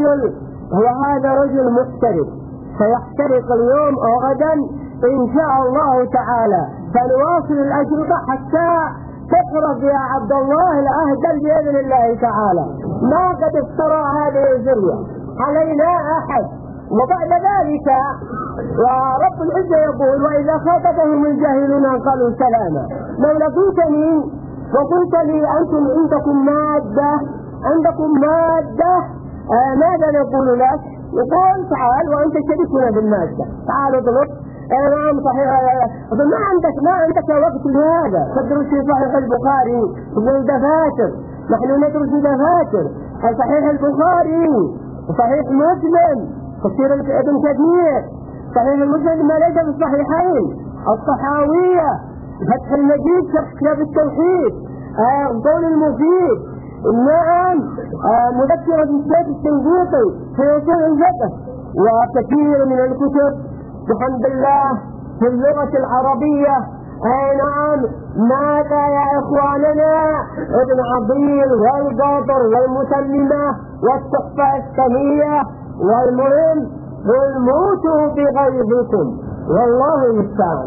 رجل محترف سيحترق اليوم أو غدا إن شاء الله تعالى. فنواصل الأشرطة حتى تفرض يا عبد الله العهد بإذن الله تعالى، ما قد افترى هذه الذرية علينا أحد. وبعد ذلك ورب العزة يقول: وإذا خاطبهم الجاهلون قالوا سلاما. لو لقيتني وقلت لي أنتم عندكم مادة ماذا نقول لك؟ يقول: تعال وأنت شريكنا بالمادة، تعال اضرب. نعم صحيح، ما عندك وقت لهذا. تدرس في صحيح البخاري من الدفاتر، نحن ندرس دفاتر صحيح البخاري وصحيح مسلم، تفسير ابن كثير، صحيح المسلم ما ليس في الصحيحين، الطحاوية، فتح المجيد، شرح كتاب التوحيد، القول المفيد، نعم، مذكرة الشيخ التنجيطي في اصول الفقه، وكثير من الكتب بحمد الله في اللغة العربية. نعم، ماذا يا إخواننا؟ ابن عضيل والقاطر والمسلمة والتحفة السنية. والمهم قل موتوا بغيظكم والله المستعان.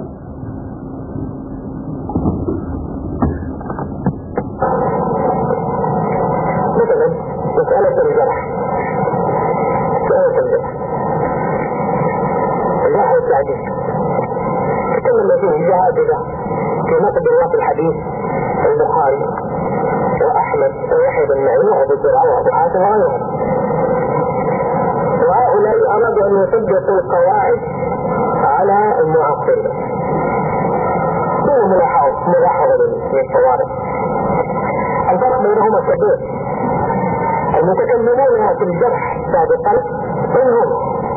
مثلا مسألة الجرح، الجرح والتعديل تكلم فيه جهادنا في نقد رواة الحديث البخاري وأحمد ويحيى بن معين وأبو زرعة وأبو حاتم وغيرهم، وهؤلاء أرادوا أن يثبتوا القواعد على المعاصرين دون ملاحظة للصوارف. الفرق بينهما كبير. المتكلمون في الجرح سابقا منهم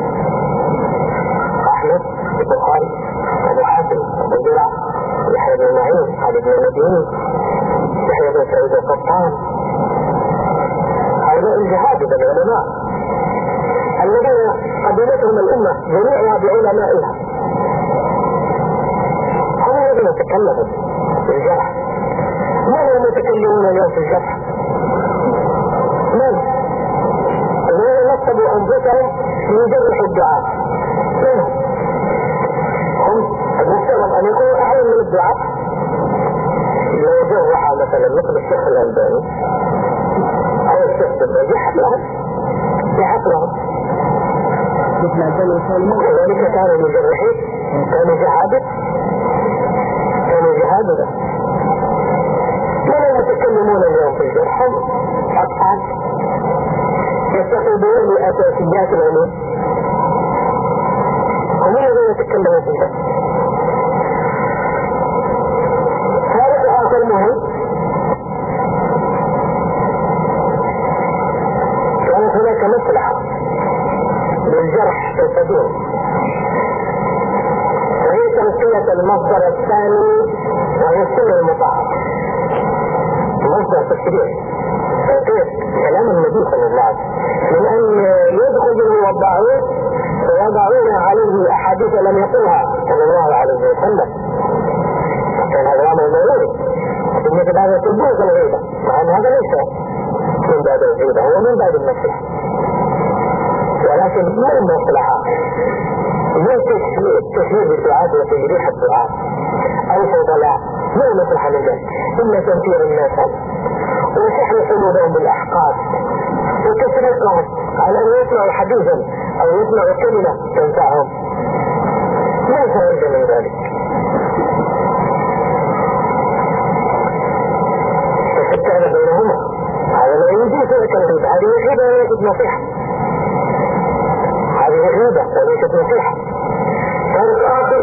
أحمد، البخاري، أبو حاتم، أبو زرعة، يحيى بن معين، علي بن المديني، يحيى بن سعيد القطان. هؤلاء الجهابذة العلماء الذين قبلتهم الأمة جميعها بعلمائها، هم الذين تكلموا في الجرح. من هم المتكلمون اليوم في الجرح؟ من؟ الذين نصبوا أنفسهم من جرح الدعاء. من هم؟ المفترض أن يكونوا أعلم من الدعاء. لو جرح مثلا مثل الشيخ الألباني أو الشيخ الدباجي يحق لهم. وذلك كانوا مجرحين، كانوا جهابذة. من المتكلمون اليوم في الجرح؟ هم أطفال يستفيدون بأساسيات العلوم، هم الذين يتكلمون في الجرح. هذا آخر مهم. كانت هناك مصلحة للجرح في الصدور، وهي تنقية المصدر الثاني وهي السنة المطهرة. مصدر تشريع تنقية كلام النبي صلى الله عليه وسلم من أن يدخل الوضاعون ويضعون عليه أحاديث لم يقلها صلى الله عليه وسلم. كان هذا أمر ضروري بالنسبة لهذا تبوغ الغيبة، مع أن هذا ليس من باب الغيبة، هو من باب المصلحة، ولكن ما المصلحة من تشريب الدعاء وتجريح الدعاء أو فضلاء، ما المصلحة من ذلك؟ إلا تنفير الناس وسحر قلوبهم بالأحقاد وتسرقهم على أن يسمعوا حديثا أو يسمعوا كلمة تنفعهم. ما يرجى من ذلك. فالشتان بينهما هذا لا يجوز لك الغيبة، هذه الغيبة وليست نصيحة، هذه غيبة وليست نصيحة. ثالث آخر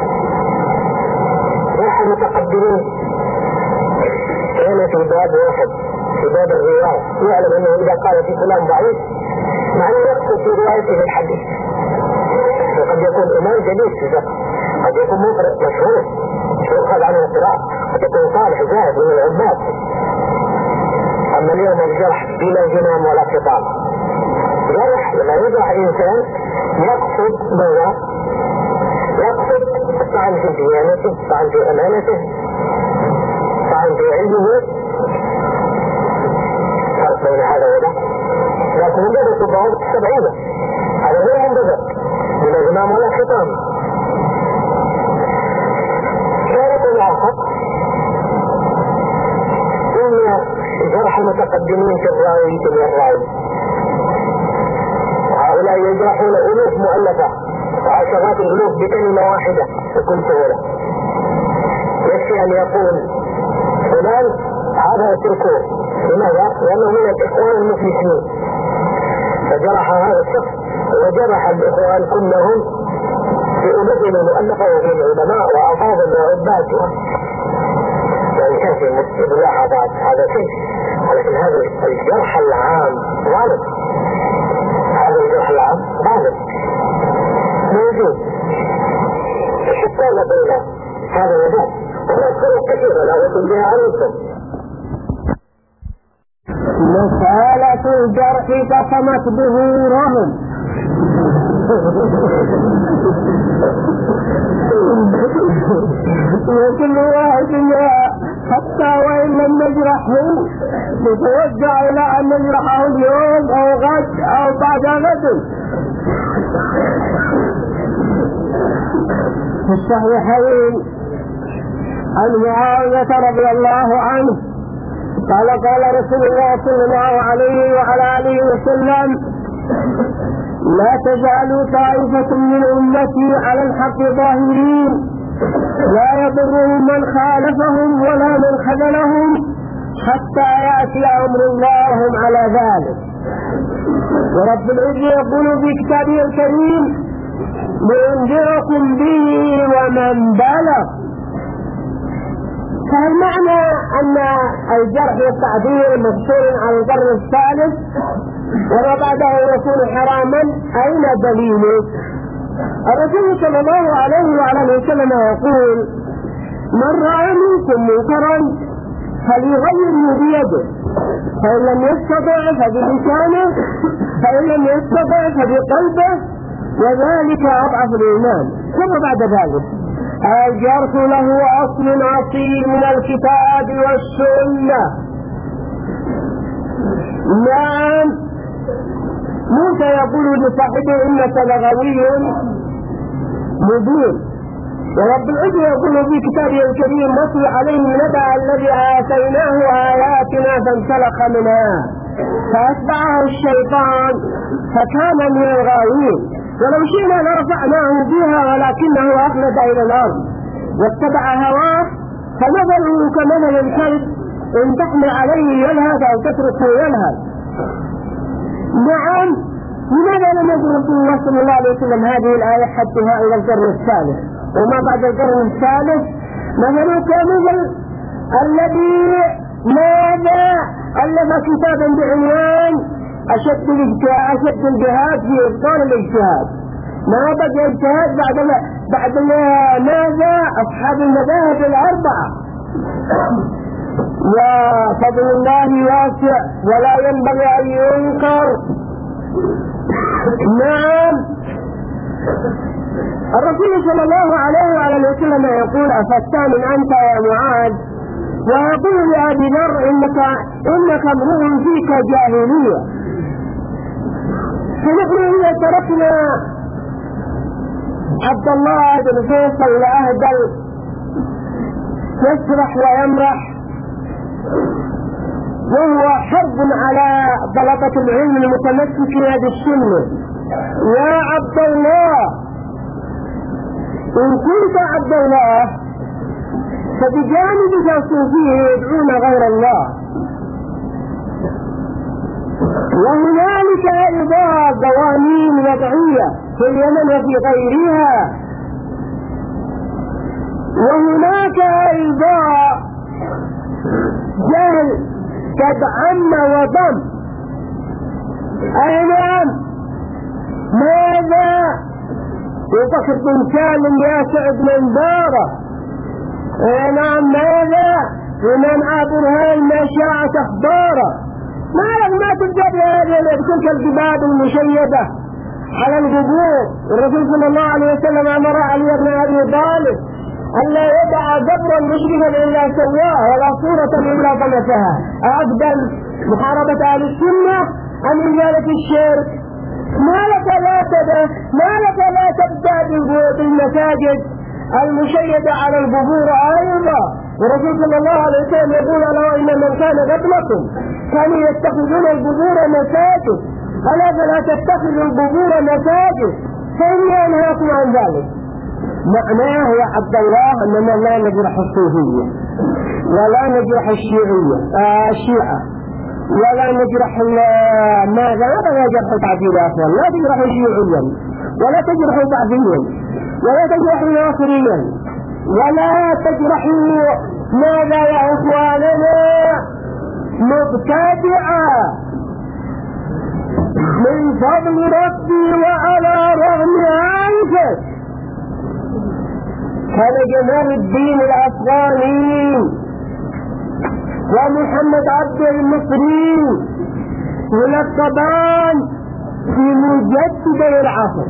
نحن متقدمين كان في باب واحد في باب الرواية يعلم أنه إذا قال في فلان ضعيف معنى يقصد في روايته الحديث، وقد يكون إمام جديد في ذلك، قد يكون مفرد مشهور يؤخذ عنه القراءة، قد يكون صالح زاهد من العباد. أما اليوم الجرح بلا جنان ولا خطاب. جرح لما يجرح إنسان يقصد ماذا؟ يقصد الطعن في ديانته، الطعن في أمانته، الطعن في علمه. فرق بين هذا وذاك، لكن انضبط الضوابط السبعية، هذا غير منضبط بلا جنان ولا خطاب. ثالث آخر المتقدمين في الراوية والراوي. هؤلاء يجرحون ألوف مؤلفة وعشرات الألوف بكلمة واحدة بكل سهولة. يكفي أن يقول فلان هذا يتركوه. لماذا؟ لأنه من الإخوان المفلسين، فجرح هذا الشخص وجرح الإخوان كلهم في ألوفهم المؤلفة وفي العلماء وأفاضل وعباد. وإن كان في ملاحظات هذا شيء، ولكن هذا الجرح العام غالب. هذا الجرح العام غالب موجود. حتى لدينا هذا الوباء وهناك فرق كثيرة لا يكون بها عليكم. مسألة الجرح قسمت ظهورهم وكل واحد حتى وإن لم نجرحه نتوجع إلى أن نجرحه اليوم أو غد أو بعد غد. في الصحيحين عن معاوية رضي الله عنه قال قال رسول الله صلى الله عليه وعلى آله وسلم: لا تزال طائفة من أمتي على الحق ظاهرين لا يضرهم من خالفهم ولا من خذلهم حتى يأتي أمر الله وهم على ذلك. ورب العزة يقول في كتابه الكريم: لأنذركم به ومن بلغ. فالمعنى أن الجرح والتعديل مقصور على القرن الثالث وما بعده يكون حراما. أين دليله؟ الرسول صلى الله عليه وعلى وسلم يقول: من رأى منكم منكرا فليغيره بيده، فإن لم يستطع فبلسانه، فإن لم يستطع فبقلبه، وذلك أضعف الإيمان. ثم بعد ذلك: الجرح له أصل أصيل من الكتاب والسنة. نعم، موسى يقول لصاحبه: إنك لغوي مبين. ورب العزة يقول في كتابه الكريم: نتلو عليه نبأ الذي آتيناه آياتنا فانسلخ منها فأتبعه الشيطان فكان من الغاوين. ولو شئنا لرفعناه بها ولكنه أخلد إلى الأرض واتبع هواه فمثله كمثل الكلب إن تحمل عليه يلهث أو تتركه يلهث. نعم، لماذا لم يقل رسول الله صلى الله عليه وسلم هذه الآية حدها إلى القرن الثالث وما بعد القرن الثالث؟ مثله كمثل الذي ماذا ألف كتابا بعنوان أشد الجهاد في إبطال الاجتهاد. ما بقى اجتهاد بعد ماذا؟ أصحاب المذاهب الأربعة. وفضل الله واسع ولا ينبغي أن ينكر. نعم، الرسول صلى الله عليه وعلى وسلم يقول: أفتان أنت يا معاذ؟ ويقول لأبي ذر: إنك امرؤ فيك جاهلية. فنحن إذا تركنا عبد الله بن فيصل لأهدل يسرح ويمرح وهو حرب على طلبة العلم المتمسكين بالسنة. يا عبد الله، إن كنت عبد الله فبجانبك الصوفية يدعون غير الله، وهنالك أيضا قوانين وضعية في اليمن وفي غيرها، وهناك أيضا جهل قد عم وضم. أي نعم، ماذا؟ وبكر بن سالم يا سعد من داره. أي نعم، ماذا؟ ومن برهان ما شاءت أخباره. ما تبدأ بتلك الجبال المشيدة على القبور. الرسول صلى الله عليه وسلم أمر علي بن أبي طالب ألا يدع قبرا مشرفا إلا سواه ولا صورة إلا طمسها. أفضل محاربة أهل السنة أم إزالة الشرك؟ ما لك لا تبدأ بالمساجد المشيدة على القبور أيضا؟ ورسول صلى الله عليه وسلم يقول ألا إن من كان قبلكم كانوا يتخذون القبور مساجد ألا فلا تتخذوا القبور مساجد فإني أنهاكم عن ذلك. معناه يا عبد الله أننا لا نجرح الصوفية ولا نجرح الشيعة ولا نجرح ماذا لا جرح تعديل أصلا، لا تجرح شيعيا ولا تجرح بعضيا ولا تجرح ناصريا ولا تجرحوا ماذا يا إخواننا مبتدعا. من فضل ربي وعلى رغم عنك كان جمال الدين الأفغاني ومحمد عبد المصري يلقبان في مجددي العصر.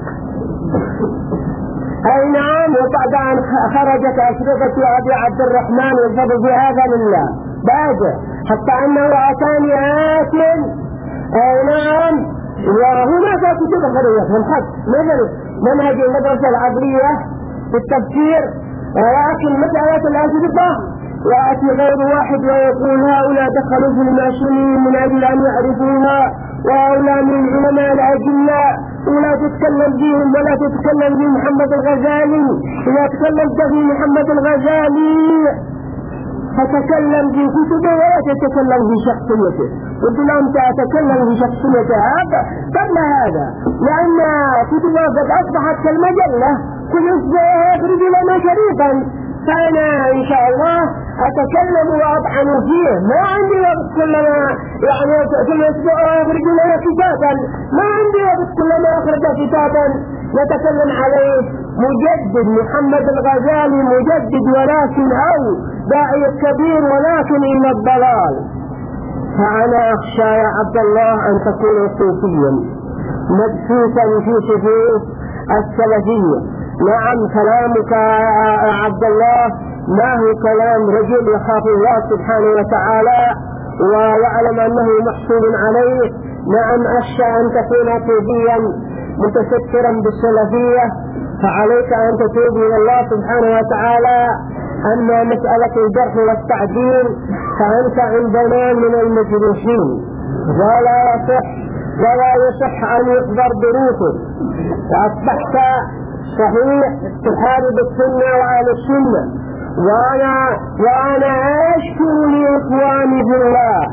أي نعم، وبعد أن خرجت أشرطة أبي عبد الرحمن والفضل في هذا لله بعد حتى أنه أتاني آت. أي نعم، وهناك كتب خريجة والحق مثل منهج المدرسة العبرية في التفسير، ولكن مسألة الأشرطة يأتي غير واحد ويقول هؤلاء دخلوا في الماشونين من أجل أن يعرفوها، وهؤلاء من العلماء الأجلاء ولا تتكلم بهم ولا تتكلم في محمد الغزالي. إذا تكلمت في محمد الغزالي فتكلم في كتبه ولا تتكلم في شخصيته. قلت لهم تتكلم في شخصيته هذا قبل هذا، لأن كتبه قد أصبحت كالمجلة كل أسبوع يخرج لنا شريطا، فأنا إن شاء الله أتكلم وأطعن فيه. ما عندي وقت كلما يعني كل أسبوع يخرج لنا كتابا، ما عندي وقت كلما أخرج كتابا نتكلم عليه. مجدد محمد الغزالي مجدد، ولكن أو داعي كبير ولكن إلى الضلال. فأنا أخشى يا عبد الله أن تكون صوفيا مدسوسا في صفوف السلفية. نعم، كلامك يا عبد الله ما هو كلام رجل يخاف الله سبحانه وتعالى ويعلم أنه محسوب عليه. نعم، أخشى أن تكون صوفيا متسترا بالسلفية، فعليك أن تتوب إلى الله سبحانه وتعالى. أما مسألة الجرح والتعديل فأنت عندنا من المجروحين، ولا يصح أن يقدر بروحه، وأصبحت صحيح تحارب السنة وأهل السنة. وأنا أشكر لإخواني في الله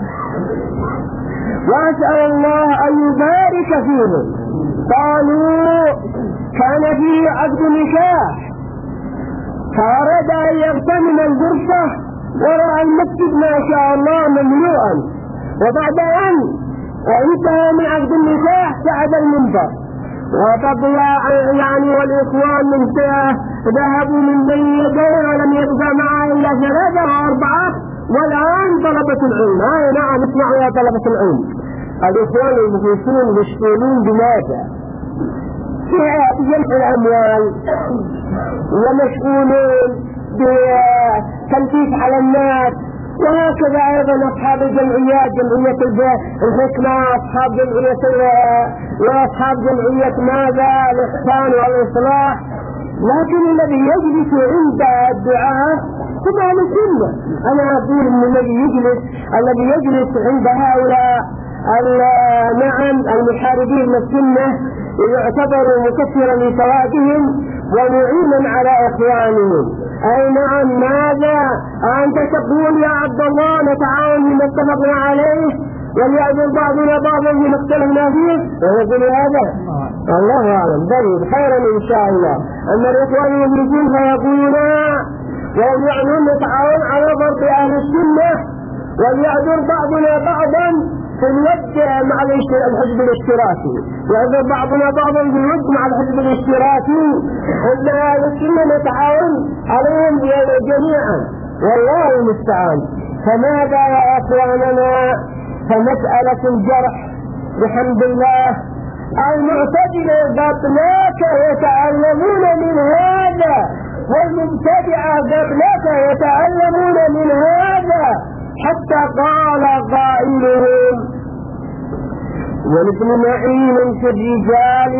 وأسأل الله أن يبارك فيهم. قالوا كان فيه عقد نكاح فأراد أن يغتنم الغرفة ورأى المسجد ما شاء الله مملوءا، وبعد أن انتهى من عقد النكاح صعد المنبر وفضل يعني والإخوان من ذهبوا من بين يديه ولم يبقى معه إلا 3 أو 4. والآن طلبة العلم، نعم اسمعوا يا طلبة العلم، الإخوان المخلصون مشغولون بماذا؟ بجمع الأموال، ومشغولون بتلبيس على الناس. وهكذا أيضا أصحاب الجمعيات، جمعية الحكمة، أصحاب جمعية وأصحاب جمعية ماذا الإحسان والإصلاح. لكن الذي يجلس عند الدعاء هو أهل السنة. أنا أقول إن الذي يجلس عند هؤلاء نعم المحاربين للسنة يعتبر مكثرا لسوادهم ومعينا على إخوانهم. أي نعم، ماذا أنت تقول يا عبد الله نتعاون بما اتفقنا عليه وليأذن بعضنا بعضا بما اختلفنا فيه، ويقول هذا الله أعلم. بل خيرا إن شاء الله. أما الإخوان يجلسون فيقولون ويعنون نتعاون على ضرب أهل السنة وليأذن بعضنا بعضا في الود مع الحزب الاشتراكي، يأذن بعضنا بعضا في الود مع الحزب الاشتراكي. إن أهل السنة نتعاون عليهم جميعا والله المستعان. فماذا يا أخواننا؟ فمسألة الجرح بحمد الله المعتدلة قبلك يتعلمون من هذا، والمبتدعة قبلك يتعلمون من هذا، حتى قال قائلهم ولابن معين في الرجال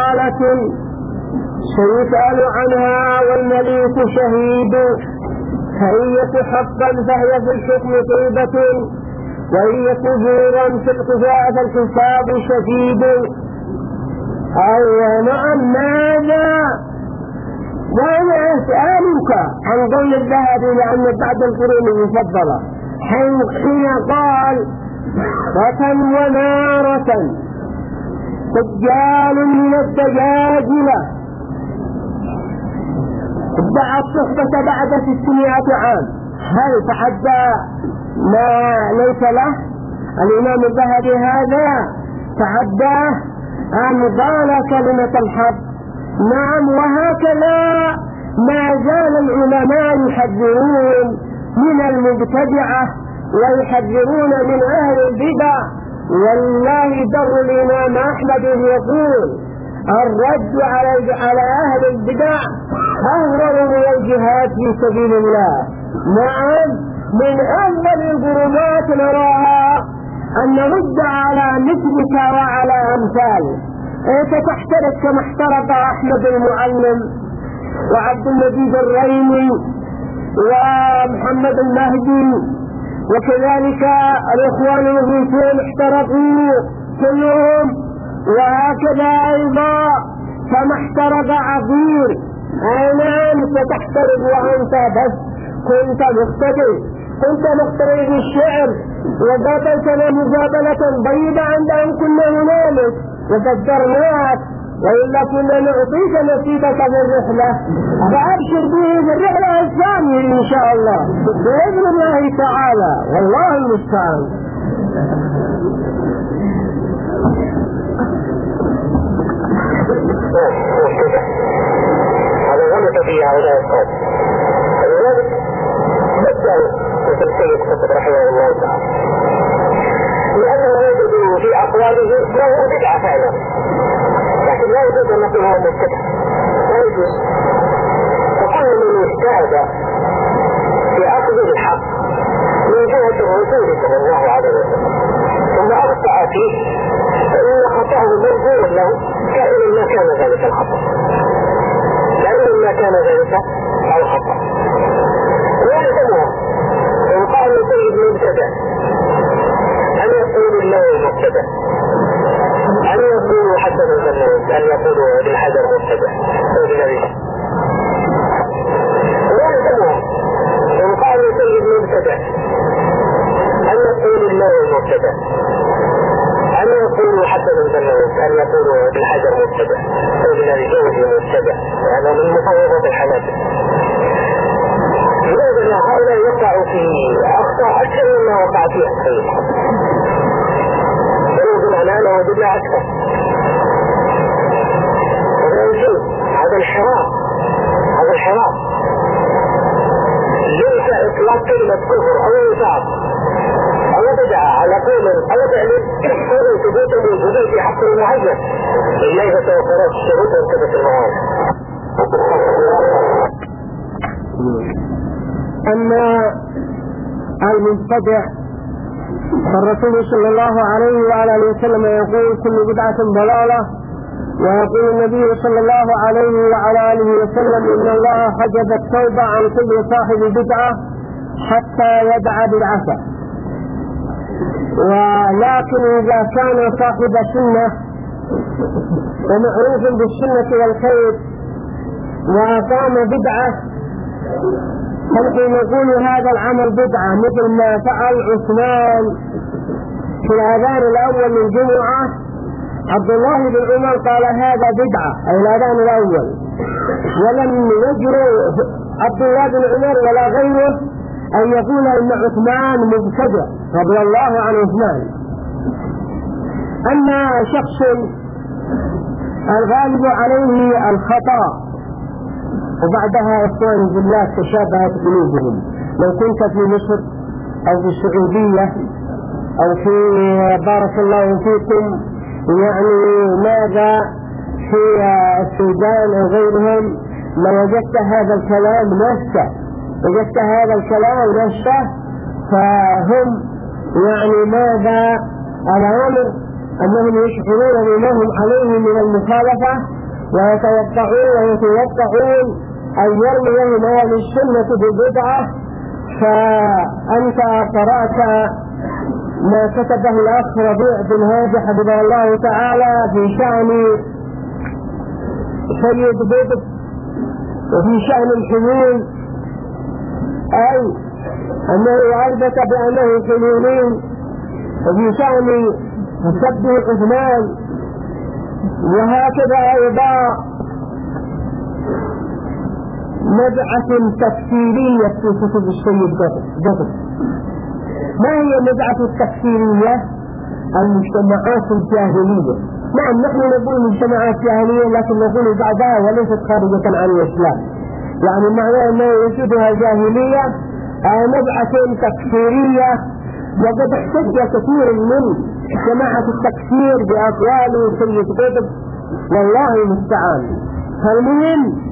مقالة سيسأل عنها والمليك شهيد. فإن يك حقا فهي في الحكم طيبة، وإن يك زورا في اقتفاء فالحساب شديد. أو نعم ماذا؟ وأنا أسألك عن قول الذهبي لأن بعد القرون المفضلة حين قال ونارة دجال من الدجاجلة ادعى الصحبة بعد 600 عام، هل تعدى ما ليس له؟ الإمام الذهبي هذا تعداه أم قال كلمة الحق؟ نعم. وهكذا ما زال العلماء يحذرون من المبتدعة ويحذرون من أهل البدع. والله در الإمام أحمد يقول الرد على أهل البدع أهرر من الجهاد في سبيل الله. نعم، من أول الجرمات نراها أن نرد على مثلك وعلى أمثالك. فتحترق كما احترق أحمد المعلم وعبد المجيد الريمي ومحمد المهدي، وكذلك الإخوان المسلمين احترقوا كلهم، وهكذا أيضا كما احترق عبير. نعم، ستحترق وأنت بس كنت مقتدي بالشعر وقابلتنا مقابلة بيضة عند أن كنا هنالك وقدرناك، وإلا كنا نعطيك نصيبك في الرحلة، فأبشر به بالرحلة الثانية إن شاء الله بإذن الله تعالى، والله المستعان. هذا غلط في هؤلاء القوم، ولذلك بدأوا مثل سيد قطب رحمه الله تعالى، لأنه يجد في أقواله له بدعة فعلا، لكن لا يجوز أن نقول هو مبتدع، لا يجوز. فكل من اجتهد في أخذ الحق من جهة الرسول صلى الله عليه وسلم ثم أخطأ فيه فإن خطأه مرجو له كائن ما كان ذلك الخطأ، كائن ما كان ذلك الخطأ. ويلزمها إن قال سيد مبتدع أن يقول له مبتدع، أن يقول حسن المنون، أن يقول بالحجر مبتدع ويلزمها إن قال سيد مبتدع أن يقول له مبتدع، أن يقول حسن المنون، أن يقول بالحجر مبتدع وبالجوز مبتدع، هذا من مفوضة الحنابلة. لذلك هؤلاء يقعوا في أخطاء أكثر مما وقع فيها الخير، بل أنا وجدنا أكثر. هذا الحراك ليس إطلاق كلمة كفر أو نفاق أو بدعة على قول أو تعليم قول ثبوت الوجود في حق المعين إلا إذا توفرت الشروط وانتبت المعارض. أما المبتدع فالرسول صلى الله عليه وعلى آله وسلم يقول كل بدعة ضلالة، ويقول النبي صلى الله عليه وعلى آله وسلم إن الله حجب التوبة عن كل صاحب بدعة حتى يدع بدعته. ولكن إذا كان صاحب سنة ومعروف بالسنة والخير وأقام بدعة فنحن نقول هذا العمل بدعة، مثل ما فعل عثمان في الأذان الأول من الجمعة. عبد الله بن عمر قال هذا بدعة، أي الأذان الأول، ولم يجرؤ عبد الله بن عمر ولا غيره أن يقول إن عثمان مبتدع رضي الله عن عثمان. أما شخص الغالب عليه الخطأ وبعدها إخواني بالله تشابهت قلوبهم، لو كنت في مصر أو في السعودية أو في بارك الله فيكم يعني ماذا في السودان أو غيرهم لوجدت هذا الكلام نفسه، فهم يعني ماذا الأمر أنهم يشعرون بما هم عليه من المخالفة ويتوقعون أن يرميهم أهل السنة بالبدعة فأنت قرأت ما كتبه الأخ ربيع بن هادي حفظه الله تعالى في شأن سيد قطب وفي شأن الحلول، أي أنه أثبت بأنه حلولين، وفي شأن مسبه عثمان، وهكذا أيضا مدعة تفسيرية في كتب السيد قطب. ما هي المدعة التفسيرية؟ المجتمعات الجاهلية. نعم نحن نقول مجتمعات جاهلية، لكن نقول بعدها وليست خارجة عن الإسلام، يعني معناه أنه وجودها جاهلية مدعة تفسيرية. وقد احتج كثير من جماعة التكفير بأقوال سيد قطب، والله المستعان. فالمهم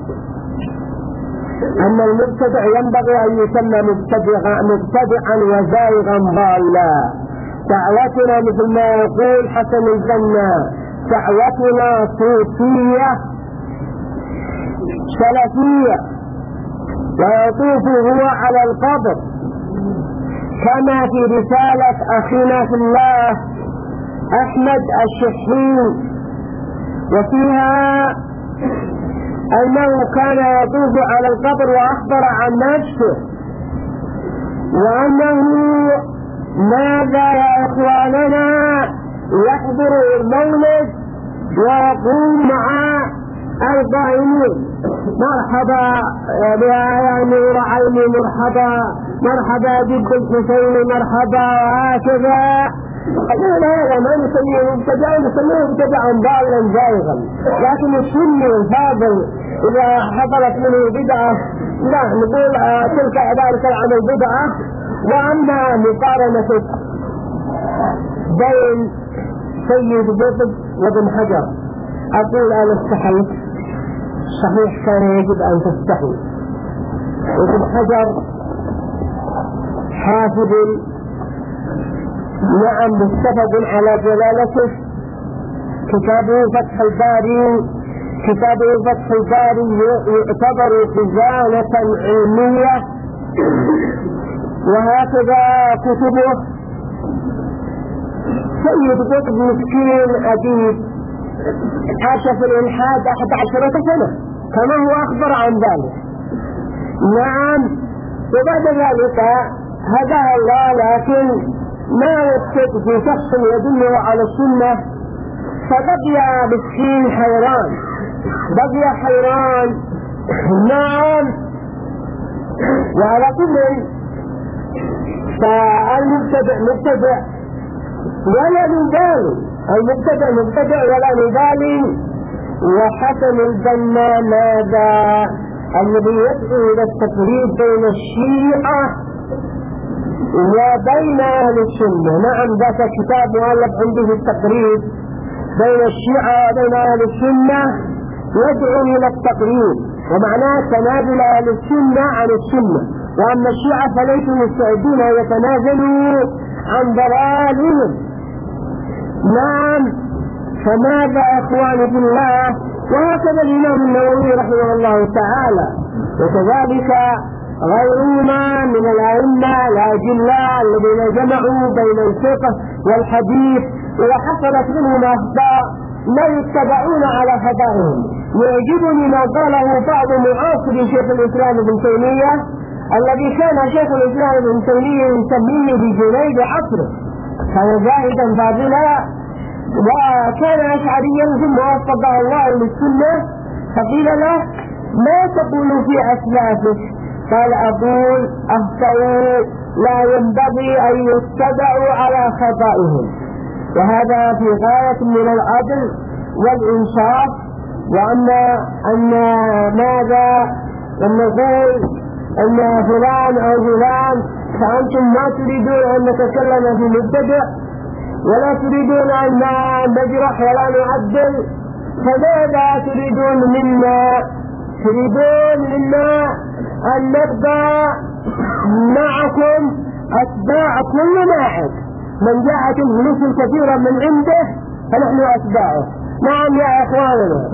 أن المبتدع ينبغي أن يسمى مبتدعا وزائغا ضالا. دعوتنا مثل ما يقول حسن البنا دعوتنا صوفية سلفية، ويطوف هو على القبر كما في رسالة أخينا في الله أحمد الشحين، وفيها أنه كان يطوف على القبر وأخبر عن نفسه، وأنه ماذا يا إخواننا يحضر المولد ويقوم مع القائمين مرحبا يا نور عيني، مرحبا جد الحسين، مرحبا، وهكذا. لا ما نسميه مبتدعا، نسميه مبتدعا ضالا زائغا. لكن السني الفاضل إذا حصلت منه بدعة لا نقول تلك ذلك العمل بدعة. وأما مقارنة بين سيد قطب وابن حجر، أقول أنا استحيت، صحيح كان يجب أن تستحي. ابن حجر حافظ نعم متفق على جلالته، كتابه فتح الباري يعتبر خزانة علمية، وهكذا كتبه. سيد قطب مسكين أديب عاش في الإلحاد 11 سنة كما هو أخبر عن ذلك. نعم، وبعد ذلك هداه الله، لكن ما وجد في شخص يدله على السنة، فبقي مسكين حيران، نعم. وعلى كل فالمبتدع مبتدع ولا نبالي، المبتدع مبتدع ولا نبالي. وحسن البنا ماذا الذي يدعو إلى التفريق بين الشيعة وبين أهل السنة. نعم ذاك كتاب مؤلف عنده التقريب بين الشيعة وبين أهل السنة، يدعو إلى التقريب، ومعناه تنازل أهل السنة عن السنة، وأما الشيعة فليسوا مستعدين أن يتنازلوا عن ضلالهم. نعم، فماذا أخواني في الله؟ وهكذا الإمام النووي رحمه الله تعالى، وكذلك غيرهما من الأئمة الأجلاء الذين جمعوا بين الفقه والحديث وحصلت منهم أخطاء لا يتبعون على خطائهم. يعجبني ما قاله بعض معاصر شيخ الإسلام ابن تيمية، الذي كان شيخ الإسلام ابن تيمية يسميه بجنيد عصره، كان زاهدا فاضلا وكان أشعريا ثم وفقه الله للسنة. فقيل له ما تقول في أسلافك؟ قال أقول أخطأوا، لا ينبغي أن يتبعوا على خطائهم، وهذا في غاية من العدل والإنصاف. وأما أن ماذا نقول أن فلان أو فلان، فأنتم ما تريدون أن نتكلم في مبتدع ولا تريدون أن نجرح ولا نعدل، فماذا تريدون منا؟ تريدون منا أن نبقى معكم أتباع كل واحد، من جاءت الفلوس الكثيرة من عنده فنحن أتباعه. نعم يا إخواننا،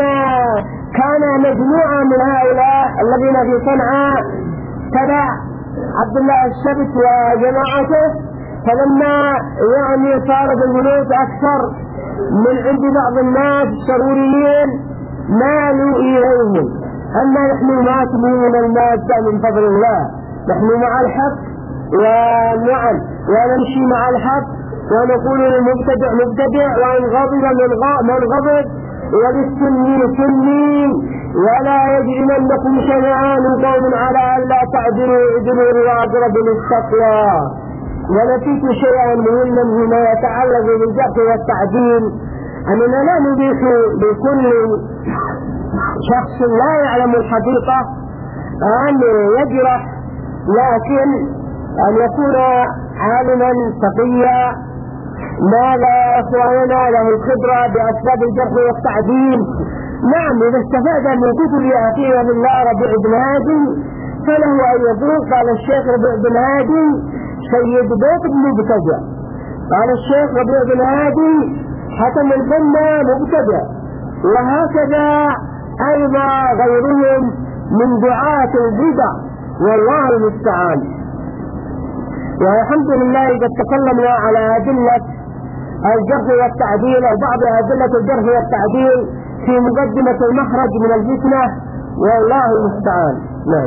كان مجموعة من هؤلاء الذين في صنعاء تبع عبد الله الشبت وجماعته، فلما يعني صار الجنود أكثر من عند بعض الناس الشروريين مالوا إليهم. أما نحن ما تمون المادة من فضل الله، نحن مع الحق ونعم ونمشي مع الحق ونقول للمبتدع مبتدع وإن غضب من غضب وللسنين سنين ولا يجرمنكم شنآن قوم على أن لا تعدلوا اعدلوا لأقرب للتقوى. ونسيت شيئا مهما فيما يتعلق بالجرح والتعديل، أننا لا نضيف لكل شخص لا يعلم الحقيقة أن يجرح، لكن أن يكون عالما تقيا ماذا أخواننا له الخبرة بأسباب الجرح والتعديل. نعم، إذا استفاد من كتب أخيه بالله ربيع بن هادي فله أن يقول قال الشيخ ربيع بن هادي سيد بيت مبتدع، قال الشيخ ربيع بن هادي حكم البنا مبتدع، وهكذا أيضا غيرهم من دعاة البدع والله المستعان. والحمد لله قد تكلمنا على أدلة الجرح والتعديل أو بعض أدلة الجرح والتعديل في مقدمة المخرج من الفتنة والله المستعان. نعم.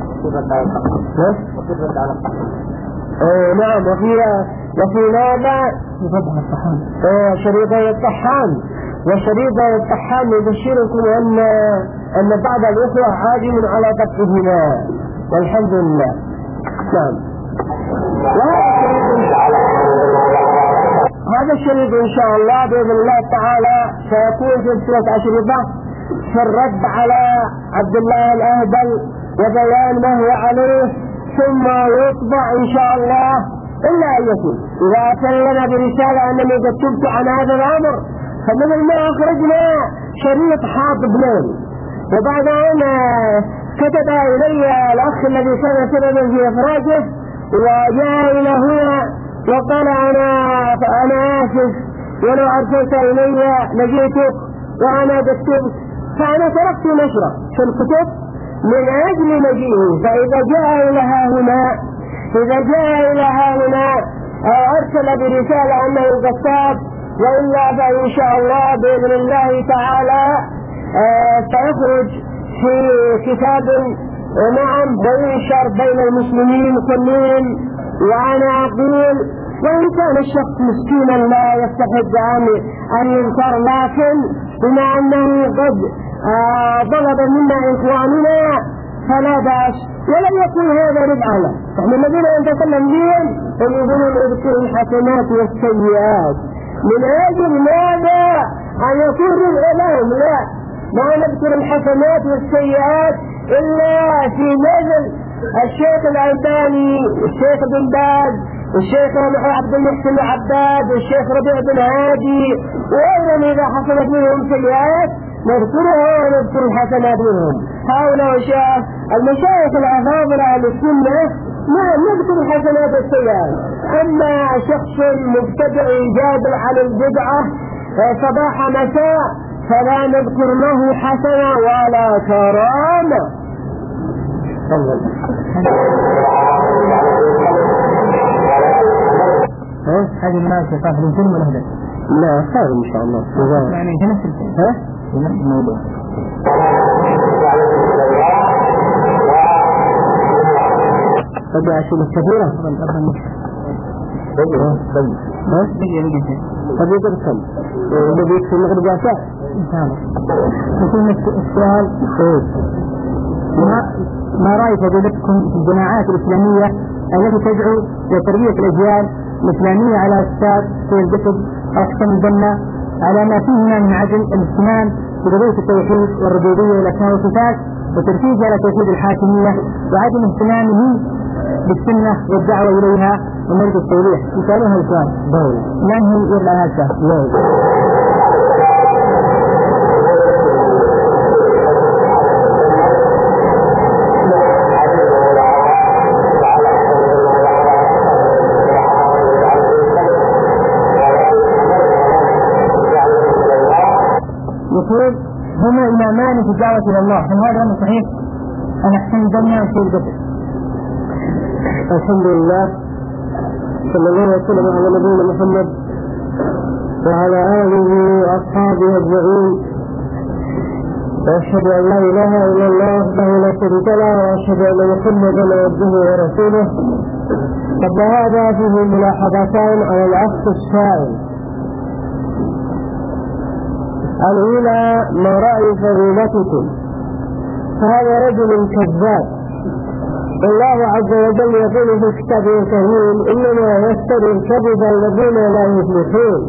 نعم. وفي ماذا؟ شريطي الطحان. وشريطي الطحان يبشركم أن بعض الأخوة عازم على فتحهما والحمد لله. نعم. هذا الشريط إن شاء الله بإذن الله تعالى سيكون سلسلة أشرطة في الرد على عبد الله الأهبل وبيان ما هو عليه، ثم يطبع إن شاء الله. إلا أن يكون إذا أتلنا برسالة أنني قد تبت عن هذا الأمر، فمثل ما أخرجنا شريط حاطب ليل، وبعد أن كتب إلي الأخ الذي كان سببا في إخراجه وجاء إلى هنا وقال أنا آسف ولو أرسلت إلي لجيتك وأنا كتبت، فأنا تركت نشره في الكتب من أجل مجيئه. فإذا جاء إلى هنا أو أرسل برسالة أنه كتاب، وإلا فإن شاء الله بإذن الله تعالى سيخرج في كتاب نعم وينشر بين المسلمين كلهم. وأنا أقول وإن كان الشخص مسكينا لا يستحق أن ينكر، لكن بما أنه قد طلب منا إخواننا فلا بأس، ولم يكن هذا ربعا له. نحن الذين نتكلم بهم هم يقولون اذكر الحسنات والسيئات، من أجل ماذا؟ أن يكون ربع لهم. لا، ما نذكر الحسنات والسيئات إلا في نزل الشيخ الألباني، الشيخ بن باز، الشيخ عبد المحسن العباد، الشيخ ربيع بن هادي، وأيضا إذا حصلت منهم سيئات نذكرها ونذكر الحسنات منهم. هؤلاء المشايخ الأفاضل أهل السنة نعم نذكر الحسنات والسيئات. أما شخص مبتدع جابر على البدعة صباح مساء فلا نذكر له حسنة ولا كرامة. هذه المناسبة في الفيلم ولا هذا؟ لا خير إن شاء الله. يعني في نفس الموضوع. بدأ أشياء كثيرة. طب يدرسل الذي يكفي المغرب جاسع إن شاء الله. يكون السؤال ما رأي فضيلتكم في الجماعات الإسلامية التي تدعو لتربية الأجيال الإسلامية على أساس في الجسد أو أحكام الجنة على ما فيهما من عدل الاهتمام بقضية التوحيد والربوبية والأسماء والصفات وتركيز على توحيد الحاكمية وعدم اهتمامه بالسنة والدعوة إليها ومرض التوضيح؟ يسألوها السؤال من هي يرى هذا؟ يقول هما إمامان في الدعوة إلى الله، هل هذا صحيح؟ أن أحسن الدنيا وشيء الجسد. الحمد لله، صلى الله وسلم على نبينا محمد وعلى آله وأصحابه أجمعين، وأشهد أن لا إله إلا الله وحده لا شريك له، وأشهد أن محمدا عبده ورسوله. قبل هذا فيه ملاحظتان على الأخ السائل. الأولى ما رأي فضيلتكم؟ فهذا رجل كذاب، الله عز وجل يقول في كتابه الكريم: إنما يشتري الكذب الذين لا يفلحون.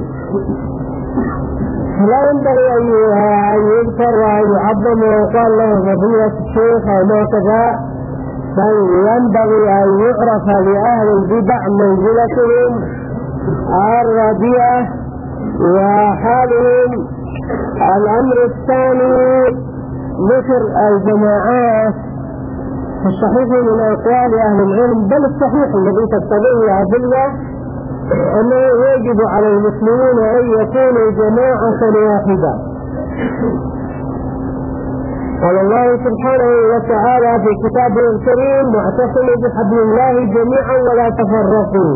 لا ينبغي أن يذكر وأن يعظم ويقال له فضيلة الشيخ أو ما كذا، بل ينبغي أن يعرف لأهل البدع منزلتهم الرديئة وحالهم. الأمر الثاني ذكر الجماعات في الصحيح من أقوال أهل العلم، بل الصحيح الذي تقتضيه الأدلة أنه يجب على المسلمين أن يكونوا جماعة واحدة. قال الله سبحانه وتعالى في كتابه الكريم: واعتصموا بحبل الله جميعا ولا تفرقوا.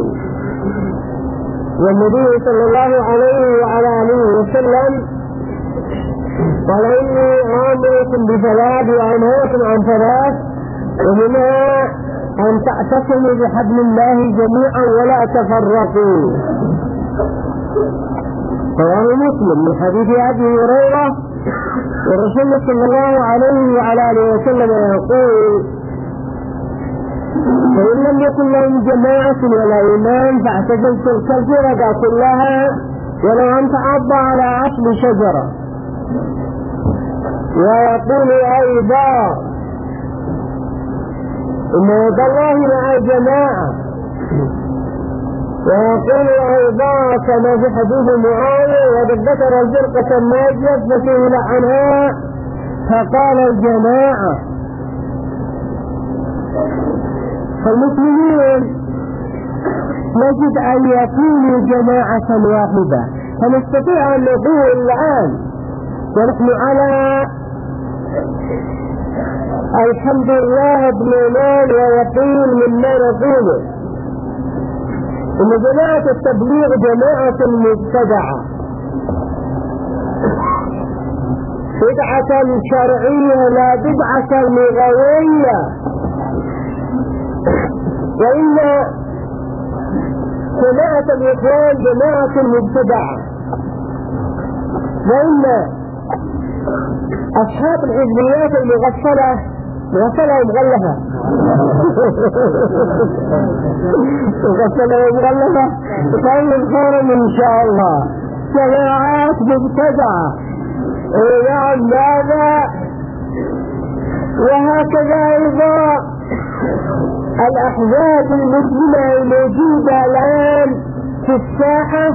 والنبي صلى الله عليه وعلى آله وسلم قال: إني آمركم بثلاث وأنهاكم عن ثلاث، ومنها أن تعتصموا بحبل الله جميعا ولا تفرقوا. رواه مسلم من حديث أبي هريرة، والرسول صلى الله عليه وعلى آله وسلم يقول: فإن لم يكن لهم جماعة ولا إمام فاعتزلت الفرقة كلها ولو أن تعض على أصل شجرة. ويقول أيضا: إن يد الله مع الجماعة. ويقول أيضا كما في حديث معاوية: وقد ذكر الفرقة الناجية فسئل عنها فقال الجماعة. فالمسلمين نجد أن يكونوا جماعة واحدة، فنستطيع أن نقول الآن ونحن على الحمد لله بإيمان ويقين مما نقوله إن جماعة التبليغ جماعة مبتدعة، بدعة شرعية لا بدعة لغوية. وإن جماعة الإخوان جماعة مبتدعة، وإن أصحاب الحزبيات المغفلة مغفلة ومغلفة مغفلة ومغلفة طيب خيرا إن شاء الله جماعات مبتدعة. نعم هذا. وهكذا أيضا الأحزاب المسلمة الموجودة الآن في الساحة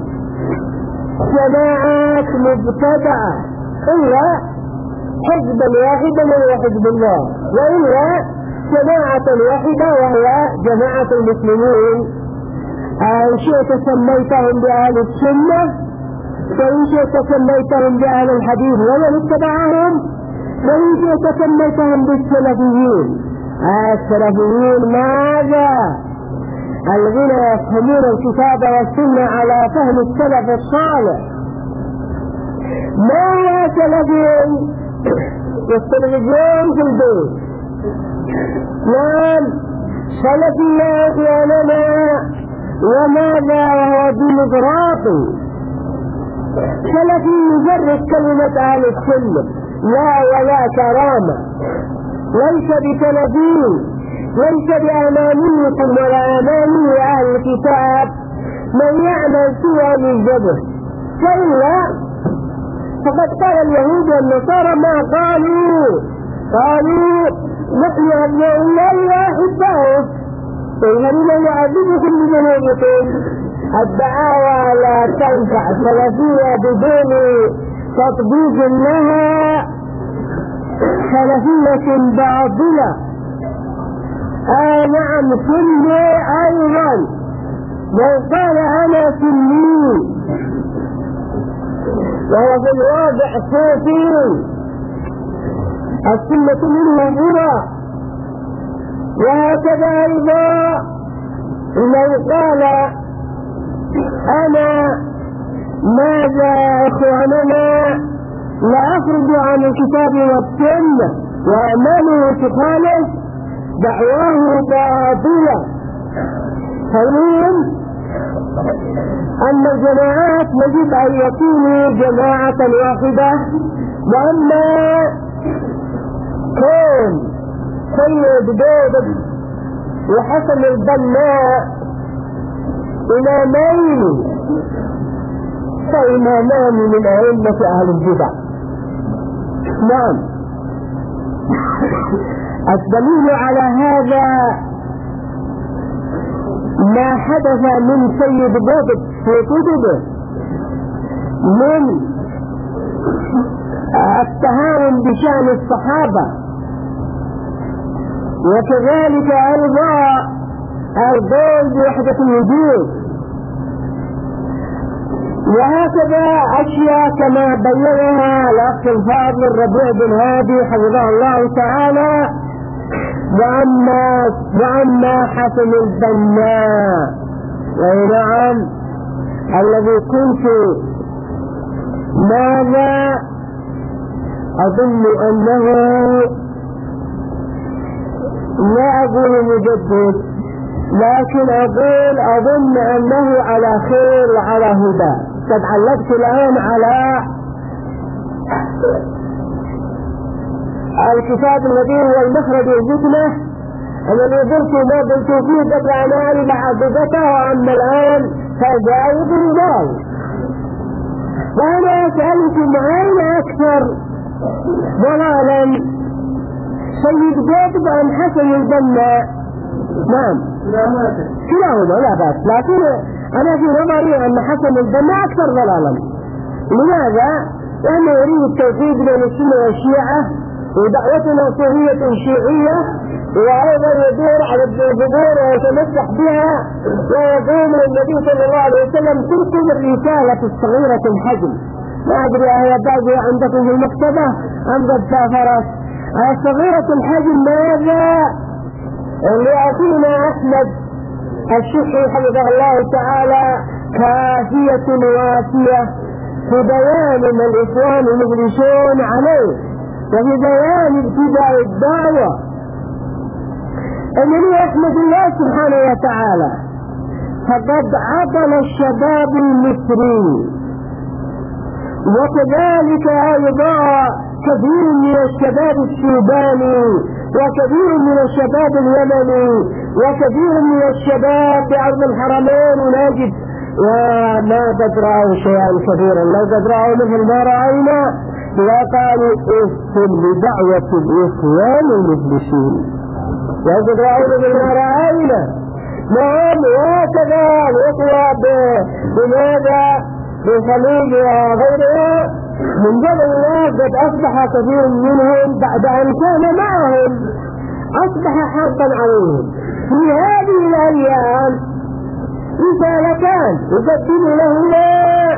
جماعات مبتدعة، إلا حزبا واحدا وهو حزب الله، وإلا جماعة واحدة وهي جماعة المسلمين. إن شئت سميتهم بأهل السنة، وإن شئت سميتهم بأهل الحديث ومن اتبعهم، وإن شئت سميتهم بالسلفيين. السلفيين ماذا؟ الذين يفهمون الكتاب والسنة على فهم السلف الصالح. ما هو سلفيين؟ التلفزيون في البيت. نعم سلفيات ولنا، وماذا وهو ديمقراطي. سلفي يجرد كلمة أهل السنة، لا ولا كرامة، ليس بسلفيين، ليس بأمانيكم ولا أماني أهل الكتاب من يعمل سوى من جبه. فإلا فقد قال اليهود والنصارى ما قالوا نحن أبناء الله وأحباؤه فإننا يعذبكم بذنوبكم. الدعاوى لا تنفع سلفية بدون تطبيق لها، سلفية باطلة. نعم سني أيضا، من قال أنا سني وهو في الواقع صوفي. السنة منه هنا، وهكذا أيضا لو قال أنا ماذا إخواننا لا أخرج عن الكتاب والسنة وأمانه تخالف دعواه باطلة. فالمهم أن الجماعات يجب أن يكونوا جماعة واحدة. وأما كون سيد قطب وحسن البنا إمامين فإمامان من أئمة أهل البدع. نعم. الدليل على هذا ما حدث من سيد قطب في كتبه من التهاون بشأن الصحابة، وكذلك أيضا القول بوحدة الوجود، وهكذا أشياء كما بينها الأخ الفاضل الربيع بن هادي حفظه الله تعالى. وأما حسن البنا نعم الذي كنت ماذا أظن أنه لا أقول مجدد، لكن أظن أنه على خير وعلى هدى. قد علقت الآن على الكتاب الذي هو المخرج الفتنة الذي قلت ما قلت فيه قبل أن أعرف حقيقته، وأما الآن فجاوب الرجال. وأنا أسألكم أين أكثر ضلالا سيد قطب أم حسن البنا؟ نعم كلاهما لا بأس، لكن أنا في نظري أن حسن البنا أكثر ضلالا. لماذا؟ لأنه يريد التوحيد بين السنة والشيعة، ودعوتنا صوفية شيعية، وأيضا يدور على الظهور ويتمسح بها، ويقول النبي صلى الله عليه وسلم تركم الرسالة الصغيرة الحجم. ما أدري هي باقية عندكم في المكتبة أم قد سافرت. الصغيرة الحجم ماذا؟ لأخينا أحمد الشيخي حفظه الله تعالى كافية وافية في بيان ما الإخوان المجلسون عليه، وفي بيان ابتداء الدعوة. أنني أحمد الله سبحانه وتعالى فقد عطل الشباب المصري، وكذلك أيضا كثير من الشباب السوداني، وكثير من الشباب اليمني، وكثير من الشباب بعرض الحرمين ونجد، وما قد رأوا شيئا كثيرا. لو قد رأوا مثل ما رأينا وقالوا اسم لدعوة الإخوان المفلسين، لو قد رأوا مثل ما رأينا. نعم. وهكذا الإخوة بماذا بالخليج وغيرها من جبل الله قد أصبح كثير منهم بعد أن كان معهم أصبح حقا عليهم. في هذه الأيام رسالتان يقدم لهما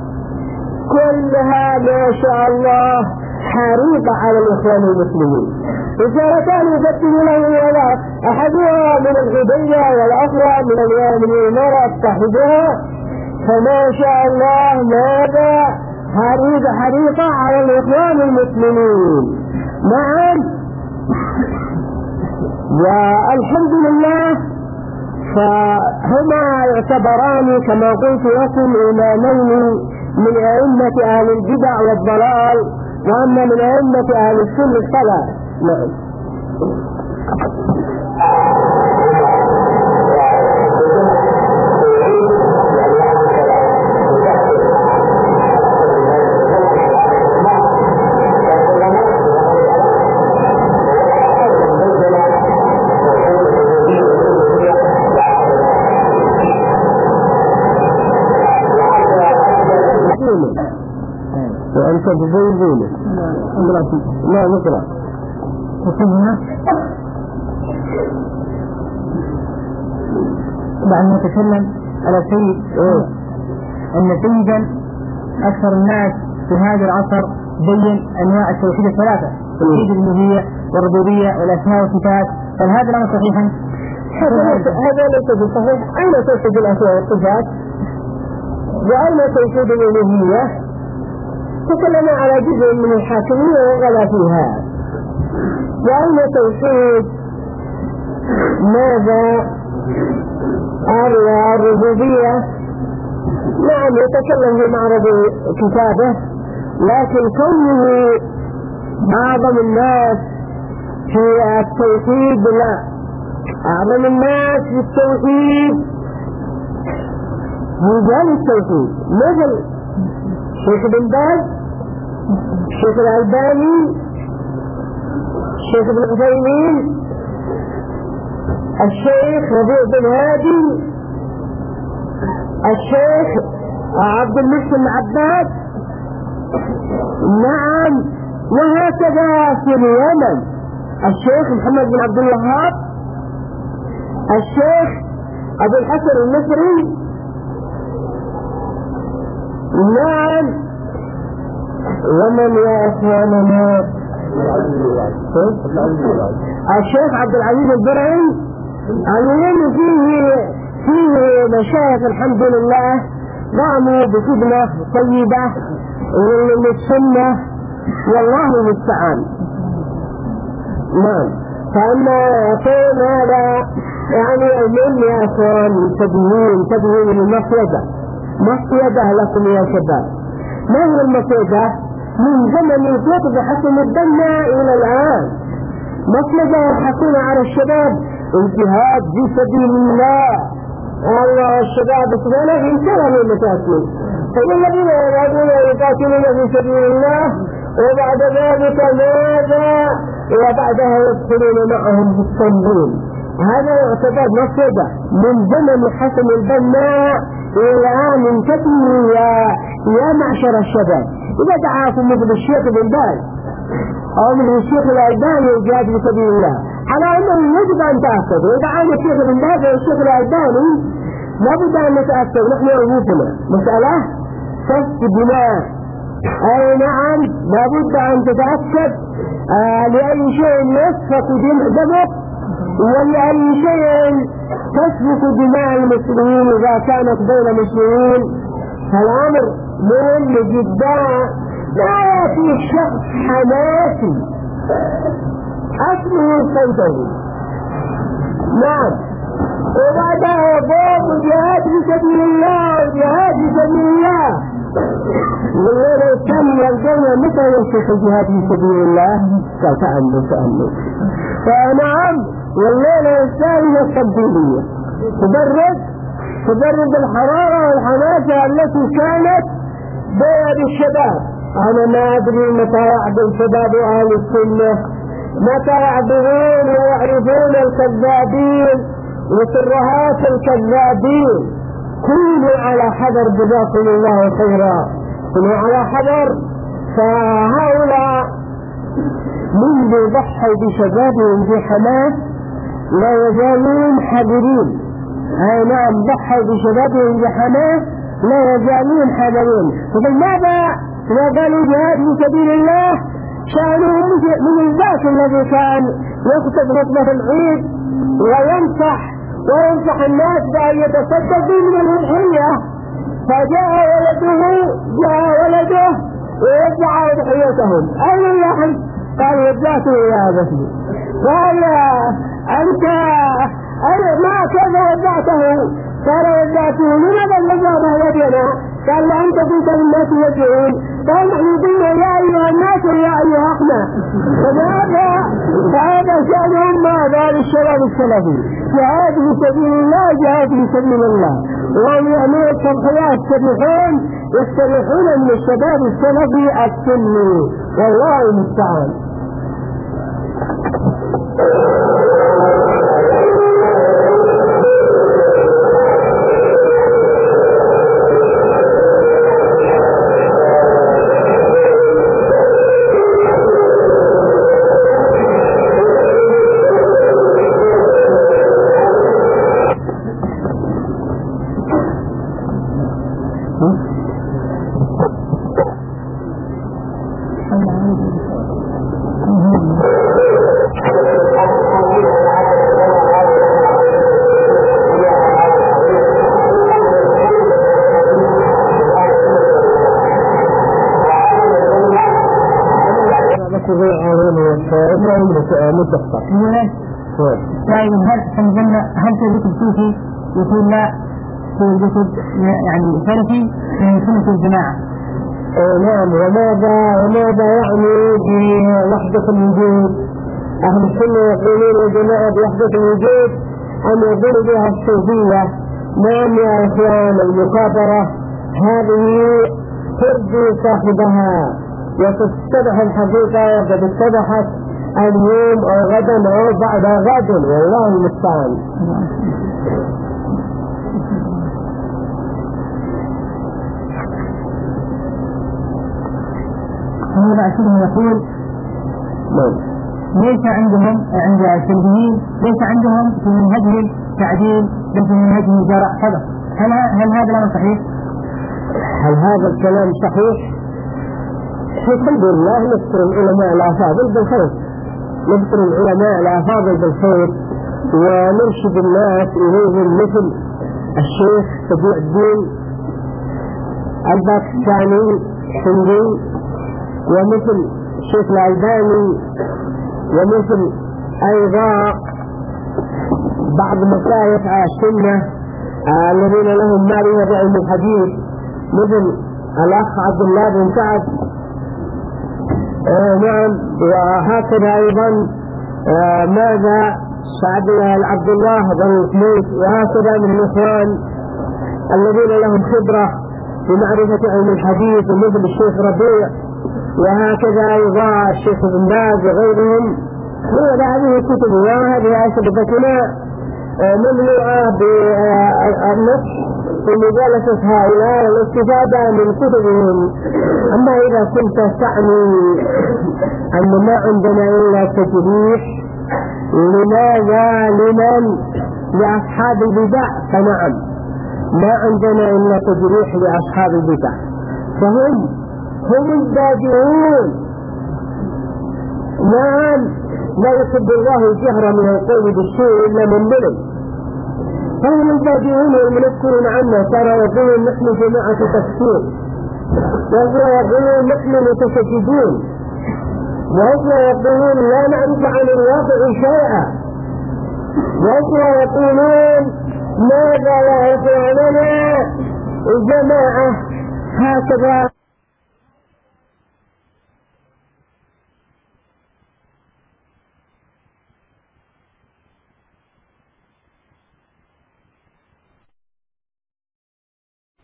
كلها ما شاء الله حريصة على الإخوان المسلمين. رسالتان يقدم لهما أحدها من الغبية والأخرى من الإمارة صاحبها، فما شاء الله ماذا حريصة على الإخوان المسلمين. نعم. والحمد لله فهما يعتبران كما قلت لكم إمامين من أئمة أهل البدع والضلال، وأما من أئمة أهل السنة فلا. نعم. وأنت بزيدين لا نقرأ وكنا بعد ما نتكلم على سيد أن سيدا أكثر الناس في هذا العصر بين أنواع التوحيد الثلاثة: توحيد الألوهية والربوبية والأسماء والصفات هل هذا الأمر صحيحا؟ هذا ليس بصحيح. أين توحيد الأسماء والصفات؟ وأين توحيد الألوهية؟ تكلم على جزء من الحاكمية وغلا فيها. وأين توحيد ماذا الربوبية؟ نعم يتكلم في معرض كتابه، لكن كونه أعظم الناس في التوحيد لا، أعظم الناس في التوحيد رجال التوحيد مثل الشيخ بن باز، الشيخ الألباني، الشيخ ابن عثيمين، الشيخ ربيع بن هادي، الشيخ عبد المحسن العباد. نعم وهكذا في اليمن الشيخ محمد بن عبد الوهاب، الشيخ أبو الحسن المصري. نعم ومن يا إخواننا الشيخ عبد العزيز البرعي. المهم فيه مشايخ الحمد لله قاموا بخدمة طيبة للسنة والله المستعان. نعم فأما يقول هذا يعني المهم يا أخوان تدوين المصيدة لكم يا شباب. ما هي المصيدة؟ من زمن كتب حسن البنا إلى الآن مصيدة يضحكون على الشباب الجهاد في سبيل الله. الله الشباب اسمنا انتهى المساكين، فالذين يذهبون يقاتلون في سبيل الله وبعد ذلك ماذا؟ وبعدها يدخلون معهم في التنظيم. هذا يعتبر مصيدة من زمن حسن البنا إلى الآن. انتبهوا يا معشر الشباب، إذا دعاكم مثل الشيخ بن باز أو مثل الشيخ الألباني الجهاد في سبيل الله على أنه يجب أن تأكد. وإذا عاد الشيخ بن باز والشيخ الألباني لابد أن نتأكد نحن أنفسنا مسألة سفك دماء. أي نعم لابد أن تتأكد لأي شيء يسفك دمك ولأي شيء تسفك دماء المسلمين إذا كانت بين مسلمين. فالأمر مهم جدا. لا يأتي الشخص حماسي أسمه الصيدلي نعم وبعدها يقوم جهاد في سبيل الله جهاد في سبيل الله. والليلة الثانية الجنة متى يشيخ الجهاد في سبيل الله؟ قال تأمل. فنعم والليلة الثانية التبديلية تبرد الحرارة والحماسة التي كانت بين الشباب. أنا ما أدري متى يعبد شباب أهل السنة، متى يعبدون ويعرفون الكذابين وسرهات الكذابين. كونوا على حذر جزاكم الله خيرا، كونوا على حذر. فهؤلاء منذ ضحوا بشبابهم في حماس لا يزالون حذرين. أي نعم ضحوا بشبابهم في حماس لا يزالون حذرين. فماذا قالوا جهاد في سبيل الله؟ شأنهم من الذات الذي كان يكتب خطبة العيد وينصح الناس بأن يتصدقوا من الأضحية. فجاء ولده ويدعى أضحيتهم. أين اللحم؟ قال وجهته إلى أبته. قال أنت ما كيف وجهته؟ قال وجهته لماذا وجهته يدنا؟ قال أنت كنت للناس يدعون. قال نحن قلنا يا أيها الناس ويا أيها احنا. فهذا شأنهم ماذا للشباب السلفي؟ جهاد في سبيل الله جهاد في سبيل الله. وهم يعملون التضحيات يستريحون من الشباب السلفي السني والله المستعان. متفق. طيب هل في الكتب الصوفي يقول لا في الكتب يعني سلفي من سنة الجماعة؟ نعم. وماذا يعني بوحدة الوجود؟ أهل السنة يقولون الجماعة بوحدة الوجود أم يقول بها الصوفية؟ نعم يا إخوان، المكابرة هذه ترضي صاحبها وتتضح الحقيقة، وقد اتضحت اليوم أو غدا أو بعد غد، والله المستعان. هذا أشياء يقول ليس عندهم عند السلفيين ليس عندهم في منهجهم تعديل بل في منهجهم جرح فقط. هل هذا الأمر صحيح؟ هل هذا الكلام صحيح؟ الحمد لله نذكر العلماء الأفاضل بالخير، نذكر العلماء الأفاضل بالخير ونرشد الناس إليهم مثل الشيخ تقي الدين الباكستاني الهندي، ومثل الشيخ الألباني، ومثل أيضا بعض مشايخ السنة الذين لهم معرفة بعلم الحديث مثل الأخ عبد الله بن سعد. نعم. وهكذا أيضا ماذا عبد الله بن سميت، وهكذا من الإخوان الذين لهم خبرة في معرفة علم الحديث مثل الشيخ ربيع، وهكذا أيضا الشيخ بن باز وغيرهم. هذه الكتب وهذه أسئلتنا مملوءة بالنص في مجالسة هؤلاء والاستفادة من كتبهم. أما إذا كنت تعني أن ما عندنا إلا تجريح لماذا لمن لأصحاب البدع، فنعم ما عندنا إلا تجريح لأصحاب البدع، فهم البادئون. نعم. لا يحب الله الجهر من القول بالسوء إلا من ظلم. فهم البادئون والمنكرون عنا. ترى يقولون نحن جماعة تفسير، وهو يقولون نحن متشددون، وهو يقولون لا نعرف عن الواقع شيئا، وهو يقولون ماذا لا يفعلنا الجماعة هكذا